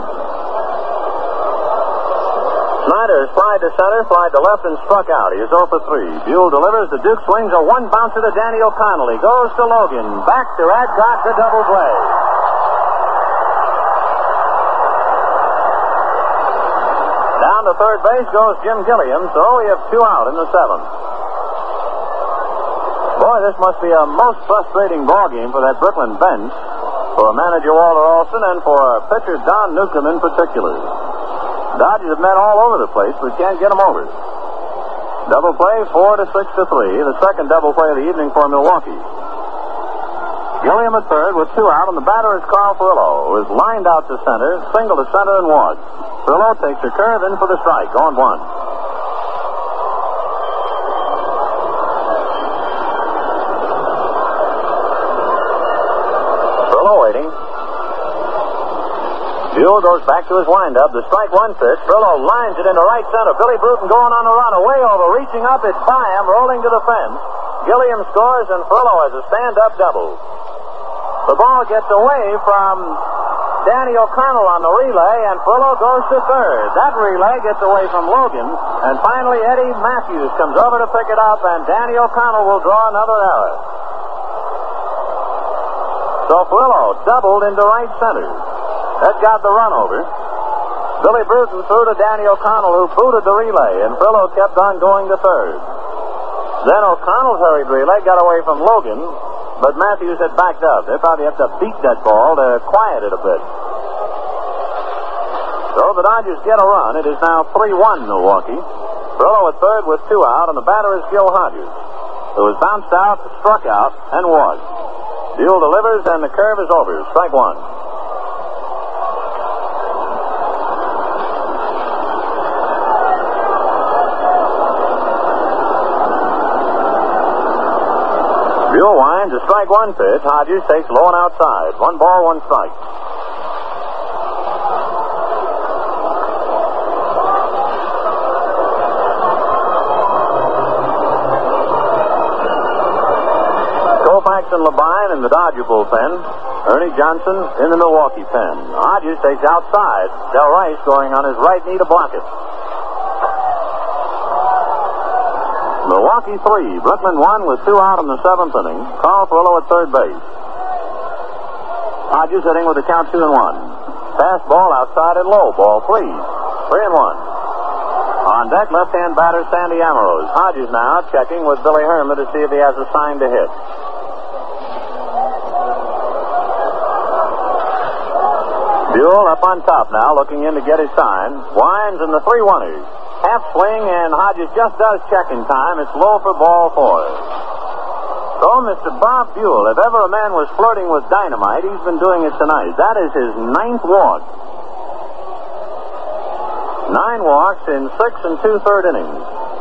Snider has flied to center, flied to left, and struck out. He is 0 for 3. Buell delivers. The Duke swings a 1-bouncer to Danny O'Connell. He goes to Logan. Back to Adcock, the double play. Down to third base goes Jim Gilliam, so we have 2 out in the 7th. Boy, this must be a most frustrating ball game for that Brooklyn bench, for manager Walter Alston, and for pitcher Don Newcomb in particular. Dodgers have met all over the place, but can't get them over. Double play, 4-6 to 3. The second double play of the evening for Milwaukee. Gilliam at third with 2 out, and the batter is Carl Furillo, who is lined out to center, single to center, and walks. Furillo takes a curve in for the strike, on 1. Furillo waiting. Buell goes back to his windup. The strike 1 pitch. Furillo lines it into right center. Billy Bruton going on a run, away over, reaching up. It's by him, rolling to the fence. Gilliam scores, and Furillo has a stand-up double. The ball gets away from Danny O'Connell on the relay, and Furillo goes to third. That relay gets away from Logan, and finally Eddie Matthews comes over to pick it up, and Danny O'Connell will draw another error. So Furillo doubled into right center. That got the run over. Billy Bruton threw to Danny O'Connell, who booted the relay, and Furillo kept on going to third. Then O'Connell's hurried relay got away from Logan, but Matthews had backed up. They probably have to beat that ball to quiet it a bit. So the Dodgers get a run. It is now 3-1 Milwaukee. Furillo at third with 2 out, and the batter is Gil Hodges, who was bounced out, struck out, and walked. Buell delivers, and the curve is over. Strike 1. Buell winds a strike 1 pitch. Hodges takes low and outside. 1 ball, 1 strike. Koufax and Labine in the Dodger bullpen. Ernie Johnson in the Milwaukee pen. Hodges takes outside. Del Rice going on his right knee to block it. Milwaukee 3, Brooklyn 1 with 2 out in the 7th inning. Carl Furillo at third base. Hodges hitting with a count 2-1. Fastball outside and low, ball 3. 3-1. On deck, left-hand batter Sandy Amorose. Hodges now checking with Billy Herman to see if he has a sign to hit. Buell up on top now, looking in to get his sign. Winds in the 3-1ers. Half swing, and Hodges just does check in time. It's low for ball 4. So, Mr. Bob Buell, if ever a man was flirting with dynamite, he's been doing it tonight. That is his 9th walk. 9 walks in 6 2/3 innings.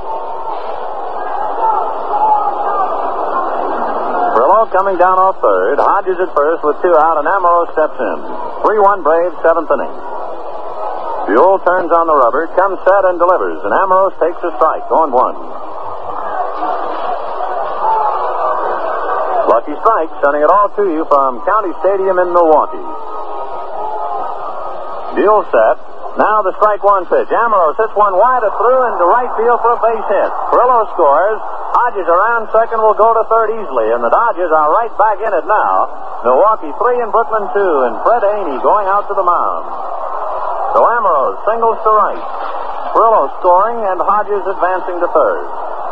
Furillo coming down off third. Hodges at first with 2 out, and Amorose steps in. 3-1 Braves, 7th inning. Buell turns on the rubber, comes set and delivers, and Ambrose takes a strike, on one. Lucky Strike, sending it all to you from County Stadium in Milwaukee. Buell set. Now the strike one pitch. Ambrose hits one wide through into right field for a base hit. Perillo scores. Hodges around second will go to third easily, and the Dodgers are right back in it now. Milwaukee 3 and Brooklyn 2, and Fred Haney going out to the mound. So Ambrose singles to right. Perillo scoring, and Hodges advancing to third.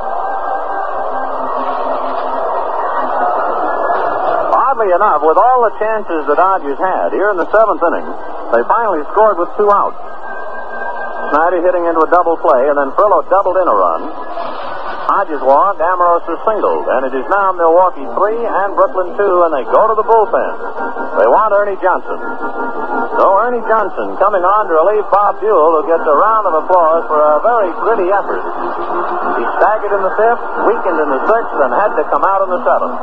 Oddly enough, with all the chances the Dodgers had here in the 7th inning, they finally scored with 2 outs. Snyder hitting into a double play, and then Perillo doubled in a run. Hodges walked, Ambrose is singled, and it is now Milwaukee 3 and Brooklyn 2, and they go to the bullpen. They want Ernie Johnson. So Ernie Johnson coming on to relieve Bob Buell, who gets a round of applause for a very gritty effort. He staggered in the 5th, weakened in the 6th, and had to come out in the 7th.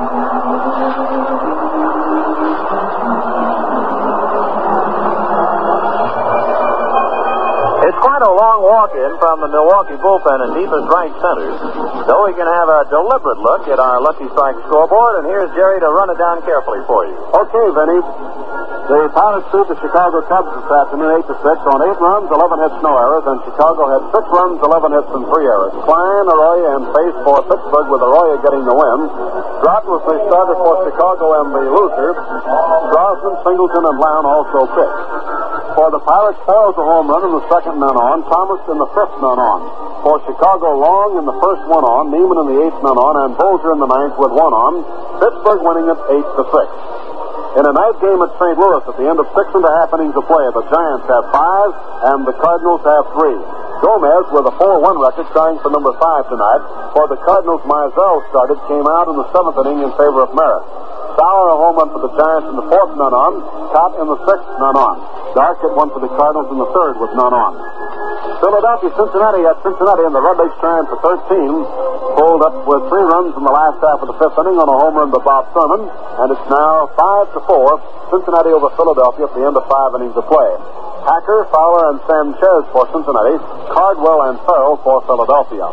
It's quite a long walk-in from the Milwaukee bullpen in deepest right center. So we can have a deliberate look at our Lucky Strike scoreboard, and here's Jerry to run it down carefully for you. Okay, Vinny. The Pirates beat the Chicago Cubs this afternoon 8-6 on 8 runs, 11 hits, no errors, and Chicago had 6 runs, 11 hits, and 3 errors. Klein, Arroyo, and Pace for Pittsburgh, with Arroyo getting the win. Broughton was the starter for Chicago and the loser. Drosnin, Singleton, and Lown also pitched. For the Pirates, Farrell's a home run in the 2nd, none on. Thomas in the 5th, none on. For Chicago, Long in the 1st, 1 on. Neiman in the 8th, none on. And Bolger in the 9th with 1 on. Pittsburgh winning it 8-6. In a night game at St. Louis at the end of 6.5 innings of play, the Giants have 5 and the Cardinals have 3. Gomez, with a 4-1 record, trying for number 5 tonight. For the Cardinals, Mizell started, came out in the 7th inning in favor of Merritt. Sauer, a home run for the Giants in the 4th, none on. Cott in the 6th, none on. Dark hit one for the Cardinals in the 3rd with none on. Philadelphia, Cincinnati at Cincinnati, and the Redlegs trying for 13. Pulled up with 3 runs in the last half of the 5th inning on a home run by Bob Thurman, and it's now 5-4. Cincinnati over Philadelphia at the end of 5 innings of play. Hacker, Fowler, and Sanchez for Cincinnati. Cardwell and Farrell for Philadelphia.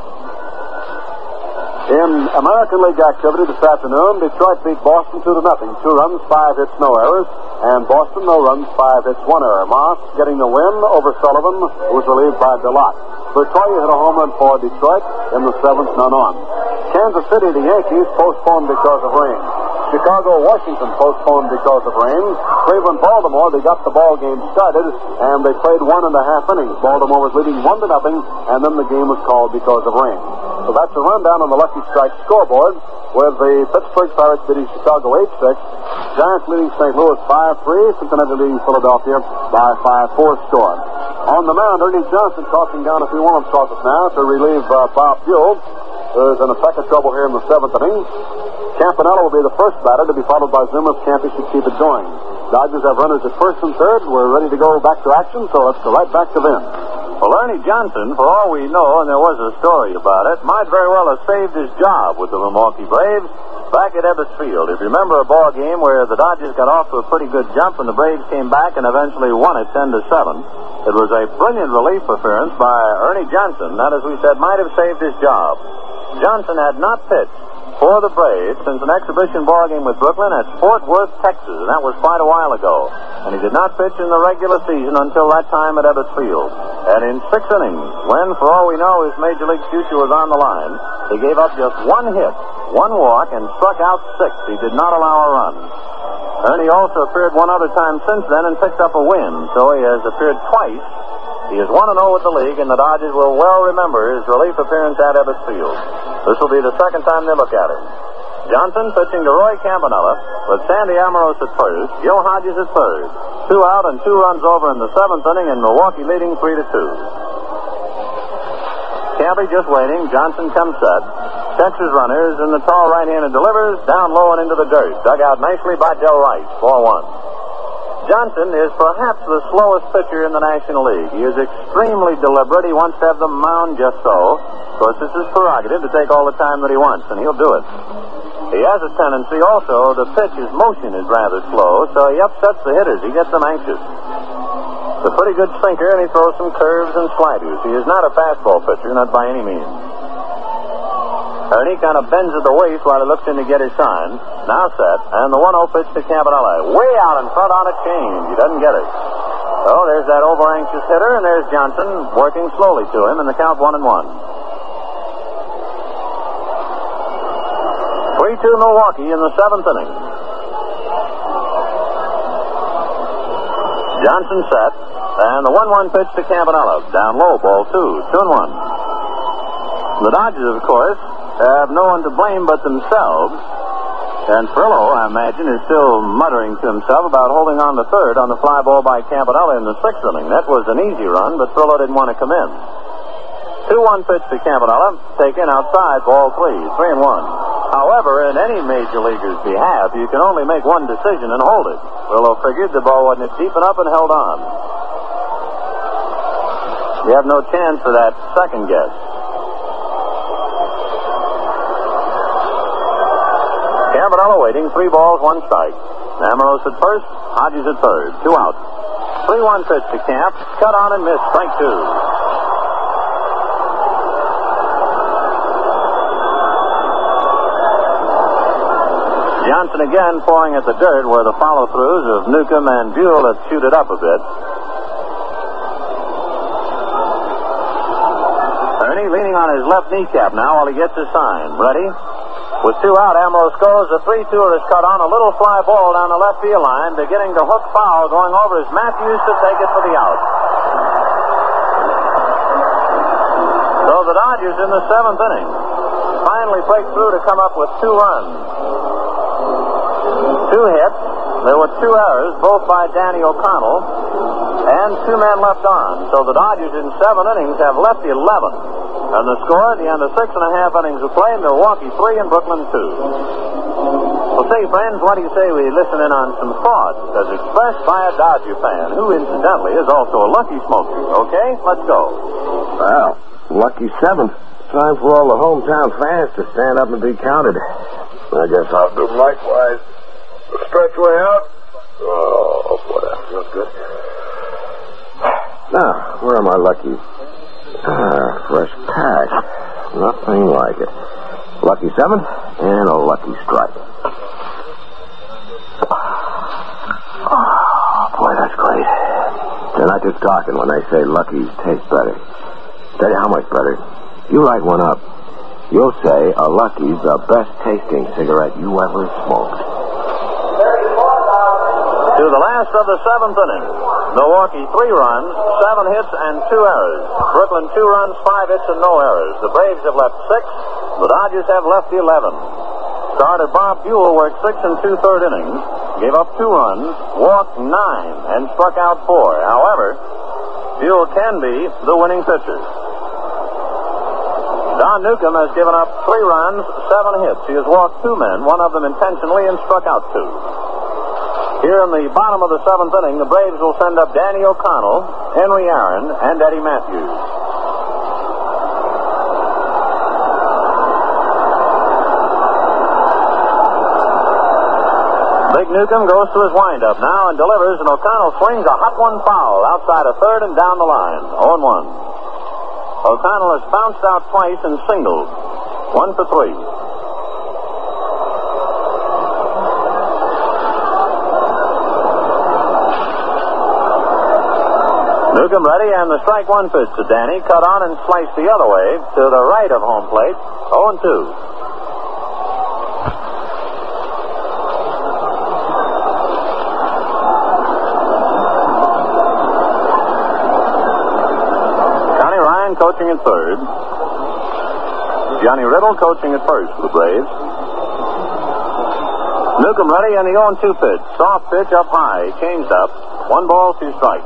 In American League activity this afternoon, Detroit beat Boston 2-0. 2 runs, 5 hits, no errors. And Boston, no runs, 5 hits, 1 error. Moss getting the win over Sullivan, who was relieved by Delott. Bertoia hit a home run for Detroit in the 7th, none on. Kansas City, the Yankees, postponed because of rain. Chicago, Washington postponed because of rain. Cleveland, Baltimore, they got the ball game started, and they played 1.5 innings. Baltimore was leading 1-0, and then the game was called because of rain. So that's a rundown on the Lucky Strike scoreboard, with the Pittsburgh Pirates beating Chicago 8-6, Giants leading St. Louis 5-3, Cincinnati leading Philadelphia by 5-4 score. On the mound, Ernie Johnson talking down, if we want him to talk us now, to relieve Bob Buell, who's in a second trouble here in the 7th inning. Campanella will be the first batter, to be followed by Zimmer if Campy should keep it going. Dodgers have runners at 1st and 3rd. We're ready to go back to action, so let's go right back to Vin. Well, Ernie Johnson, for all we know, and there was a story about it, might very well have saved his job with the Milwaukee Braves back at Ebbets Field. If you remember a ball game where the Dodgers got off to a pretty good jump and the Braves came back and eventually won it 10-7. It was a brilliant relief appearance by Ernie Johnson that, as we said, might have saved his job. Johnson had not pitched for the Braves since an exhibition ball game with Brooklyn at Fort Worth, Texas, and that was quite a while ago. And he did not pitch in the regular season until that time at Ebbets Field. And in 6 innings, when, for all we know, his Major League future was on the line, he gave up just 1 hit, 1 walk, and struck out 6. He did not allow a run. Ernie also appeared 1 other time since then and picked up a win, so he has appeared twice. He is 1-0 with the league, and the Dodgers will well remember his relief appearance at Ebbets Field. This will be the 2nd time they look at him. Johnson pitching to Roy Campanella with Sandy Ambrose at 1st, Joe Hodges at 3rd. 2 out and 2 runs over in the 7th inning, and Milwaukee leading 3-2. Campy just waiting. Johnson comes set. Catches runners, and the tall right-hander delivers down low and into the dirt. Dug out nicely by Del Rice. Ball 1. Johnson is perhaps the slowest pitcher in the National League. He is extremely deliberate. He wants to have the mound just so. Of course, it's his prerogative to take all the time that he wants, and he'll do it. He has a tendency also to pitch. His motion is rather slow, so he upsets the hitters. He gets them anxious. He's a pretty good sinker, and he throws some curves and sliders. He is not a fastball pitcher, not by any means. Ernie kind of bends at the waist while he looks in to get his sign. Now set, and the 1-0 pitch to Campanella. Way out in front on a change. He doesn't get it. So there's that over-anxious hitter, and there's Johnson working slowly to him, and the count 1-1. 3-2 Milwaukee in the 7th inning. Johnson set, and the 1-1 pitch to Campanella. Down low, ball 2, 2-1. The Dodgers, of course, have no one to blame but themselves. And Frillo, I imagine, is still muttering to himself about holding on to third on the fly ball by Campanella in the 6th inning. That was an easy run, but Frillo didn't want to come in. 2-1 pitch to Campanella, taken outside, ball 3, 3-1. However, in any major leaguer's behalf, you can only make one decision and hold it. Frillo figured the ball wasn't deep enough and held on. You have no chance for that second guess. Campanella waiting, 3 balls, 1 strike. Amoros at first, Hodges at third, 2 out. 3-1 pitch to Camp, cut on and missed, strike 2. Johnson again pouring at the dirt where the follow-throughs of Newcomb and Buell had chewed it up a bit. Ernie leaning on his left kneecap now while he gets his sign. Ready? With 2 out, Amoros goes. The 3-2er is cut on. A little fly ball down the left field line, beginning to hook foul. Going over is Matthews to take it for the out. So the Dodgers in the 7th inning finally break through to come up with 2 runs. 2 hits. There were 2 errors, both by Danny O'Connell, and 2 men left on. So the Dodgers in 7 innings have left 11. And the score at the end of 6.5 innings of play, Milwaukee 3 and Brooklyn 2. Well, say, friends, what do you say we listen in on some thoughts as expressed by a Dodger fan, who incidentally is also a lucky smoker. Okay, let's go. Well, lucky 7th. Time for all the hometown fans to stand up and be counted. I guess I'll do likewise. The stretch way out. Oh, boy, that feels good. Now, where are my luckies? Fresh pack. Nothing like it. Lucky 7 and a lucky strike. Oh, boy, that's great. They're not just talking when they say luckies taste better. Tell you how much better. You light one up. You'll say a Lucky's the best tasting cigarette you ever smoked. To the last of the 7th inning. Milwaukee 3 runs, 7 hits, and 2 errors. Brooklyn 2 runs, 5 hits, and no errors. The Braves have left 6. The Dodgers have left 11. Starter Bob Buell worked 6 2/3 innings, gave up 2 runs, walked 9, and struck out 4. However, Buell can be the winning pitcher. Don Newcomb has given up 3 runs, 7 hits. He has walked 2 men, one of them intentionally, and struck out 2. Here in the bottom of the 7th inning, the Braves will send up Danny O'Connell, Henry Aaron, and Eddie Matthews. Big Newcomb goes to his windup now and delivers, and O'Connell swings a hot one foul outside of third and down the line. 0-1. O'Connell has bounced out twice and singled. 1 for 3. Newcomb ready, and the strike 1 pitch to Danny. Cut on and sliced the other way to the right of home plate. 0-2. Connie Ryan coaching at third. Johnny Riddle coaching at first for the Braves. Newcomb ready, and the 0-2 pitch. Soft pitch up high. Changed up. 1 ball, 2 strikes.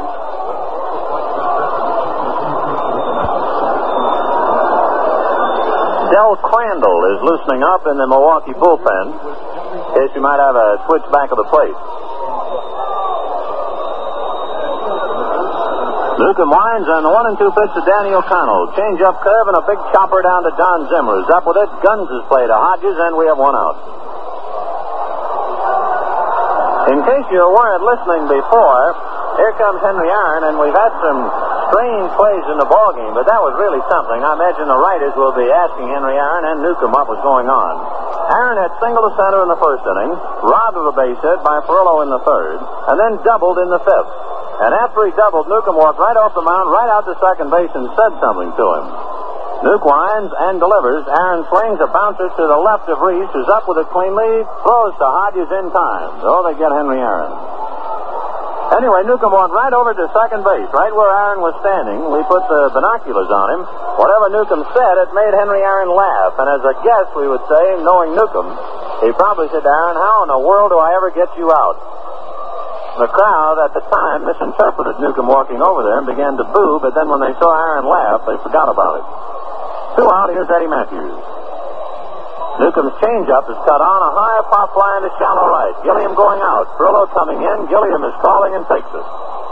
Del Crandall is loosening up in the Milwaukee bullpen, in case you might have a switch back of the plate. Newcomb winds, and the 1-2 pitch to Danny O'Connell. Change up curve and a big chopper down to Don Zimmer. Is up with it. Guns is played to Hodges, and we have 1 out. In case you weren't listening before, Here comes Henry Aaron, and we've had some strange plays in the ballgame, but that was really something. I imagine the writers will be asking Henry Aaron and Newcomb what was going on. Aaron had single to center in the first inning, robbed of a base hit by Ferrillo in the third, and then doubled in the fifth. And after he doubled, Newcomb walked right off the mound, right out to second base, and said something to him. Nuke winds and delivers. Aaron swings a bouncer to the left of Reese, who's up with it cleanly, throws to Hodges in time. So they get Henry Aaron. Anyway, Newcomb walked right over to second base, right where Aaron was standing. We put the binoculars on him. Whatever Newcomb said, it made Henry Aaron laugh. And as a guess, we would say, knowing Newcomb, he probably said to Aaron, "How in the world do I ever get you out?" The crowd at the time misinterpreted Newcomb walking over there and began to boo, but then when they saw Aaron laugh, they forgot about it. 2 out, here's Eddie Matthews. Newcomb's changeup is cut on, a high pop fly into shallow right. Gilliam going out. Ferrillo coming in. Gilliam is calling and takes it.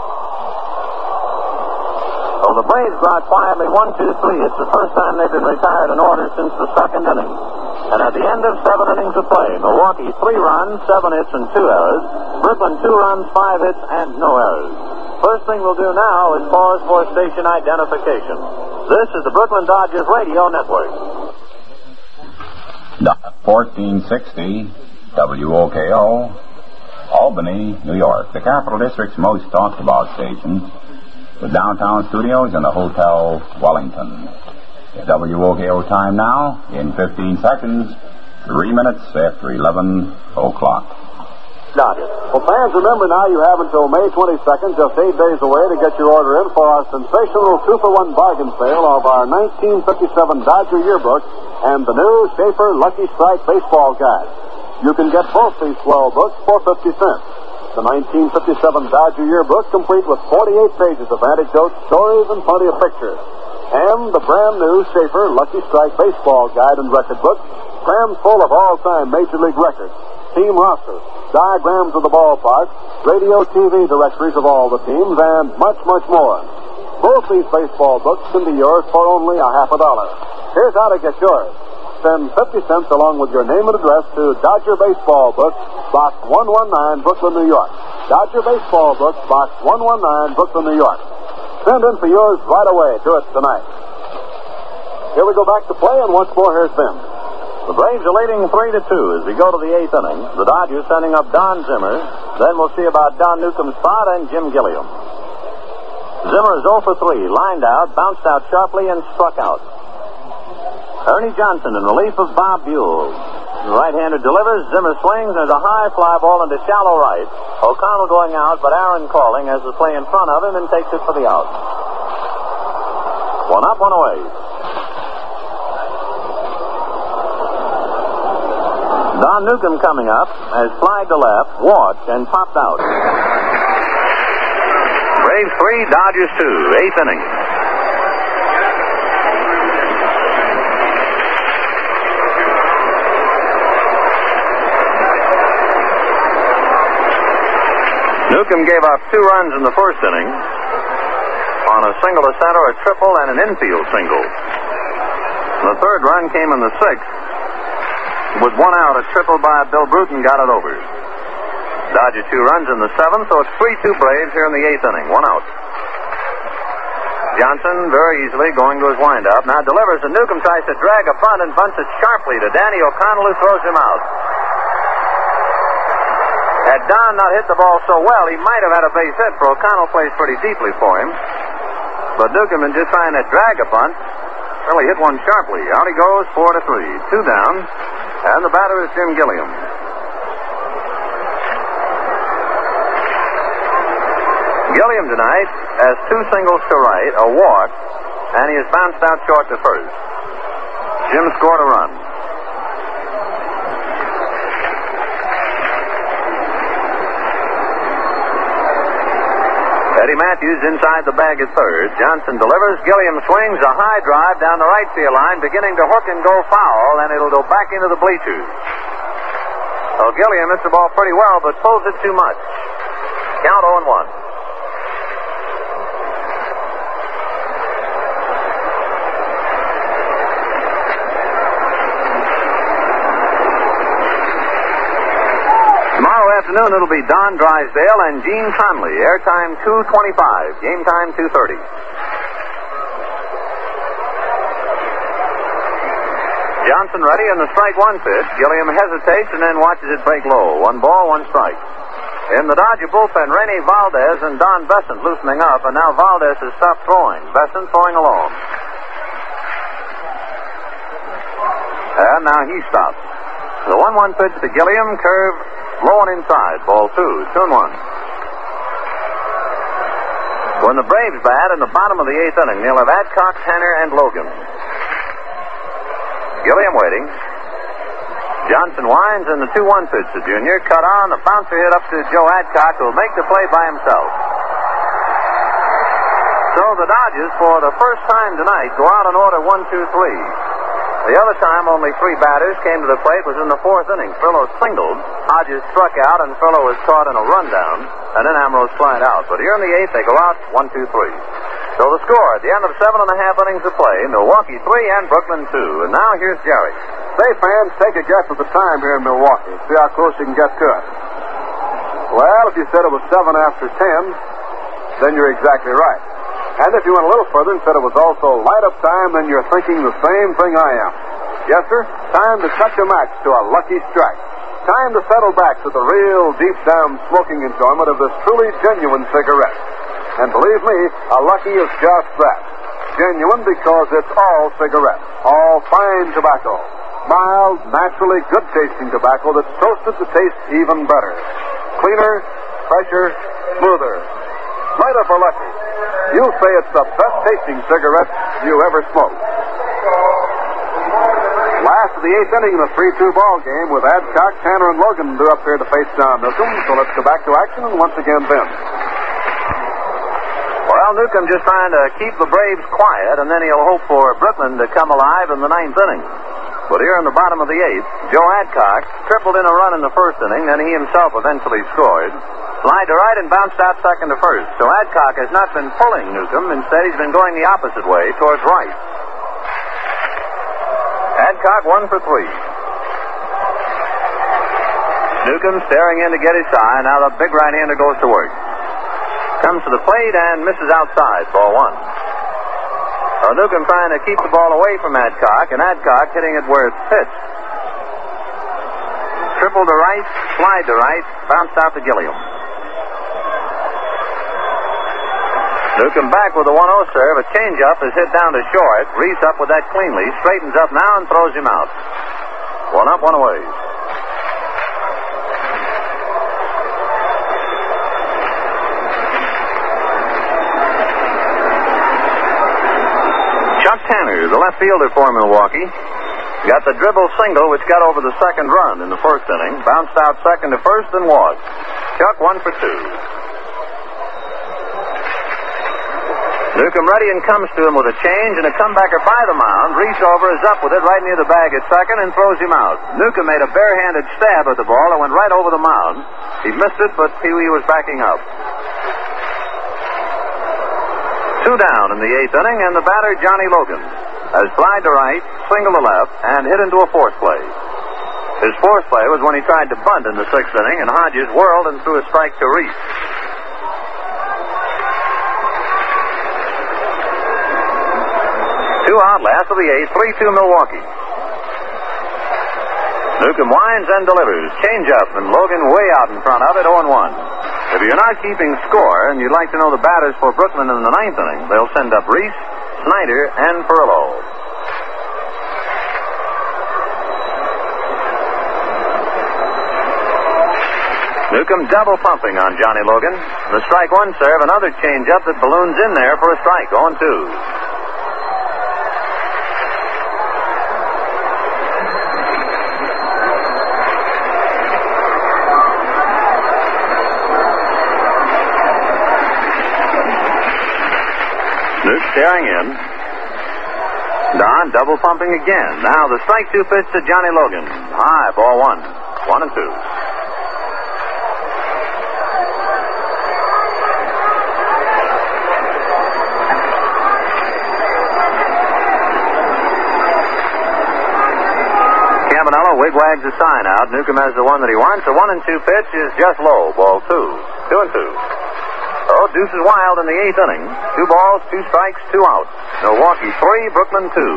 So the Braves go out quietly 1-2-3. It's the first time they've been retired in order since the second inning. And at the end of 7 innings of play, Milwaukee 3 runs, 7 hits, and 2 errors. Brooklyn 2 runs, 5 hits, and no errors. First thing we'll do now is pause for station identification. This is the Brooklyn Dodgers Radio Network. 1460 WOKO, Albany, New York, the Capital District's most talked about station, with downtown studios in the Hotel Wellington. The WOKO time now, in 15 seconds, 3 minutes after 11 o'clock. Dodgers. Well, fans, remember now you have until May 22nd, just 8 days away, to get your order in for our sensational 2-for-1 bargain sale of our 1957 Dodger Yearbook and the new Schaefer Lucky Strike Baseball Guide. You can get both these swell books for 50 cents. The 1957 Dodger Yearbook, complete with 48 pages of anecdotes, stories, and plenty of pictures. And the brand new Schaefer Lucky Strike Baseball Guide and Record Book, crammed full of all-time Major League records, team rosters, diagrams of the ballpark, radio, TV directories of all the teams, and much, much more. Both these baseball books can be yours for only $50. Here's how to get yours. Send 50 cents along with your name and address to Dodger Baseball Books, Box 119, Brooklyn, New York. Dodger Baseball Books, Box 119, Brooklyn, New York. Send in for yours right away. Do it tonight. Here we go back to play, and once more, here's Vin. The Braves are leading 3-2 as we go to the 8th inning. The Dodgers sending up Don Zimmer. Then we'll see about Don Newcomb's spot and Jim Gilliam. Zimmer is 0 for 3, lined out, bounced out sharply, and struck out. Ernie Johnson in relief of Bob Buell. The right-hander delivers. Zimmer swings. There's a high fly ball into shallow right. O'Connell going out, but Aaron calling as the play in front of him and takes it for the out. 1 up, 1 away. Don Newcomb coming up has flied to left, walked, and popped out. Braves 3, Dodgers 2, 8th inning. Newcomb gave up 2 runs in the first inning on a single to center, a triple, and an infield single. The third run came in the 6th. With 1 out, a triple by Bill Bruton got it over. Dodger 2 runs in the 7th, so it's 3-2 Braves here in the 8th inning. 1 out. Johnson very easily going to his windup. Now delivers, and Newcomb tries to drag a bunt and bunts it sharply to Danny O'Connell, who throws him out. Had Don not hit the ball so well, he might have had a base hit, for O'Connell plays pretty deeply for him. But Newcomb, in just trying to drag a bunt, really hit one sharply. Out he goes, 4-3. 2 down, and the batter is Jim Gilliam. Gilliam tonight has 2 singles to right, a walk, and he has bounced out short to first. Jim scored a run. Eddie Matthews inside the bag at third. Johnson delivers. Gilliam swings a high drive down the right field line, beginning to hook and go foul, and it'll go back into the bleachers. So Gilliam hits the ball pretty well, but pulls it too much. Count 0-1. Tomorrow afternoon, it'll be Don Drysdale and Gene Conley. Airtime 2:25. Game time 2:30. Johnson ready in the strike one pitch. Gilliam hesitates and then watches it break low. 1 ball, 1 strike. In the Dodger bullpen, Rene Valdez and Don Besant loosening up, and now Valdez has stopped throwing. Besant throwing alone. And now he stops. The 1-1 pitch to Gilliam, curve low and inside. Ball 2, 2-1. When the Braves bat in the bottom of the 8th inning, they'll have Adcock, Tanner, and Logan. Gilliam waiting. Johnson winds, and the 2-1 pitch to Junior. Cut on, the bouncer hit up to Joe Adcock, who'll make the play by himself. So the Dodgers, for the first time tonight, go out in order 1, 2, 3. The other time, only 3 batters came to the plate was in the 4th inning. Frillo singled, Hodges struck out, and Frillo was caught in a rundown, and then Ambrose flied out. But here in the 8th, they go out 1, 2, 3. So the score at the end of 7.5 innings of play, Milwaukee 3 and Brooklyn 2. And now here's Jerry. Say, fans, take a guess at the time here in Milwaukee. See how close you can get to it. Well, if you said it was 7 after 10, then you're exactly right. And if you went a little further and said it was also light-up time, then you're thinking the same thing I am. Yes, sir, time to touch a match to a lucky strike. Time to settle back to the real deep-down smoking enjoyment of this truly genuine cigarette. And believe me, a Lucky is just that. Genuine because it's all cigarette, all fine tobacco. Mild, naturally good-tasting tobacco that's toasted to taste even better. Cleaner, fresher, smoother. Light up a Lucky. You'll say it's the best-tasting cigarette you ever smoked. Last of the 8th inning in the 3-2 ball game with Adcock, Tanner, and Logan due up here to face John Newcomb. So let's go back to action and once again Vince. Well, Newcomb just trying to keep the Braves quiet, and then he'll hope for Brooklyn to come alive in the 9th inning. But here in the bottom of the 8th, Joe Adcock tripled in a run in the 1st inning, then he himself eventually scored. Slide to right and bounced out second to first. So Adcock has not been pulling Newcomb. Instead, he's been going the opposite way, towards right. Adcock 1 for 3. Newcomb staring in to get his sign. Now the big right-hander goes to work. Comes to the plate and misses outside. Ball 1. Newcomb trying to keep the ball away from Adcock, and Adcock hitting it where it's pitched. Triple to right, slide to right, bounced out to Gilliam. Newcomb back with a 1-0 serve. A changeup is hit down to short. Reese up with that cleanly. Straightens up now and throws him out. 1 up, 1 away. Chuck Tanner, the left fielder for Milwaukee, got the dribble single which got over the second run in the 1st inning. Bounced out second to first and walked. Chuck 1 for 2. Newcomb ready and comes to him with a change and a comebacker by the mound. Reese over is up with it right near the bag at second and throws him out. Newcomb made a barehanded stab at the ball and went right over the mound. He missed it, but Pee Wee was backing up. 2 down in the 8th inning, and the batter, Johnny Logan, has slide to right, single to left, and hit into a fourth play. His fourth play was when he tried to bunt in the 6th inning, and Hodges whirled and threw a strike to Reese. Two out, last of the 8th, 3-2 Milwaukee. Newcomb winds and delivers. Change up, and Logan way out in front of it, 0-1. If you're not keeping score and you'd like to know the batters for Brooklyn in the 9th inning, they'll send up Reese, Snyder, and Perillo. Newcomb double pumping on Johnny Logan. The strike 1 serve, another change up that balloons in there for a strike, 0-2. Nuke staring in. Don double pumping again. Now the strike 2 pitch to Johnny Logan. High, ball 1. 1-2. Wigwags a sign out. Newcomb has the one that he wants. The 1-2 pitch is just low. Ball 2. 2-2. Oh, deuce is wild in the 8th inning. 2 balls, 2 strikes, 2 out. Milwaukee 3, Brooklyn 2.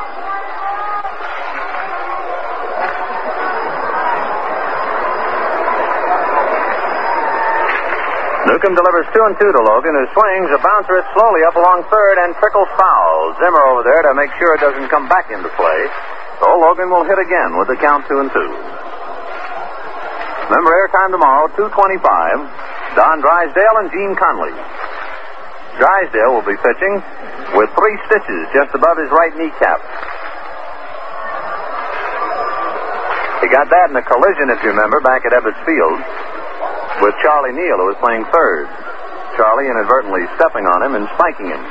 Newcomb delivers 2-2 to Logan, who swings a bouncer it slowly up along third and trickles foul. Zimmer over there to make sure it doesn't come back into play. So Logan will hit again with the count 2-2. Remember, airtime tomorrow, 2:25. Don Drysdale and Gene Conley. Drysdale will be pitching with 3 stitches just above his right kneecap. He got that in a collision, if you remember, back at Ebbets Field with Charlie Neal, who was playing third. Charlie inadvertently stepping on him and spiking him.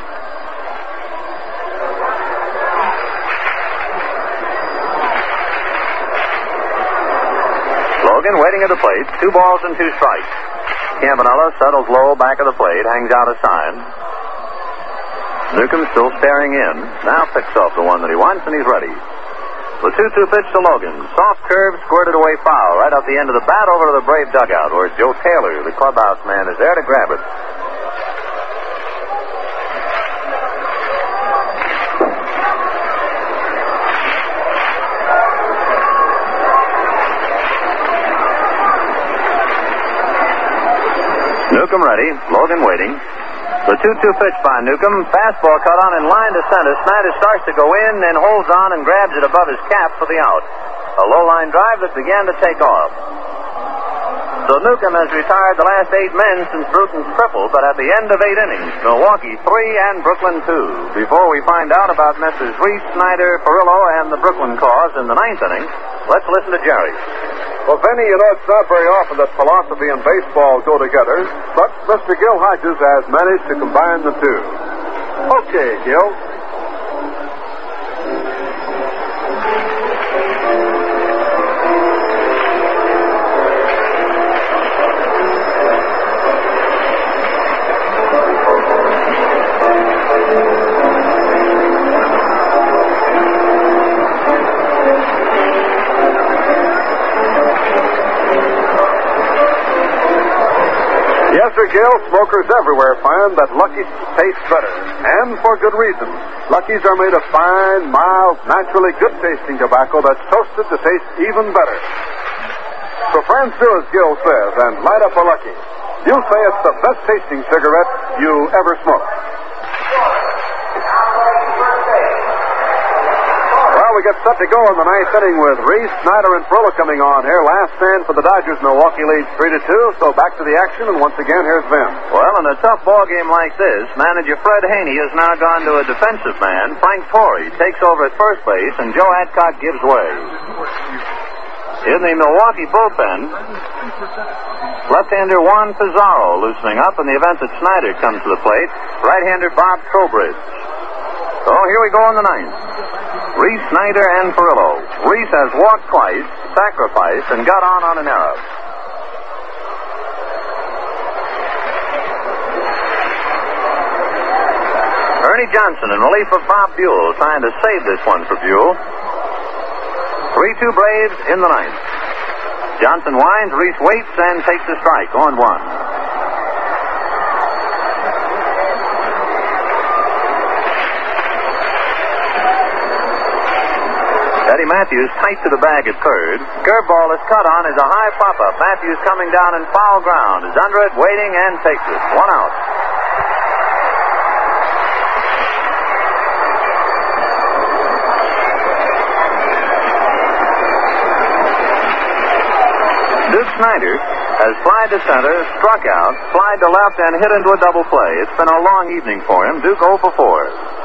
Logan waiting at the plate. 2 balls and 2 strikes. Campanella settles low back of the plate, hangs out a sign. Newcomb still staring in. Now picks off the one that he wants, and he's ready. The 2-2 pitch to Logan. Soft curve, squirted away foul. Right off the end of the bat over to the Brave dugout, where Joe Taylor, the clubhouse man, is there to grab it. Newcomb ready. Logan waiting. The 2-2 pitch by Newcomb. Fastball cut on in line to center. Snyder starts to go in, then holds on and grabs it above his cap for the out. A low line drive that began to take off. So Newcomb has retired the last 8 men since Bruton's triple, but at the end of 8 innings, Milwaukee 3 and Brooklyn 2. Before we find out about Messrs. Reese, Snyder, Perillo, and the Brooklyn cause in the 9th inning, let's listen to Jerry. Well, Vinny, you know, it's not very often that philosophy and baseball go together, but Mr. Gil Hodges has managed to combine the two. Okay, Gil. Yes, sir, Gil, smokers everywhere find that Lucky's tastes better, and for good reason. Lucky's are made of fine, mild, naturally good-tasting tobacco that's toasted to taste even better. So friends, do as Gil says and light up a Lucky. You'll say it's the best-tasting cigarette you ever smoked. We get set to go in the 9th inning with Reese, Snyder, and Perillo coming on here. Last stand for the Dodgers. Milwaukee leads 3-2. So back to the action, and once again, here's Vin. Well, in a tough ball game like this, manager Fred Haney has now gone to a defensive man. Frank Torrey takes over at first base, and Joe Adcock gives way. In the Milwaukee bullpen, left-hander Juan Pizarro loosening up in the event that Snyder comes to the plate. Right-hander Bob Trowbridge. So here we go in the 9th. Reese, Snyder, and Perillo. Reese has walked twice, sacrificed, and got on an error. Ernie Johnson in relief of Bob Buell, trying to save this one for Buell. 3-2 Braves in the 9th. Johnson winds, Reese waits, and takes a strike, 0-1. Eddie Matthews tight to the bag at third. Curveball is cut on as a high pop-up. Matthews coming down in foul ground. Is under it, waiting, and takes it. 1 out. Duke Snyder has flied to center, struck out, flied to left, and hit into a double play. It's been a long evening for him. Duke 0 for 4.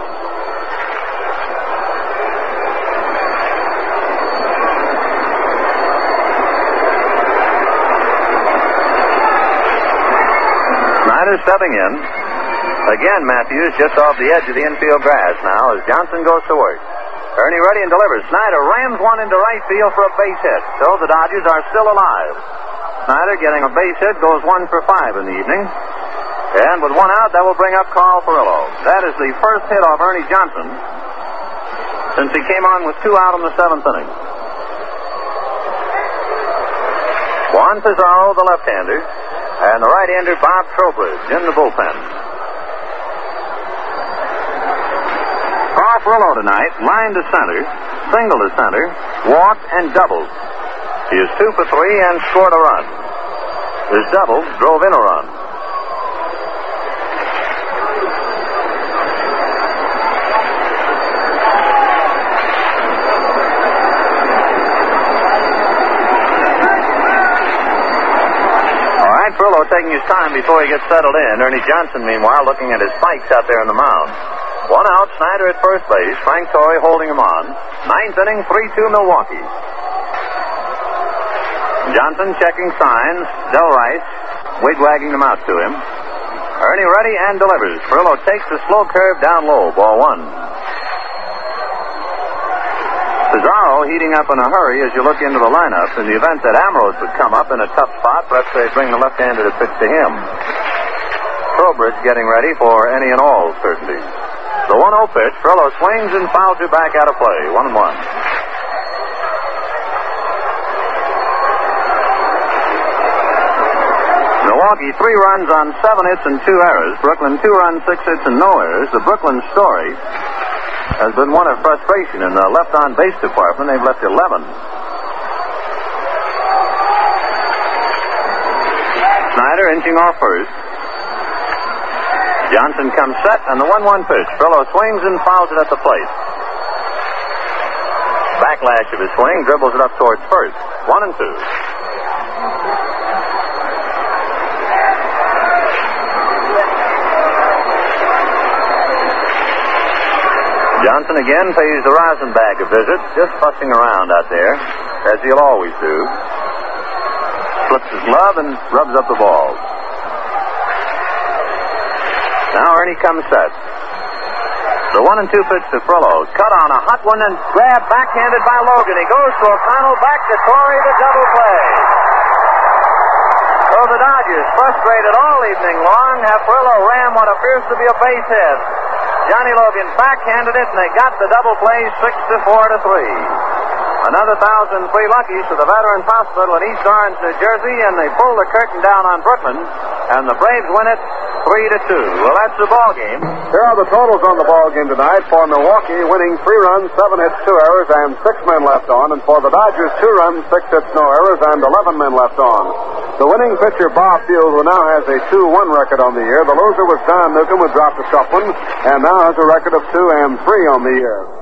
Snyder stepping in. Again, Matthews just off the edge of the infield grass now as Johnson goes to work. Ernie ready and delivers. Snyder rams one into right field for a base hit. So the Dodgers are still alive. Snyder getting a base hit goes 1 for 5 in the evening. And with 1 out, that will bring up Carl Perillo. That is the first hit off Ernie Johnson since he came on with 2 out in the 7th inning. Juan Pizarro, the left-hander, and the right-hander Bob Trowbridge in the bullpen. Carl Furillo tonight, line to center, single to center, walked and doubled. He is 2 for 3 and scored a run. His double drove in a run. Furillo taking his time before he gets settled in. Ernie Johnson, meanwhile, looking at his spikes out there on the mound. 1 out, Snyder at first base. Frank Torrey holding him on. 9th inning, 3-2 Milwaukee. Johnson checking signs. Del Rice wig-wagging them out to him. Ernie ready and delivers. Furillo takes the slow curve down low. Ball 1. Pizarro heating up in a hurry as you look into the lineup. In the event that Ambrose would come up in a tough spot, perhaps they'd bring the left-hander to pitch to him. Trowbridge getting ready for any and all certainty. The 1-0 pitch. Furillo swings and fouls it back out of play. 1-1. Milwaukee 3 runs on 7 hits and 2 errors. Brooklyn 2 runs, 6 hits and no errors. The Brooklyn story has been one of frustration in the left-on base department. They've left 11. Snyder inching off first. Johnson comes set, and the 1-1 pitch. Furillo swings and fouls it at the plate. Backlash of his swing, dribbles it up towards first. 1-2. Johnson again pays the Rosenbag a visit, just fussing around out there, as he'll always do. Slips his glove and rubs up the ball. Now Ernie comes set. The 1-2 pitch to Furillo. Cut on a hot one and grab backhanded by Logan. He goes to O'Connell, back to Torrey, the double play. So the Dodgers, frustrated all evening long, have Furillo ram what appears to be a base hit. Johnny Logan backhanded it, and they got the double play 6-4 to 3. Another 1,000 free luckies to the Veterans Hospital in East Orange, New Jersey, and they pull the curtain down on Brooklyn, and the Braves win it 3-2. Well, that's the ball game. Here are the totals on the ball game tonight. For Milwaukee, winning 3 runs, 7 hits, 2 errors, and 6 men left on. And for the Dodgers, 2 runs, 6 hits, no errors, and 11 men left on. The winning pitcher, Bob Field, who now has a 2-1 record on the year. The loser was Don Newcomb, who dropped to Shufflin, and now has a record of 2-3 on the year.